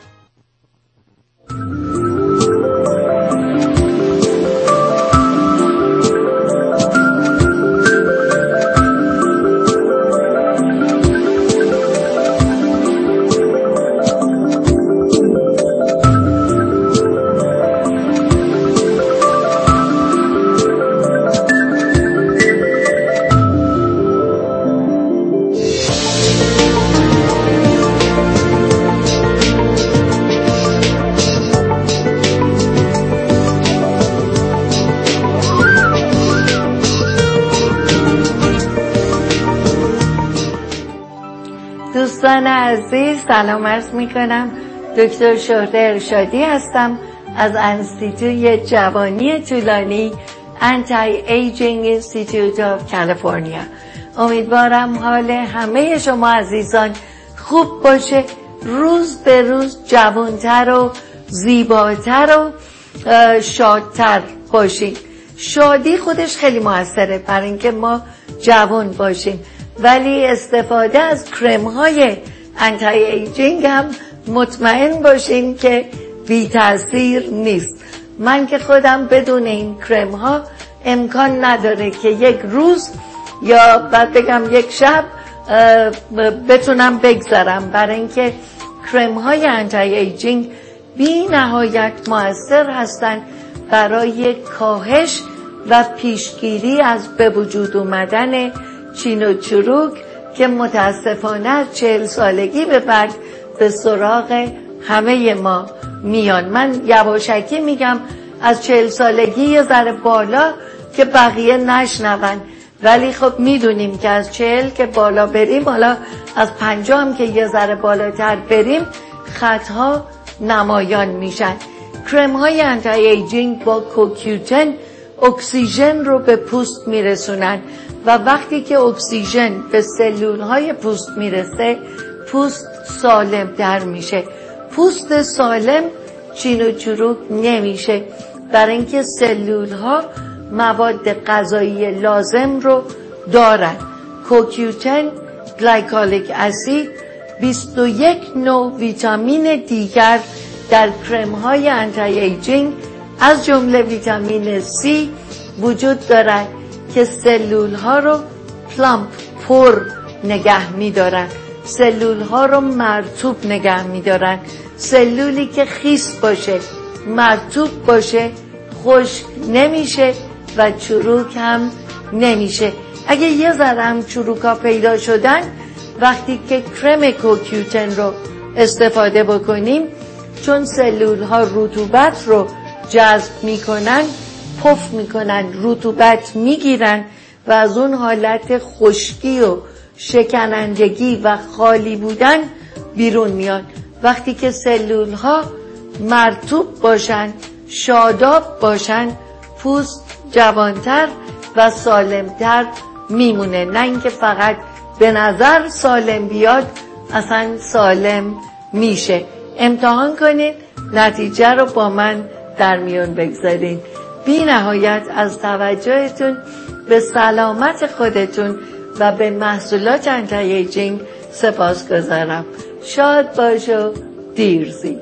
دوستان عزیز سلام عرض می کنم. دکتر شهره ارشادی هستم از انستیتوی جوانی طولانی Anti-Aging Institute of California. امیدوارم حال همه شما عزیزان خوب باشه، روز به روز جوانتر و زیباتر و شادتر باشیم. شادی خودش خیلی موثره برای اینکه ما جوان باشیم، ولی استفاده از کرم های انتی ایجینگ هم مطمئن باشیم که بی تاثیر نیست. من که خودم بدون این کرم ها امکان نداره که یک روز یا بعد بگم یک شب بتونم بگذرم، برای اینکه کرم های انتی ایجینگ بی نهایت مؤثر هستند برای کاهش و پیشگیری از به وجود اومدن چین و چروک که متاسفانه از چهل سالگی به بعد به سراغ همه ما میان. من یواشکی میگم از چهل سالگی یه ذره بالا که بقیه نشنون، ولی خب میدونیم که از چهل که بالا بریم، حالا از پنجاه هم که یه ذره بالاتر بریم، خطها نمایان میشن. کرم های انتی ایجینگ با کوکیوتن اکسیژن رو به پوست میرسونن و وقتی که اکسیژن به سلول های پوست میرسه، پوست سالم در میشه. پوست سالم چین و چروک نمیشه، برای اینکه سلول ها مواد غذایی لازم رو دارن. کوکیوتن، گلیکولیک اسید، بیست و یک نوع ویتامین دیگر در کرم های انتی ایجینگ از جمله ویتامین سی وجود دارد که سلول ها رو پلامپ، پر نگه می دارن، سلول ها رو مرطوب نگه می دارن. سلولی که خیس باشه، مرطوب باشه، خشک نمیشه و چروک هم نمیشه. اگه یه ذره هم چروکا پیدا شدن، وقتی که کرم کوکیوتن رو استفاده بکنیم، چون سلول ها رطوبت رو جذب میکنن، پف میکنن، رطوبت میگیرن و از اون حالت خشکی و شکنندگی و خالی بودن بیرون میان. وقتی که سلول ها مرطوب باشن، شاداب باشن، پوست جوانتر و سالمتر میمونه. نه اینکه فقط به نظر سالم بیاد، اصلا سالم میشه. امتحان کنید، نتیجه رو با من در میون بگذارید. بی نهایت از توجهتون به سلامت خودتون و به محصولات انتی ایجینگ سپاسگزارم. شاد باش و دیرزی.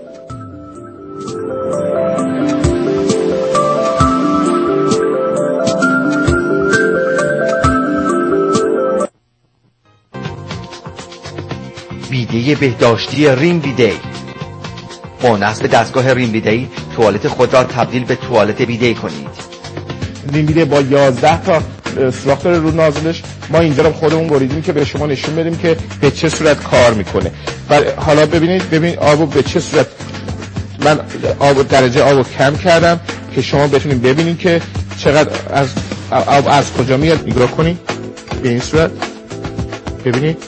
بیده بهداشتی ریم بیده. با نصب دستگاه ریم بیده توالت خود را تبدیل به توالت بیده کنید. ریم بیده با یازده تا سوراخ داره رو نازلش. ما اینجا رو خودمون بریدیم که به شما نشون بدیم که به چه صورت کار میکنه. و حالا ببینید ببینید آبو به چه صورت، من آب درجه آبو کم کردم که شما بتونید ببینید که چقدر از آب از کجا میاد. نگاه کنید به این صورت، ببینید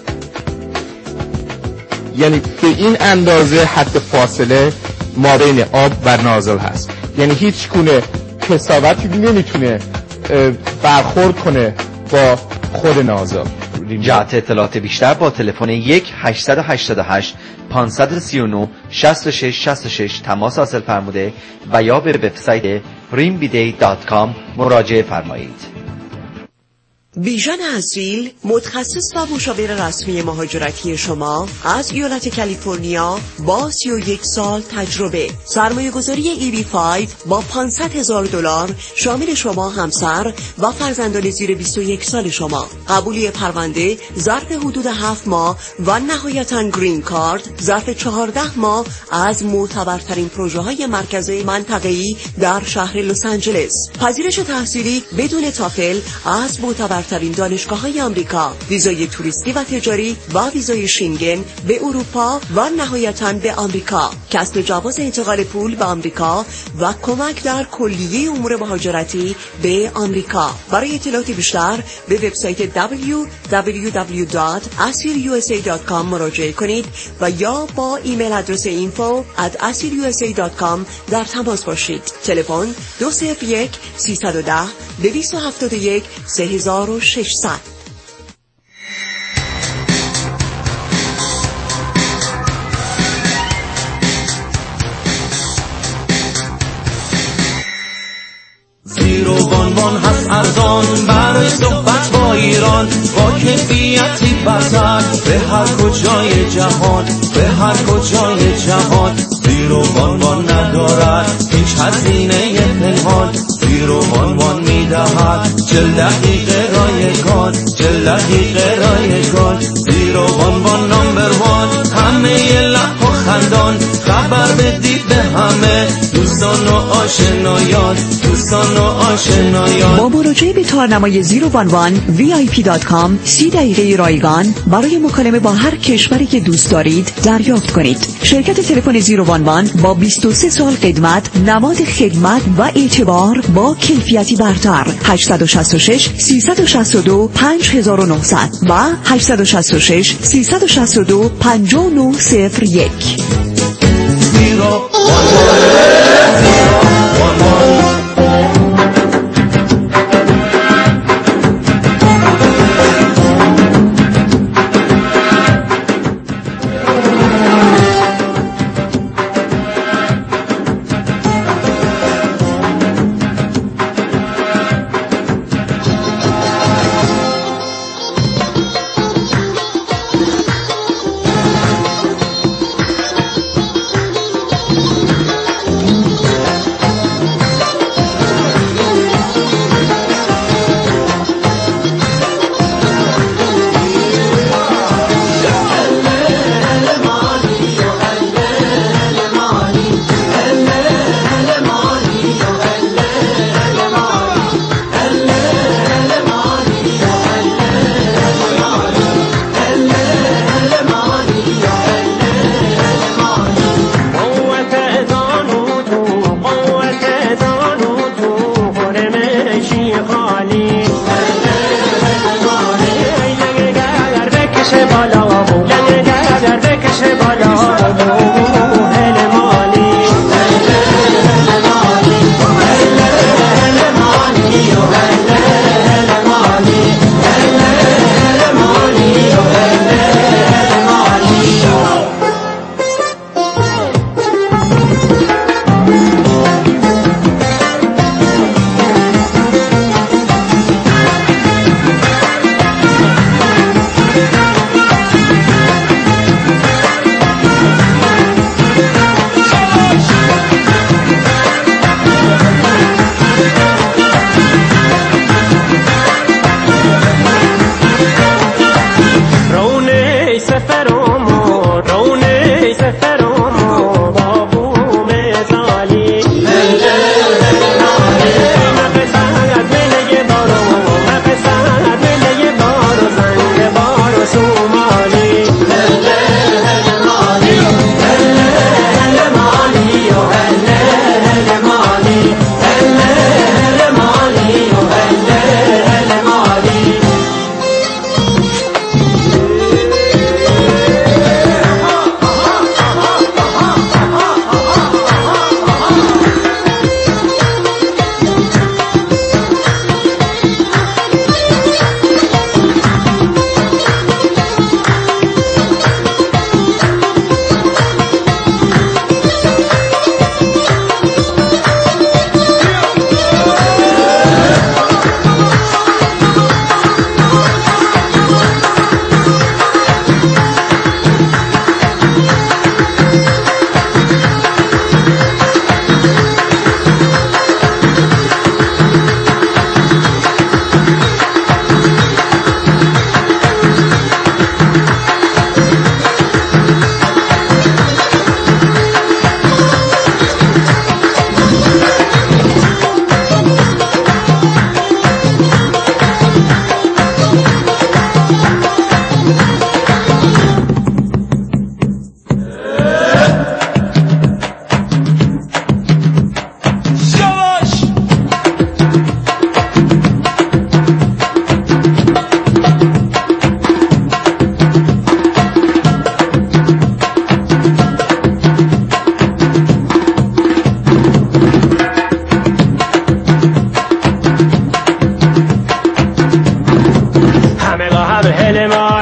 یعنی به این اندازه حد فاصله ما بین آب و نازل هست. یعنی هیچ گونه کثافتی نمیتونه برخورد کنه با خود نازل. جهت اطلاعات بیشتر با تلفن یک هشت هشت هشت پنج سه نه شش شش شش شش تماس حاصل فرموده و یا به وبسایت ریم بیده دات کام مراجعه فرمایید. بیژن عزیل، متخصص و مشاور رسمی مهاجرتی شما از ایالت کالیفرنیا با سی و یک سال تجربه، سرمایه گذاری ای بی پنج با پانصد هزار دلار شامل شما، همسر و فرزندان زیر بیست و یک سال شما، قبولی پرونده ظرف حدود هفت ماه و نهایتاً گرین کارت ظرف چهارده ماه از معتبرترین پروژه های مرکزی منطقه‌ای در شهر لس آنجلس، پذیرش تحصیلی بدون تافل از معتبر ترین دانشگاه های آمریکا، ویزای توریستی و تجاری و ویزای شینگن به اروپا و نهایتاً به آمریکا، کسب جواز انتقال پول به آمریکا و کمک در کلیه امور مهاجرتی به آمریکا. برای اطلاعات بیشتر به وبسایت دبلیو دبلیو دبلیو دات اسیر یو اس ای دات کام مراجعه کنید و یا با ایمیل آدرس اینفو ات اسیر یو اس ای دات کام در تماس باشید. تلفن دو صفر یک سیصد و ده دویست و هفتاد و یک سه هزار و ششصد. وان هست ارزان برای صحبت با ایران با کیفیتی برتر به هر کجای جهان به هر کجای جهان زیر و وان وان ندارد هیچ هزینه پنهان زیر و وان وان میدهد چل دقیقه رایگان چل دقیقه رایگان زیر و وان وان نامبر وان همه لب و خندان خبر بدید به همه دوستان و آشنایان دوستان و آشنایان. با مراجعه به تارنمای زیرو وان وان وی آی پی دات کام سی دقیقه رایگان برای مکالمه با هر کشوری که دوست دارید دریافت کنید. شرکت تلفن زیرو وان وان با بیست و سه سال خدمت، نماد خدمت و اعتبار با کیفیتی برتر. هشت شش شش سه شش دو پنج نه صفر صفر و هشت شش شش سه شش دو پنج نه صفر یک. زیرو وان وان همه با هم هل ما